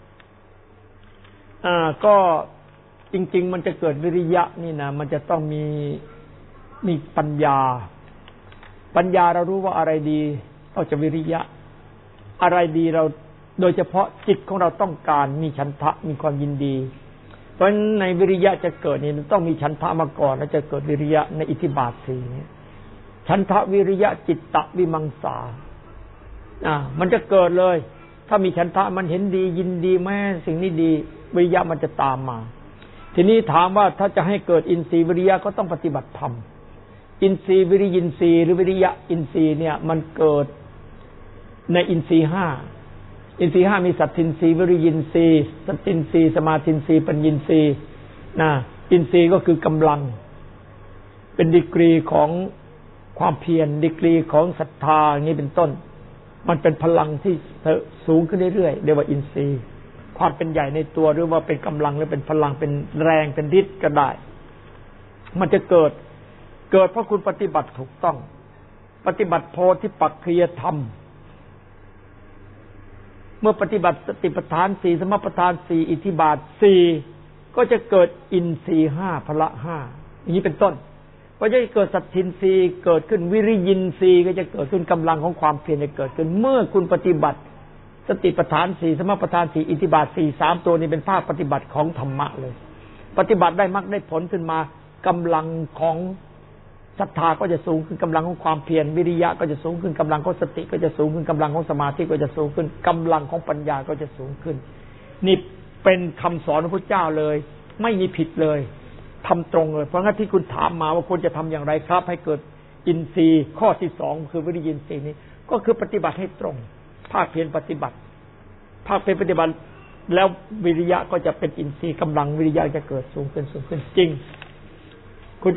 ก็จริงๆมันจะเกิดวิริยะนี่นะมันจะต้องมีปัญญาเรารู้ว่าอะไรดีเราจะวิริยะอะไรดีเราโดยเฉพาะจิตของเราต้องการมีฉันทะมีความยินดีเพราะฉะนั้นในวิริยะจะเกิดนี่ต้องมีฉันทะมาก่อนแล้วจะเกิดวิริยะในอิทธิบาท4นี้ฉันทะวิริยะจิตตะวิมังสามันจะเกิดเลยถ้ามีฉันทะมันเห็นดียินดีแม้สิ่งนี้ดีวิริยะมันจะตามมาทีนี้ถามว่าถ้าจะให้เกิดอินทรีย์วิริยะก็ต้องปฏิบัติธรรมอินทรีย์วิริยินทรีย์หรือวิริยะอินทรีย์เนี่ยมันเกิดในอินทรีย์5อินทรีย์5มีสัตทินทรีย์วิริยินทรีย์สัตทินทรีย์สมาทินทรีย์ปัญญินทรีย์อินทรีย์ก็คือกำลังเป็นดีกรีของความเพียรดีกรีของศรัทธาอย่างนี้เป็นต้นมันเป็นพลังที่สูงขึ้นเรื่อยๆเรียกว่าอินทรีย์ความเป็นใหญ่ในตัวหรือว่าเป็นกำลังหรือเป็นพลังเป็นแรงเป็นฤทธิ์ก็ได้มันจะเกิดเพราะคุณปฏิบัติถูกต้องปฏิบัติโพธิปักขิยธรรมเมื่อปฏิบัติสติปัฏฐาน4สมปัฏฐาน4อิทธิบาท4ก็จะเกิดอินทรีย์5พละ5อย่างนี้เป็นต้นก็จะเกิดสัตทินทรีย์เกิดขึ้นวิริยินทรีย์ก็จะเกิดขึ้นกำลังของความเพียรจะเกิดขึ้นเมื่อคุณปฏิบัติสติปัฏฐาน4สมปัฏฐาน4อิทธิบาท4 3ตัวนี้เป็นภาคปฏิบัติของธรรมะเลยปฏิบัติได้มรรคได้ผลขึ้นมากำลังของศรัทธาก็จะสูงขึ้นกำลังของความเพียรวิริยะก็จะสูงขึ้นกำลังของสติก็จะสูงขึ้นกำลังของสมาธิก็จะสูงขึ้นกำลังของปัญญาก็จะสูงขึ้นนี่เป็นคำสอนของพระเจ้าเลยไม่มีผิดเลยทำตรงเลยเพราะงั้นที่คุณถามมาว่าควรจะทำอย่างไรครับให้เกิดอินทรีย์ข้อที่2คือวิริยินทรีย์นี้ก็คือปฏิบัติให้ตรงภาคเพียรปฏิบัติภาคเพียรปฏิบัติแล้ววิริยะก็จะเป็นอินทรีย์กำลังวิริยะจะเกิดสูงขึ้นจริงคุณจะ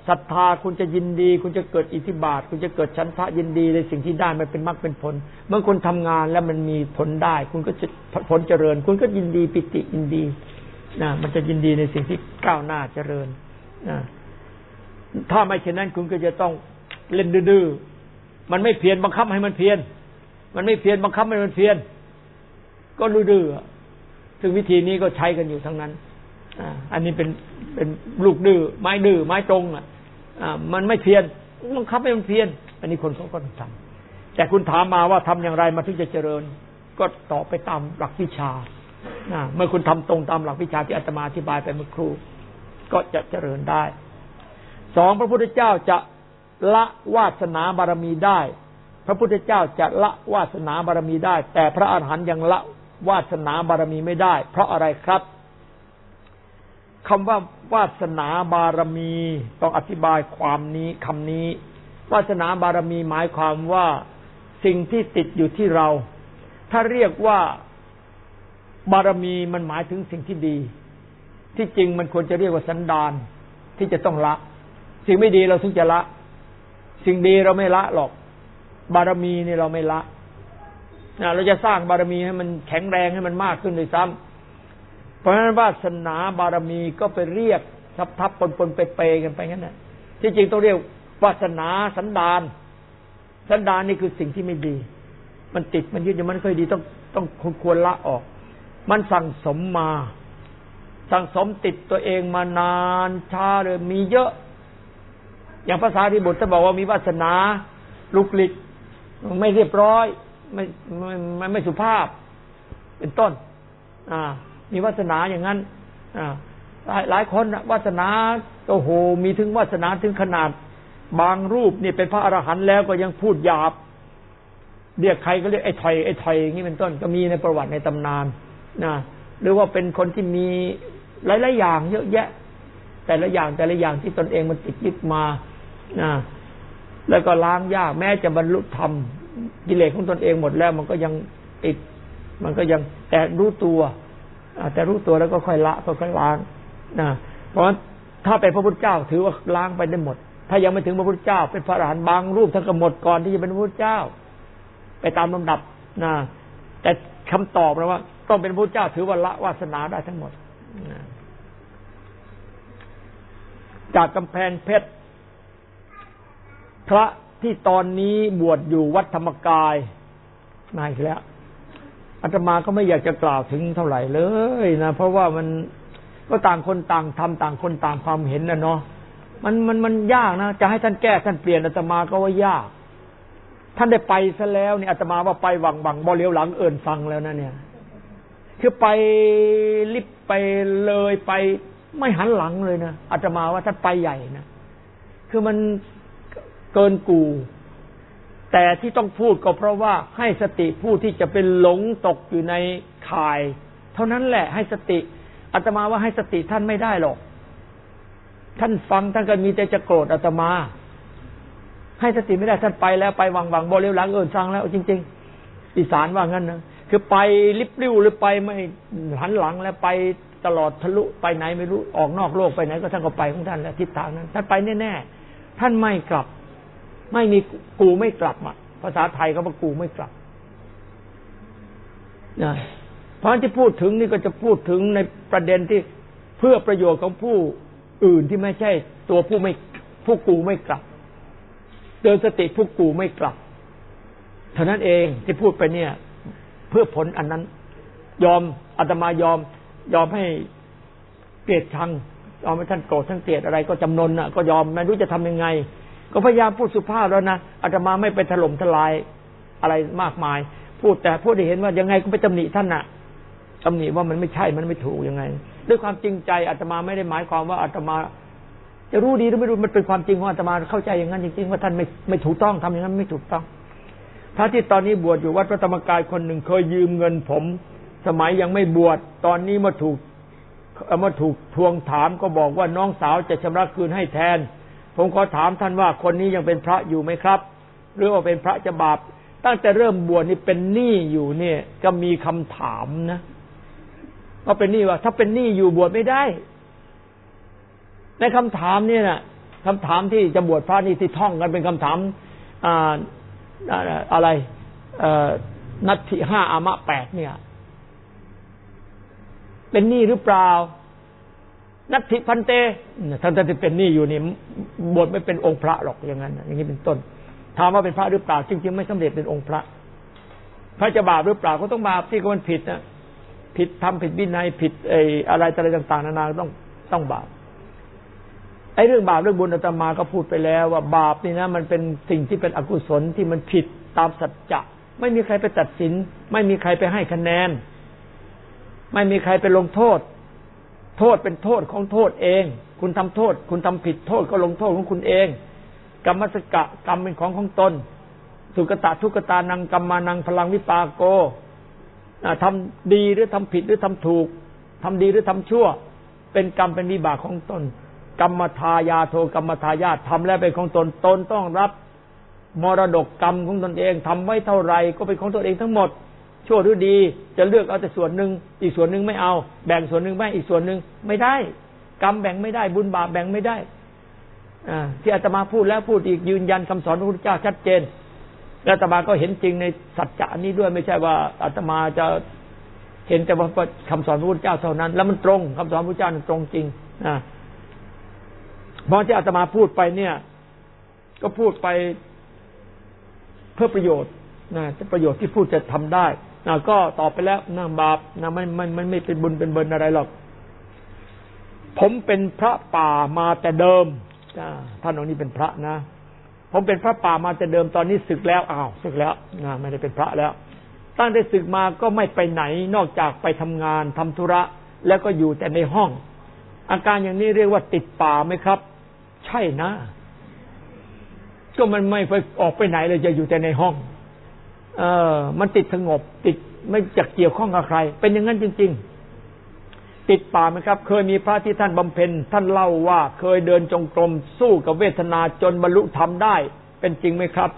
ศรัทธาคุณจะยินดีคุณจะเกิดอิทธิบาทคุณจะเกิดฉันทะยินดีในสิ่งที่ได้มันเป็นมรรคเป็นผลเมื่อคุณทำงานแล้วมันมีผลได้คุณก็จะผลเจริญคุณก็ยินดีปิติยินดีนะมันจะยินดีในสิ่งที่ก้าวหน้าเจริญนะถ้าไม่เช่นนั้นคุณก็จะต้องเล่นดื้อๆมันไม่เพียรบังคับให้มันเพียรมันไม่เพียรบังคับให้มันเพียรก็ดื้อๆซึ่งวิธีนี้ก็ใช้กันอยู่ทั้งนั้นอันนี้เป็นลูกดื้อไม้ตรงมันไม่เพียรบังคับให้มันเพียรอันนี้คนเขาก็ต้องทำแต่คุณถามมาว่าทำอย่างไรมาถึงจะเจริญก็ตอบไปตามหลักวิชาเมื่อคุณทำตรงตามหลักวิชาที่อาตมาอธิบายไปเมื่อครู่ก็จะเจริญได้สองพระพุทธเจ้าจะละวาสนาบารมีได้พระพุทธเจ้าจะละวาสนาบารมีได้แต่พระอรหันต์ยังละวาสนาบารมีไม่ได้เพราะอะไรครับคำว่าวาสนาบารมีต้องอธิบายความนี้คำนี้วาสนาบารมีหมายความว่าสิ่งที่ติดอยู่ที่เราถ้าเรียกว่าบารมีมันหมายถึงสิ่งที่ดีที่จริงมันควรจะเรียกว่าสันดานที่จะต้องละสิ่งไม่ดีเราถึงจะละสิ่งดีเราไม่ละหรอกบารมีนี่เราไม่ละเราจะสร้างบารมีให้มันแข็งแรงให้มันมากขึ้นด้วยซ้ำเพราะฉะนั้นวาสนาบารมีก็ไปเรียกทับปนเปกันไปงั้นน่ะที่จริงต้องเรียกวาสนาสันดานสันดานนี่คือสิ่งที่ไม่ดีมันติดมันยึดอยู่มันค่อยดีต้องควรละออกมันสั่งสมมาสั่งสมติดตัวเองมานานช้าเลยมีเยอะอย่างภาษาที่บุตรจะบอกว่ามีวาสนาลุกลิกไม่เรียบร้อยไม่สุภาพเป็นต้นมีวาสนาอย่างนั้นหลายคนวาสนาโอ้โหมีถึงวาสนาถึงขนาดบางรูปนี่เป็นพระอรหันต์แล้วก็ยังพูดหยาบเรียกใครก็เรียกไอ้ถอยอย่างนี้เป็นต้นก็มีในประวัติในตำนานหรือว่าเป็นคนที่มีหลายๆอย่างเยอะแยะแต่ละอย่างที่ตนเองมันติดยึดมาแล้วก็ล้างยากแม้จะบรรลุธรรมกิเลสของตนเองหมดแล้วมันก็ยังติดมันก็ยังแต่รู้ตัวแล้วก็ค่อยละค่อยล้างเพราะฉะนั้นถ้าเป็นพระพุทธเจ้าถือว่าล้างไปได้หมดถ้ายังไม่ถึงพระพุทธเจ้าเป็นพระอรหันต์บางรูปท่านก็หมดก่อนที่จะเป็นพระพุทธเจ้าไปตามลำดับแต่คำตอบนะว่าต้องเป็นพระพุทธเจ้าถือว่าละวาสนาได้ทั้งหมดจากกำแพงเพชรพระที่ตอนนี้บวชอยู่วัดธรรมกายมาอีกแล้วอาตมาก็ไม่อยากจะกล่าวถึงเท่าไหร่เลยนะเพราะว่ามันก็ต่างคนต่างทำต่างคนต่างความเห็นนะเนาะมันยากนะจะให้ท่านแก้ท่านเปลี่ยนอาตมาก็ว่ายากท่านได้ไปซะแล้วเนี่ยอาตมาว่าไปหวังบ่เลี้ยวหลังเอิ่นฟังแล้วนะเนี่ยคือไปลิบไปเลยไปไม่หันหลังเลยนะอาตมาว่าท่านไปใหญ่นะคือมันเกินกูแต่ที่ต้องพูดก็เพราะว่าให้สติผู้ที่จะเป็นหลงตกอยู่ในข่ายเท่านั้นแหละให้สติอาตมาว่าให้สติท่านไม่ได้หรอกท่านฟังท่านก็มีแต่จะโกรธอาตมาให้สติไม่ได้ท่านไปแล้วไปหวังบ่เลี้ยวหลังเอิ่นฟังแล้วจริงๆอีสานว่างั้นนะคือไปลิบลิ่วหรือไปไม่หันหลังแล้วไปตลอดทะลุไปไหนไม่รู้ออกนอกโลกไปไหนก็ท่านก็ไปของท่านแล้วทิศทางนั้นท่านไปแน่ๆท่านไม่กลับไม่มีกูไม่กลับภาษาไทยก็ว่ากูไม่กลับเพราะที่พูดถึงนี่ก็จะพูดถึงในประเด็นที่เพื่อประโยชน์ของผู้อื่นที่ไม่ใช่ตัวผู้กูไม่กลับเตือนสติผู้กูไม่กลับเท่านั้นเองที่พูดไปเนี่ยเพื่อผลอันนั้นยอมอาตมายอมให้เกลียดชังยอมให้ท่านโกรธท่านเกลียดอะไรก็จำนนก็ยอมไม่รู้จะทำยังไงก็พยายามพูดสุภาพแล้วนะอาตมาไม่ไปถล่มทลายอะไรมากมายพูดแต่พูดให้เห็นว่ายังไงก็ไปตำหนิท่านตำหนิว่ามันไม่ใช่มันไม่ถูกยังไงด้วยความจริงใจอาตมาไม่ได้หมายความว่าอาตมาจะรู้ดีหรือไม่รู้มันเป็นความจริงของอาตมาเข้าใจอย่างนั้นจริงๆว่าท่านไม่ถูกต้องทำอย่างนั้นไม่ถูกต้องพระที่ตอนนี้บวชอยู่วัดพระธรรมกายคนหนึ่งเคยยืมเงินผมสมัยยังไม่บวชตอนนี้มาถูกทวงถามก็บอกว่าน้องสาวจะชำระคืนให้แทนผมขอถามท่านว่าคนนี้ยังเป็นพระอยู่ไหมครับหรือว่าเป็นพระจะบาปตั้งแต่เริ่มบวชนี่เป็นหนี้อยู่เนี่ยก็มีคำถามนะว่าเป็นหนี้ว่าถ้าเป็นหนี้อยู่บวชไม่ได้ในคำถามนี่นะคำถามที่จะบวชพระนี่ที่ท่องกันเป็นคำถามอะไรนัตถิ5อามะ8เนี่ยเป็นหนี้หรือเปล่านัตถิพันเตท่านที่เป็นหนี้อยู่นี่บวชไม่เป็นองค์พระหรอกอย่างนั้นอย่างนี้เป็นต้นถามว่าเป็นพระหรือเปล่าจริงๆไม่สำเร็จเป็นองค์พระพระจะบาปหรือเปล่าก็ต้องบาปที่มันผิดนะผิดทำผิดวินัยผิดอะไรต่างๆนานาต้องบาปไอ้เรื่องบาปเรื่องบุญอาตมาก็พูดไปแล้วว่าบาปนี่นะมันเป็นสิ่งที่เป็นอกุศลที่มันผิดตามสัจจะไม่มีใครไปตัดสินไม่มีใครไปให้คะแนนไม่มีใครไปลงโทษโทษเป็นโทษของโทษเองคุณทำโทษคุณทำผิดโทษก็ลงโทษของคุณเองกรรมสกะกรรมเป็นของตนสุกตะทุกตานังกัมมานังพลังวิปากโกทำดีหรือทำผิดหรือทำถูกทำดีหรือทำชั่วเป็นกรรมเป็นวิบากของตนกรรมทายาโทกรรมทายาททำแล้วเป็นของตนตนต้องรับมรดกกรรมของตนเองทำไว้เท่าไรก็เป็นของตนเองทั้งหมดชั่วหรือดีจะเลือกเอาแต่ส่วนหนึ่งอีกส่วนหนึ่งไม่เอาแบ่งส่วนหนึ่งไม่อีกส่วนหนึ่งไม่ได้กรรมแบ่งไม่ได้บุญบาปแบ่งไม่ได้ที่อาตมาพูดแล้วพูดอีกยืนยันคำสอนพระพุทธเจ้าชัดเจนและอาตมาก็เห็นจริงในสัจจะนี้ด้วยไม่ใช่ว่าอาตมาจะเห็นแต่ว่าคำสอนพระพุทธเจ้าเท่านั้นแล้วมันตรงคำสอนพระพุทธเจ้ามันตรงจริงเพราะที่อาตมาพูดไปเนี่ยก็พูดไปเพื่อประโยชน์ประโยชน์ที่พูดจะทำได้ก็ตอบไปแล้วบาปไม่เป็นบุญเป็นเบินอะไรหรอกผมเป็นพระป่ามาแต่เดิมท่านองค์นี้เป็นพระนะผมเป็นพระป่ามาแต่เดิมตอนนี้สึกแล้วสึกแล้วไม่ได้เป็นพระแล้วตั้งแต่สึกมาก็ไม่ไปไหนนอกจากไปทำงานทำธุระแล้วก็อยู่แต่ในห้องอาการอย่างนี้เรียกว่าติดป่าไหมครับใช่นะก็มันไม่ไปออกไปไหนเลยจะอยู่แต่ในห้องมันติดสงบติดไม่จักเกี่ยวข้องกับใครเป็นอย่างนั้นจริงๆติดป่าไหมครับเคยมีพระที่ท่านบำเพ็ญท่านเล่าว่าเคยเดินจงกรมสู้กับเวทนาจนบรรลุธรรมได้เป็นจริงไหมครับ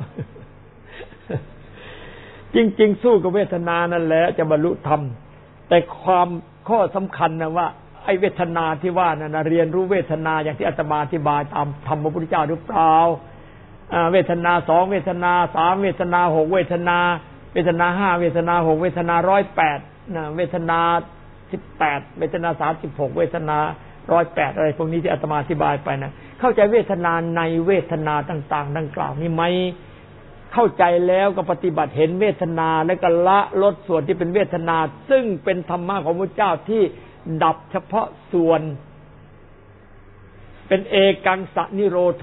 จริงๆสู้กับเวทนานั่นแหละจะบรรลุธรรมแต่ความข้อสำคัญนะว่าไอ้เวทนาที่ว่านั่นเรียนรู้เวทนาอย่างที่อาตมาอธิบายตามธรรมพระพุทธเจ้าหรือเปล่าเวทนา2เวทนา3เวทนา6เวทนาเวทนา5เวทนา6เวทนา108เวทนา18เวทนา36เวทนา108อะไรพวกนี้ที่อาตมาอธิบายไปนะเข้าใจเวทนาในเวทนาต่างๆดังกล่าวนี้ไหมเข้าใจแล้วก็ปฏิบัติเห็นเวทนาและก็ละลดส่วนที่เป็นเวทนาซึ่งเป็นธรรมะของพระเจ้าที่ดับเฉพาะส่วนเป็นเอกังสะนิโรโท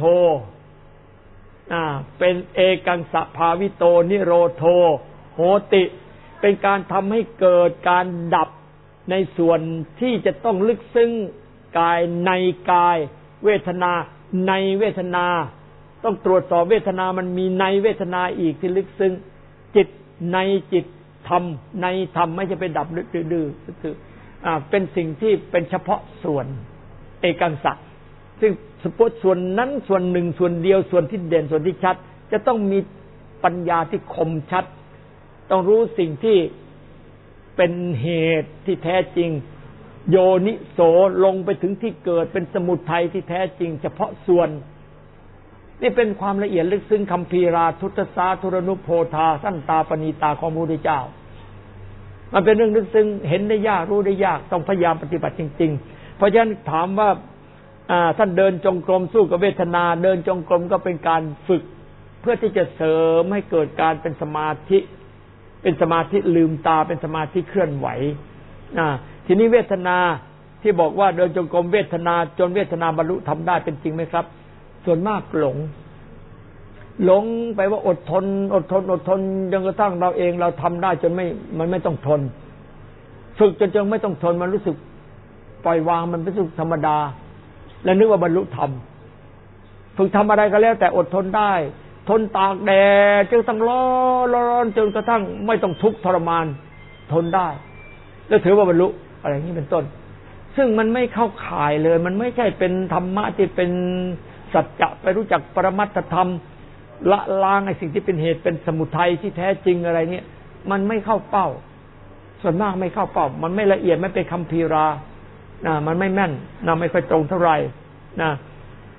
เป็นเอกังสะภาวิโตนิโรโทโหติเป็นการทำให้เกิดการดับในส่วนที่จะต้องลึกซึ้งกายในกายเวทนาในเวทนาต้องตรวจสอบเวทนามันมีในเวทนาอีกที่ลึกซึ้งจิตในจิตธรรมในธรรมไม่ใช่ไปดับดื้อเป็นสิ่งที่เป็นเฉพาะส่วนเอกังสะซึ่งสมมติส่วนนั้นส่วนหนึ่งส่วนเดียวส่วนที่เด่นส่วนที่ชัดจะต้องมีปัญญาที่คมชัดต้องรู้สิ่งที่เป็นเหตุที่แท้จริงโยนิโสลงไปถึงที่เกิดเป็นสมุทัยที่แท้จริงเฉพาะส่วนนี่เป็นความละเอียดลึกซึ้งคัมภีราทุตสาธุรนุโพธาสั้นตาปณีตาของพระพุทธเจ้ามันเป็นเรื่องลึกซึ้งเห็นได้ยากรู้ได้ยากต้องพยายามปฏิบัติจริงๆเพราะฉะนั้นถามว่าท่านเดินจงกรมสู้กับเวทนาเดินจงกรมก็เป็นการฝึกเพื่อที่จะเสริมให้เกิดการเป็นสมาธิลืมตาเป็นสมาธิเคลื่อนไหวทีนี้เวทนาที่บอกว่าเดินจงกรมเวทนาจนเวทนาบรรลุทำได้เป็นจริงไหมครับส่วนมากหลงไปว่าอดทนจนกระทั่งเราเองเราทำได้จนมันไม่ต้องทนฝึกจนไม่ต้องทนมันรู้สึกปล่อยวางมันเป็นสุขธรรมดาแล้วนึกว่าบรรลุธรรมฝึกทำอะไรก็แล้วแต่อดทนได้ทนตากแดดจนต้องร้อนจนกระทั่งไม่ต้องทุกข์ทรมานทนได้แล้วถือว่าบรรลุอะไรอย่างนี้เป็นต้นซึ่งมันไม่เข้าข่ายเลยมันไม่ใช่เป็นธรรมะที่เป็นสัจจะไปรู้จักปรมัตถธรรมละล้างไอ้สิ่งที่เป็นเหตุเป็นสมุทัยที่แท้จริงอะไรเนี่ยมันไม่เข้าเป้าส่วนมากไม่เข้าเป้ามันไม่ละเอียดไม่เป็นคัมภีรามันไม่แม่นไม่ค่อยตรงเท่าไหร่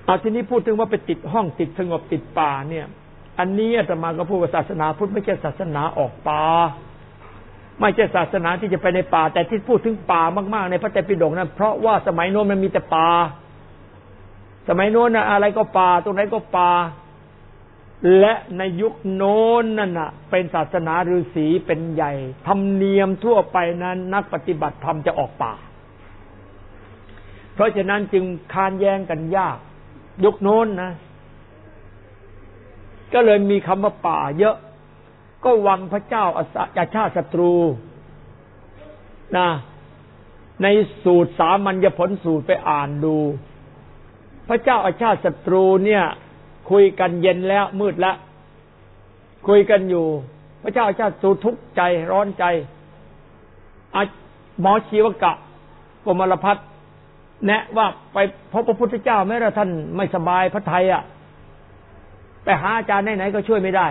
เอาทีนี้พูดถึงว่าไปติดห้องติดสงบติดป่าเนี่ยอันนี้อาตมาก็พูดว่าศาสนาพุทธไม่ใช่ศาสนาออกป่าไม่ใช่ศาสนาที่จะไปในป่าแต่ที่พูดถึงป่ามากๆในพระไตรปิฎกนั้นเพราะว่าสมัยโน้นมันมีแต่ป่าสมัยโน้นน่ะอะไรก็ป่าตรงไหนก็ป่าและในยุคโน้นนั่นน่ะเป็นศาสนาฤาษีเป็นใหญ่ธรรมเนียมทั่วไปนั้นนักปฏิบัติธรรมจะออกป่าเพราะฉะนั้นจึงค้านแย้งกันยากยุคโน้นนะก็เลยมีคำว่าป่าเยอะก็วังพระเจ้าอาชาติศัตรูนะในสูตรสามัญญผลสูตรไปอ่านดูพระเจ้าอาชาติศัตรูเนี่ยคุยกันเย็นแล้วมืดแล้วคุยกันอยู่พระเจ้าอาชาติศัตรูทุกข์ใจร้อนใจหมอชีวกะกมลพัฒน์แนะว่าไปพบพระพุทธเจ้าแม้แต่ท่านไม่สบายพระทัยไปหาอาจารย์ไหนๆก็ช่วยไม่ได้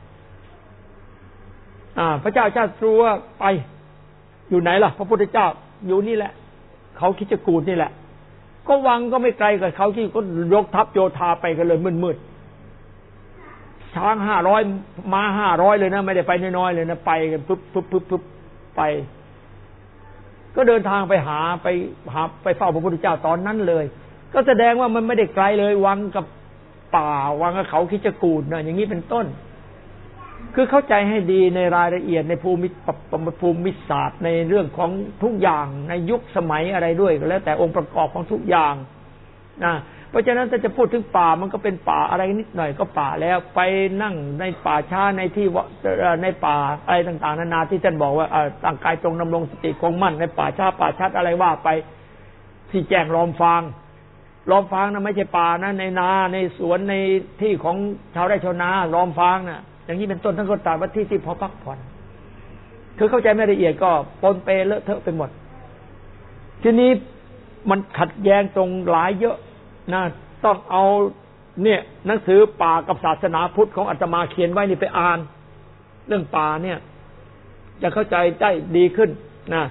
พระเจ้าชาติศัตรูไปอยู่ไหนล่ะพระพุทธเจ้าอยู่นี่แหละเขาคิดกูฏนี่แหละก็วังก็ไม่ไกลกับเขาที่ก็ยกทัพโยธาไปกันเลยมืดๆช้าง500ม้า500เลยนะไม่ได้ไปน้อยๆเลยนะไปกันปุ๊บไปก็เดินทางไปหาไปเฝ้าพระพุทธเจ้าตอนนั้นเลยก็แสดงว่ามันไม่ได้ไกลเลยวังกับป่าวังกับเขาคิดกูฏนะอย่างนี้เป็นต้นคือเข้าใจให้ดีในรายละเอียดในภูมิศาสตร์ในเรื่องของทุกอย่างในยุคสมัยอะไรด้วยก็แล้วแต่องค์ประกอบของทุกอย่างนะเพราะฉะนั้นถ้าจะพูดถึงป่ามันก็เป็นป่าอะไรนิดหน่อยก็ป่าแล้วไปนั่งในป่าช้าในที่ในป่าอะไรต่างๆนานาที่ท่านบอกว่าตั้งกายตรงดำรงสติคงมั่นในป่าช้าป่าชัดอะไรว่าไปที่แจ้งล้อมฟางนะไม่ใช่ป่านะในนาในสวนในที่ของชาวไร่ชาวนาล้อมฟางนะอย่างนี้เป็นต้นทั้งก็ตามว่าที่พอพักผ่อนคือเข้าใจไม่ละเอียดก็ปนเปเลอะเทอะไปหมดทีนี้มันขัดแย้งตรงหลายเยอะนะต้องเอาเนี่ยหนังสือป่ากับศาสนาพุทธของอาตมาเขียนไว้นี่ไปอ่านเรื่องป่าเนี่ยจะเข้าใจได้ดีขึ้นนะ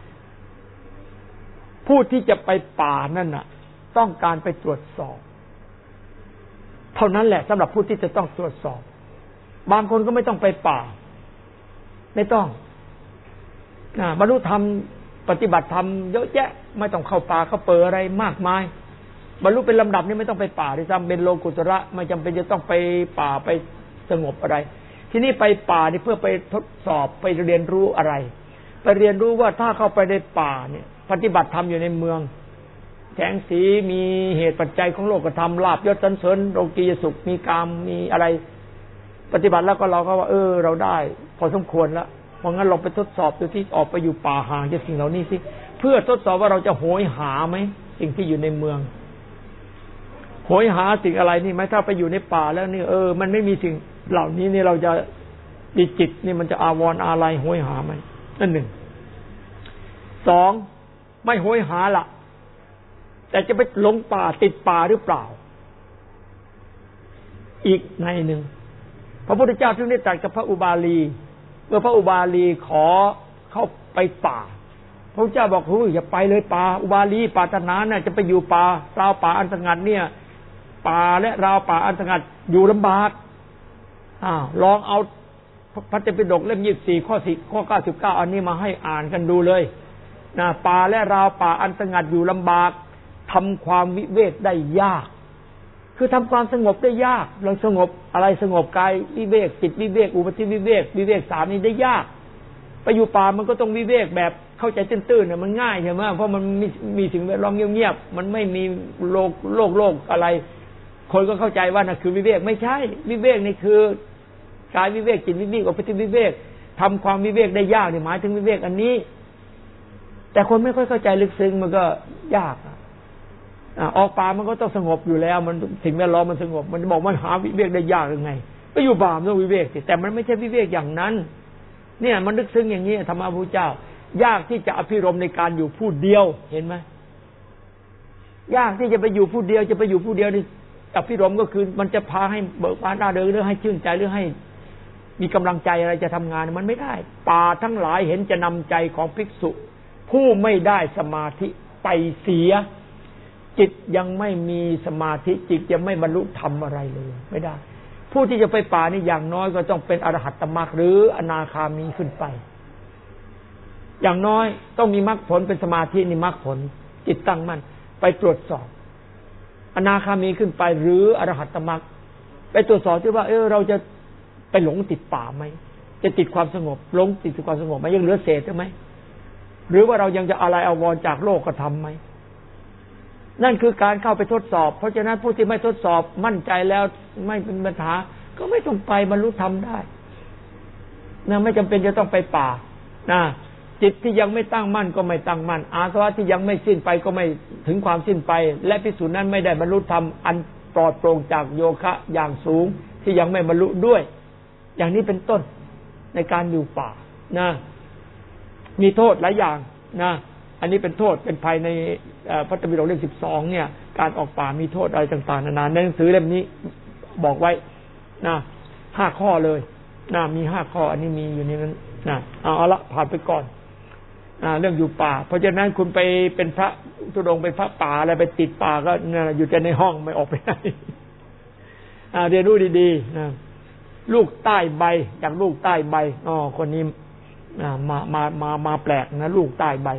ผู้ที่จะไปป่านั่นน่ะต้องการไปตรวจสอบเท่านั้นแหละสำหรับผู้ที่จะต้องตรวจสอบบางคนก็ไม่ต้องไปป่าไม่ต้องบรรลุธรรมปฏิบัติธรรมเยอะแยะไม่ต้องเข้าป่าเข้าเปิดอะไรมากมายบรรลุเป็นลำดับนี่ไม่ต้องไปป่าที่จำเป็นโลกุตระไม่จำเป็นจะต้องไปป่าไปสงบอะไรที่นี่ไปป่านี่เพื่อไปทดสอบไปเรียนรู้อะไรไปเรียนรู้ว่าถ้าเข้าไปในป่าเนี่ยปฏิบัติธรรมอยู่ในเมืองแสงสีมีเหตุปัจจัยของโลกธรรมลาภยศสรรเสริญโลกียสุขมีกามมีอะไรปฏิบัติแล้วก็เราก็ว่าเราได้พอสมควรแล้วเพราะงั้นเราไปทดสอบดูที่ออกไปอยู่ป่าห่างจากสิ่งเหล่านี้สิเพื่อทดสอบว่าเราจะโหยหาไหมสิ่งที่อยู่ในเมืองโหยหาสิ่งอะไรนี่ไหมถ้าไปอยู่ในป่าแล้วนี่มันไม่มีสิ่งเหล่านี้นี่เราจะดิจิตนี่มันจะอาวรณ์อะไรโหยหาไหมนั่นหนึ่งสองไม่โหยหาละแต่จะไปหลงป่าติดป่าหรือเปล่าอีกในหนึ่งพระพุทธเจ้าถึงได้ตรัสกับพระอุบาลีเมื่อพระอุบาลีขอเข้าไปป่าพระพุทธเจ้าบอกอย่าไปเลยป่าอุบาลีปรารถนาน่ะจะไปอยู่ป่าราวป่าอันสงัดเนี่ยป่าและราวป่าอันสงัดอยู่ลำบากลองเอาพระไตรปิฎกเล่ม24ข้อ4ข้อ99อันนี้มาให้อ่านกันดูเลยนะป่าและราวป่าอันสงัดอยู่ลำบากทำความวิเวกได้ยากคือทำความสงบได้ยากเราสงบอะไรสงบกายวิเวกจิตวิเวกอุปธิวิเวกวิเวก3นี้ได้ยากไปอยู่ป่ามันก็ต้องวิเวกแบบเข้าใจตื้นๆเนี่ยมันง่ายใช่ไหมเพราะมันมีสิ่งแวดล้อมเงียบๆมันไม่มีโลกอะไรคนก็เข้าใจว่านั่นคือวิเวกไม่ใช่วิเวกนี่คือกายวิเวกจิตวิเวกอุปธิวิเวกทำความวิเวกได้ยากนี่หมายถึงวิเวกอันนี้แต่คนไม่ค่อยเข้าใจลึกซึ้งมันก็ยากออกป่ามันก็ต้องสงบอยู่แล้วมันสิ่งแวดล้อมมันสงบมันบอกมันหาวิเวกได้ยากยังไงไปอยู่ป่ามันต้องวิเวกสิแต่มันไม่ใช่วิเวกอย่างนั้นเนี่ยมันลึกซึ้งอย่างนี้ธรรมะพระพุทธเจ้ายากที่จะอภิรมย์ในการอยู่ผู้เดียวเห็นไหมยากที่จะไปอยู่ผู้เดียวจะไปอยู่ผู้เดียวนี่อภิรมย์ก็คือมันจะพาให้เบิกบานร่าเริงหรือให้ชื่นใจหรือให้มีกำลังใจอะไรจะทำงานมันไม่ได้ป่าทั้งหลายเห็นจะนำใจของภิกษุผู้ไม่ได้สมาธิไปเสียจิตยังไม่มีสมาธิจิตยังไม่บรรลุธรรมอะไรเลยไม่ได้ผู้ที่จะไปป่านี่อย่างน้อยก็ต้องเป็นอรหัตตมรรคหรืออนาคามีขึ้นไปอย่างน้อยต้องมีมรรคผลเป็นสมาธินี่มรรคผลจิตตั้งมั่นไปตรวจสอบอนาคามีขึ้นไปหรืออรหัตตมรรคไปตรวจสอบที่ว่าเราจะไปหลงติดป่าไหมจะติดความสงบหลงติดความสงบไหมยังเหลือเศษไหมหรือว่าเรายังจะอะไรอาวรจากโลกกระทำไหมนั่นคือการเข้าไปทดสอบเพราะฉะนั้นผู้ที่ไม่ทดสอบมั่นใจแล้วไม่เป็นปัญหาก็ไม่ต้องไปบรรลุธรรมได้นะไม่จำเป็นจะต้องไปป่านะจิตที่ยังไม่ตั้งมั่นก็ไม่ตั้งมั่นอาสวะที่ยังไม่สิ้นไปก็ไม่ถึงความสิ้นไปและภิกษุนั้นไม่ได้บรรลุธรรมอันปลอดโปร่งจากโยคะอย่างสูงที่ยังไม่บรรลุด้วยอย่างนี้เป็นต้นในการอยู่ป่านะมีโทษหลายอย่างนะอันนี้เป็นโทษเป็นภัยในพระธรรมวินัยเล่ม12เนี่ยการออกป่ามีโทษอะไรต่างๆนานาในหนังสือเล่มนี้บอกไว้นะ5ข้อเลยนะมี5ข้ออันนี้มีอยู่ในนั้นนะเอาละผ่านไปก่อนเรื่องอยู่ป่าเพราะฉะนั้นคุณไปเป็นพระธุดงค์เป็นพระป่าอะไรไปติดป่าก็อยู่แต่ในห้องไม่ออกไปไหนเรียนรู้ดีๆนะลูกใต้ใบอย่างลูกใต้ใบคนนี้มาแปลกนะลูกใต้ใบ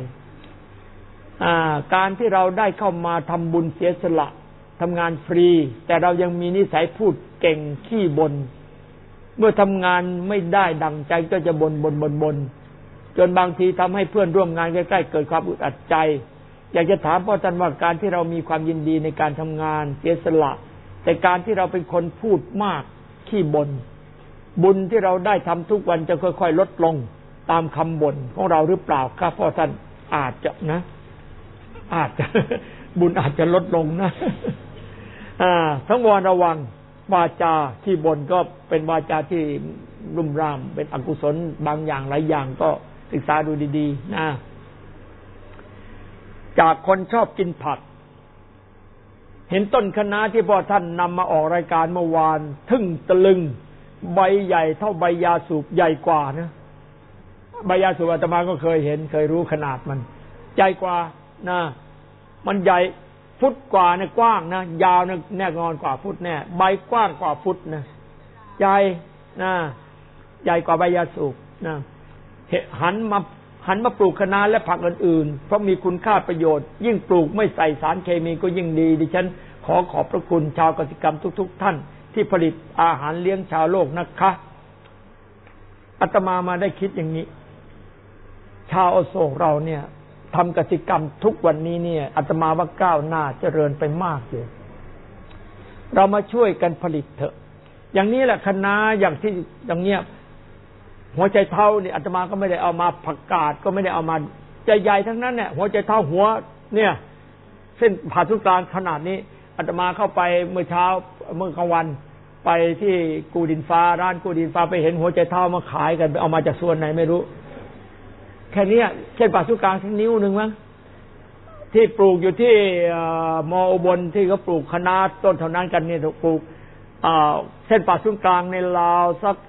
การที่เราได้เข้ามาทำบุญเสียสละทำงานฟรีแต่เรายังมีนิสัยพูดเก่งขี้บ่นเมื่อทำงานไม่ได้ดังใจก็จะบ่นจนบางทีทำให้เพื่อนร่วมงานใกล้ๆเกิดความอึดอัดใจอยากจะถามพ่อท่านว่าการที่เรามีความยินดีในการทำงานเสียสละแต่การที่เราเป็นคนพูดมากขี้บ่นบุญที่เราได้ทำทุกวันจะค่อยๆลดลงตามคำบ่นของเราหรือเปล่าครับพ่อท่านอาจจะนะอาจจะบุญอาจจะลดลงนะทั้งวรระวังวาจาที่บ่นก็เป็นวาจาที่รุ่มร่ามเป็นอกุศลบางอย่างหลายอย่างก็ศึกษาดูดีๆนะจากคนชอบกินผักเห็นต้นคะน้าที่พ่อท่านนำมาออกรายการเมื่อวานทึ่งตะลึงใบใหญ่เท่าใบยาสูบใหญ่กว่านะใบยาสูบอาตมาก็เคยเห็นเคยรู้ขนาดมันใหญ่กว่านะมันใหญ่ฟุตกว่านะกว้างนะยาวนะแน่นอนกว่าฟุตแน่ใบกว้างกว่าฟุตนะใหญ่นะใหญ่กว่าใบยาสูบนะหันมาปลูกคะน้าและผักอื่นๆเพราะมีคุณค่าประโยชน์ยิ่งปลูกไม่ใส่สารเคมีก็ยิ่งดีดิฉันขอขอบพระคุณชาวกสิกรรมทุกๆท่านที่ผลิตอาหารเลี้ยงชาวโลกนะคะอาตมามาได้คิดอย่างนี้ชาวอโศกเราเนี่ยทำกสิกรรมทุกวันนี้เนี่ยอาตมาว่าก้าวหน้าเจริญไปมากเลยเรามาช่วยกันผลิตเถอะอย่างนี้แหละคะน้าอย่างที่อย่างเนี้ยหัวใจเท่าเนี่ยอาตมาก็ไม่ได้เอามาผักกาดก็ไม่ได้เอามาใหญ่ๆทั้งนั้นเนี่ยหัวใจเท่าหัวเนี่ยเส้นผ่าศูนย์กลางขนาดนี้อาตมาเข้าไปเมื่อเช้าเมื่อกลางวันไปที่กูดินฟ้าร้านกูดินฟ้าไปเห็นหัวใจเท่ามาขายกันเอามาจากส่วนไหนไม่รู้แค่นี้เส้นผ่าศูนย์กลางทั้งนิ้วนึงมั้งที่ปลูกอยู่ที่มออุบลที่เขาปลูกคะน้าต้นเท่านั้นกันเนี่ยปลูกเส้นผ่าศูนย์กลางในลาวสัก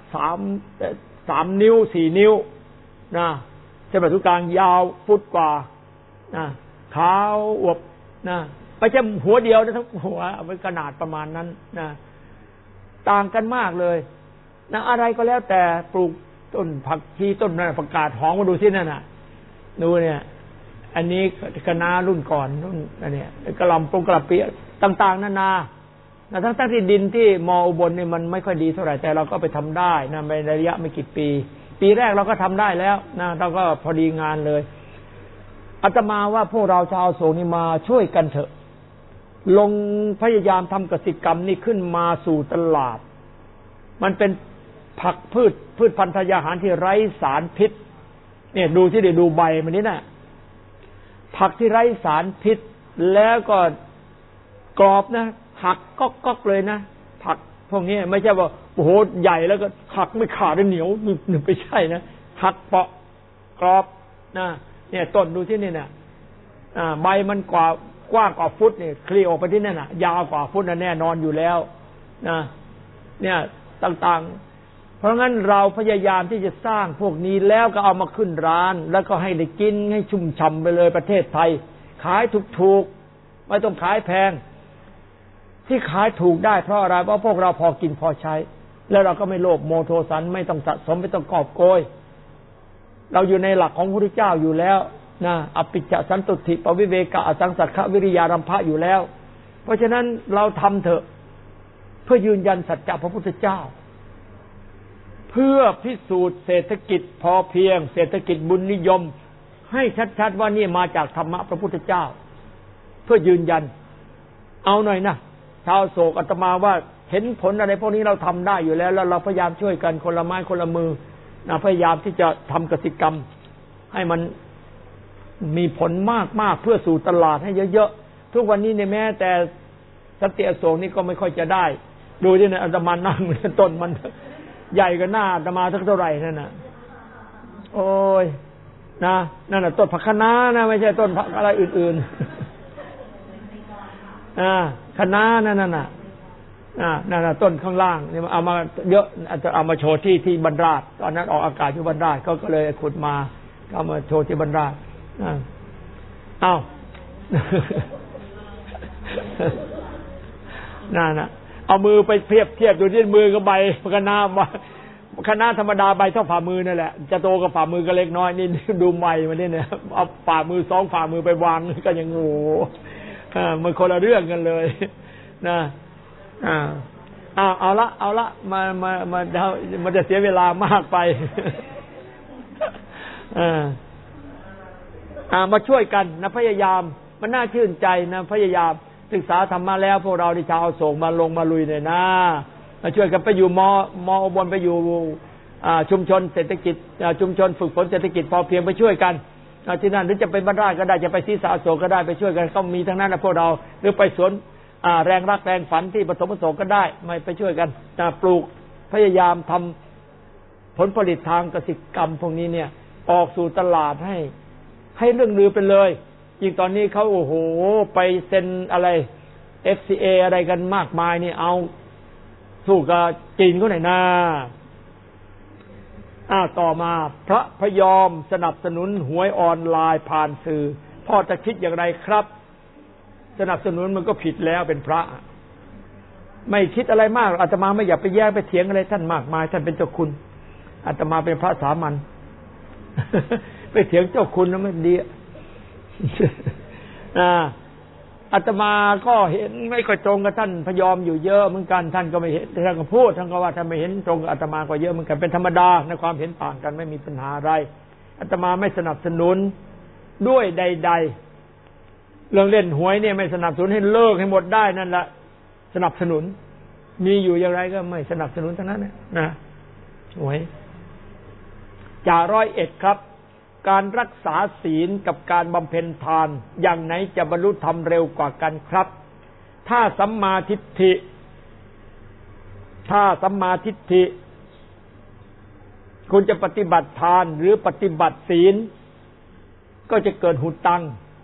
3 นิ้ว 4 นิ้วนะเส้นผ่าศูนย์กลางยาวฟุตกว่านะขาวอวบนะไม่ใช่หัวเดียวนะทั้งหัวเป็นขนาดประมาณนั้นนะต่างกันมากเลยนะอะไรก็แล้วแต่ปลูกต้นผักชีต้นนั้นผักกาดหอมมาดูที่นั่นน่ะดูเนี่ยอันนี้คะน้ารุ่นก่อนรุ่นอันเนี้ยกระหล่ำปงกระเปียต่างๆนานาทั้งที่ดินที่มออุบลเนี่ยมันไม่ค่อยดีเท่าไหร่แต่เราก็ไปทำได้นะในระยะไม่กี่ปีแรกเราก็ทำได้แล้วนะเราก็พอดีงานเลยอาตมาว่าพวกเราชาวโศกนี่มาช่วยกันเถอะลงพยายามทำกสิกรรมนี่ขึ้นมาสู่ตลาดมันเป็นผักพืชพันธุ์ธัญญาหารที่ไร้สารพิษเนี่ยดูที่ได้ดูใบมันนี่นะผักที่ไร้สารพิษแล้วก็กรอบนะหักก๊อกๆเลยนะผักพวกนี้ไม่ใช่ว่าโอ้โหใหญ่แล้วก็หักไม่ขาดเหนียวหนึบไม่ใช่นะหักเปาะกรอบนะเนี่ยต้นดูที่นี่นะใบมันกว้างกว่าฟุตเนี่ยคลี่ออกไปที่นั่นน่ะยาวกว่าฟุตน่ะแน่นอนอยู่แล้วนะเนี่ยต่างๆเพราะงั้นเราพยายามที่จะสร้างพวกนี้แล้วก็เอามาขึ้นร้านแล้วก็ให้ได้กินให้ชุ่มฉ่ำไปเลยประเทศไทยขายถูกๆไม่ต้องขายแพงที่ขายถูกได้เพราะอะไรเพราะพวกเราพอกินพอใช้แล้วเราก็ไม่โลภโมโทสันไม่ต้องสะสมไม่ต้องกอบโกยเราอยู่ในหลักของพระพุทธเจ้าอยู่แล้วนะอภิจจสันตุถิปวิเวกะอสังสัทขวิริยารัมภะอยู่แล้วเพราะฉะนั้นเราทำเถอะเพื่อยืนยันสัจจะพระพุทธเจ้าเพื่อพิสูจน์เศรษฐกิจพอเพียงเศรษฐกิจบุญนิยมให้ชัดๆว่านี่มาจากธรรมะพระพุทธเจ้าเพื่อยืนยันเอาหน่อยนะชาวโศกอาตมาว่าเห็นผลอะไรพวกนี้เราทำได้อยู่แล้วแล้วเราพยายามช่วยกันคนละไม้คนละมือนะพยายามที่จะทำกสิกรรมให้มันมีผลมากๆเพื่อสู่ตลาดให้เยอะๆทุกวันนี้เนี่ยแม้แต่สันติอโศกนี่ก็ไม่ค่อยจะได้ดูที่เนี่ยอาตมานั่งต้นมันใหญ่กว่าหน้าอาตมาสักเท่าไหร่นั่นน่ะโอ้ยนะนั่นน่ะต้นผักคะน้านะไม่ใช่ต้นผักอะไรอื่นๆคะน้านั่นน่ะนั่นน่ะต้นข้างล่างนี่เอามาเยอะอาจจะเอามาโชว์ที่บรรดาตอนนั้นออกอากาศที่บรรดาเขาก็เลยขุดมาเอามาโชว์ที่บรรดาอ้าวนั่นน่ะเอามือไปเทียบดูที่มือกับใบคะน้าคะน้าธรรมดาใบเท่าฝ่ามือนั่นแหละจะโตกับฝ่ามือก็เล็กน้อยนี่ดูใบมันนี่เนี่ยเอาฝ่ามือ2ฝ่ามือไปวางก็ยังโง่มันคนละเรื่องกันเลยนะเอาละมันจะเสียเวลามากไปมาช่วยกันนะพยายามมันน่าชื่นใจนะพยายามศึกษาธรรมะแล้วพวกเราที่ชาวโศกมาลงมาลุยเนี่ยนะมาช่วยกันไปอยู่มอบนไปอยู่ชุมชนเศรษฐกิจชุมชนฝึกฝนเศรษฐกิจพอเพียงไปช่วยกันที่นั่นหรือจะไปบ้านไร่ก็ได้จะไปศรีสะโศกก็ได้ไปช่วยกันก็มีทั้งนั้นนะพวกเราหรือไปสวนแรงรักแรงฝันที่ปฐมโศกก็ได้ไม่ไปช่วยกันปลูกพยายามทำผลผลิตทางเกษตรกรรมพวกนี้เนี่ยออกสู่ตลาดให้เรื่องลือไปเลยยิ่งตอนนี้เขาโอ้โหไปเซ็นอะไร FCA อะไรกันมากมายนี่เอาสู้กับจีนเขาหน่อยนะต่อมาพระพยอมสนับสนุนหวยออนไลน์ผ่านสื่อพ่อจะคิดอย่างไรครับสนับสนุนมันก็ผิดแล้วเป็นพระไม่คิดอะไรมากอาตมาไม่อยากไปแย้งไปเถียงอะไรท่านมากมายท่านเป็นเจ้าคุณอาตมาเป็นพระสามัญ ไปเถียงเจ้าคุณแล้วไม่ดีอาตมาก็เห็นไม่ค่อยตรงกับท่านพยอมอยู่เยอะเหมือนกันท่านก็ไม่เห็นท่านก็พูดท่านก็ว่าท่านไม่เห็นตรงกับอาตมาก็เยอะเหมือนกันเป็นธรรมดาในความเห็นต่างกันไม่มีปัญหาอะไรอาตมาไม่สนับสนุนด้วยใดๆเรื่องเล่นหวยเนี่ยไม่สนับสนุนให้เลิกให้หมดได้นั่นแหละสนับสนุนมีอยู่อย่างไรก็ไม่สนับสนุนทั้งนั้นนะหวยจ่า101ครับการรักษาศีลกับการบำเพ็ญทานอย่างไหนจะบรรลุธรรมเร็วกว่ากันครับถ้าสัมมาทิฏฐิคุณจะปฏิบัติทานหรือปฏิบัติศีลก็จะเกิดหุตัง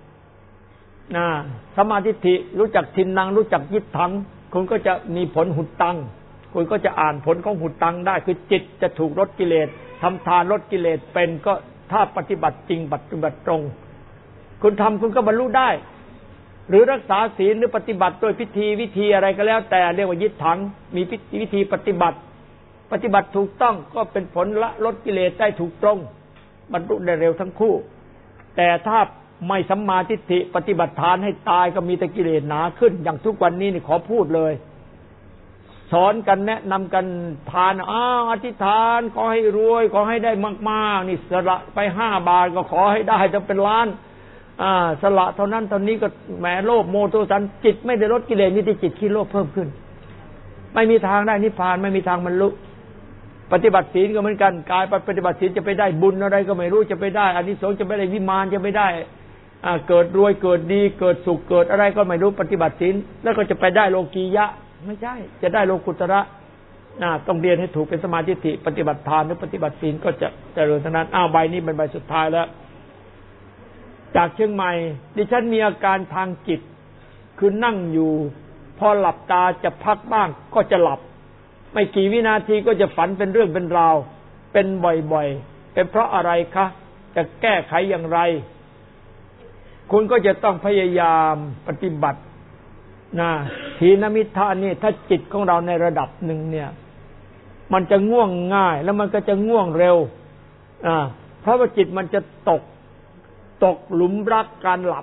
สัมมาทิฏฐิรู้จักทินนังรู้จักยิทธังคุณก็จะมีผลหุตังคุณก็จะอ่านผลของหุตังได้คือจิตจะถูกลดกิเลสทำทานลดกิเลสเป็นก็ถ้าปฏิบัติจริงปฏิบัติตรงคุณทำคุณก็บรรลุได้หรือรักษาศีลหรือปฏิบัติด้วยพิธีวิธีอะไรก็แล้วแต่เรียกว่ายิทธังมีวิธีปฏิบัติถูกต้องก็เป็นผลละลดกิเลสได้ถูกตรงบรรลุได้เร็วทั้งคู่แต่ถ้าไม่สัมมาทิฏฐิปฏิบัติทานให้ตายก็มีแต่กิเลสหนาขึ้นอย่างทุกวันนี้นี่ขอพูดเลยสอนกันแนะนำกันทานอธิษฐานขอให้รวยขอให้ได้มากๆนี่สละไป5 บาทก็ขอให้ได้จะเป็นล้านสละเท่านั้นเท่านี้ก็แหมโลภโมโทสันจิตไม่ได้ลดกิเลสมีแต่จิตขี้โลภเพิ่มขึ้นไม่มีทางได้นิพพานไม่มีทางบรรลุปฏิบัติศีลก็เหมือนกันกายปฏิบัติศีลจะไปได้บุญอะไรก็ไม่รู้จะไปได้อานิสงส์จะไปได้วิมานจะไปได้เกิดรวยเกิดดีเกิดสุขเกิดอะไรก็ไม่รู้ปฏิบัติศีลแล้วก็จะไปได้โลกียะไม่ใช่จะได้โลกุตระต้องเรียนให้ถูกเป็นสมาธิทิปฏิบัติทานหรือปฏิบัติศีลก็จะเจริญทั้งนั้นใบนี้เป็นใบสุดท้ายแล้วจากเชียงใหม่ดิฉันมีอาการทางจิตคือนั่งอยู่พอหลับตาจะพักบ้างก็จะหลับไม่กี่วินาทีก็จะฝันเป็นเรื่องเป็นราวเป็นบ่อยๆเป็นเพราะอะไรคะจะแก้ไขอย่างไรคุณก็จะต้องพยายามปฏิบัตินะทีนมิทธะนี่ถ้าจิตของเราในระดับหนึ่งเนี่ยมันจะง่วงง่ายแล้วมันก็จะง่วงเร็วเพราะว่าจิตมันจะตกหลุมรักการหลับ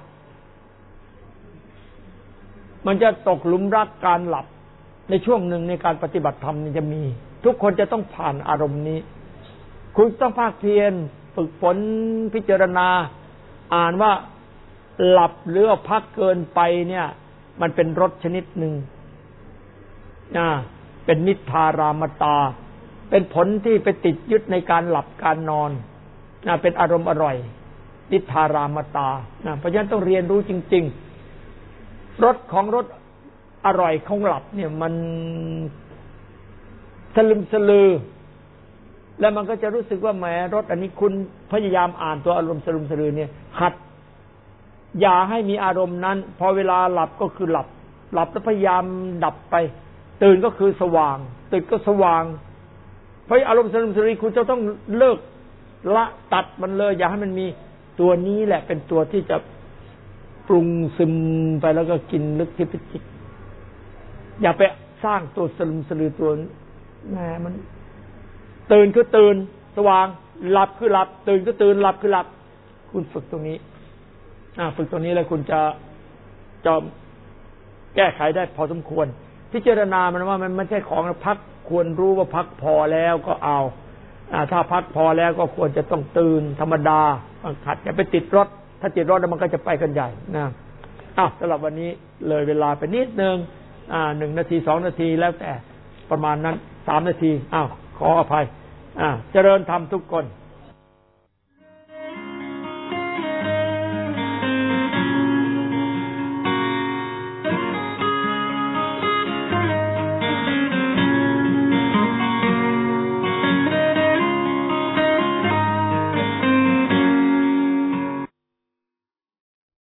มันจะตกหลุมรักการหลับในช่วงหนึ่งในการปฏิบัติธรรมนี่จะมีทุกคนจะต้องผ่านอารมณ์นี้คุณต้องภาคเพียรฝึกฝนพิจารณาอ่านว่าหลับหรือพักเกินไปเนี่ยมันเป็นรสชนิดหนึ่งเป็นนิทธารามตาเป็นผลที่ไปติดยึดในการหลับการนอนเป็นอารมณ์อร่อยนิทธารามตาเพราะฉะนั้นต้องเรียนรู้จริงๆรสของรสอร่อยของหลับเนี่ยมันสลึมสลือแล้วมันก็จะรู้สึกว่าแหมรสอันนี้คุณพยายามอ่านตัวอารมณ์สลึมสลือเนี่ยหัดอย่าให้มีอารมณ์นั้นพอเวลาหลับก็คือหลับแล้วพยายามดับไปตื่นก็คือสว่างตื่นก็สว่างเพราะอารมณ์สลึมสลือคุณจะต้องเลิกละตัดมันเลยอย่าให้มันมีตัวนี้แหละเป็นตัวที่จะปรุงซึมไปแล้วก็กินลึกที่จิตอย่าไปสร้างตัวสลึมสลือตัวแหมมันตื่นคือตื่นสว่างหลับคือหลับตื่นก็ตื่นหลับคือหลับคุณฝึกตรงนี้ฝึกตรงนี้แล้วคุณจะแก้ไขได้พอสมควรพิจารณามันว่ามันไม่ใช่ของพักควรรู้ว่าพักพอแล้วก็เอาถ้าพักพอแล้วก็ควรจะต้องตื่นธรรมดาขัดอย่าไปติดรถถ้าติดรถแล้วมันก็จะไปกันใหญ่นะสำหรับวันนี้เลยเวลาไปนิดนึง1 นาที 2 นาทีแล้วแต่ประมาณนั้น3 นาทีขออภัยเจริญธรรมทุกคน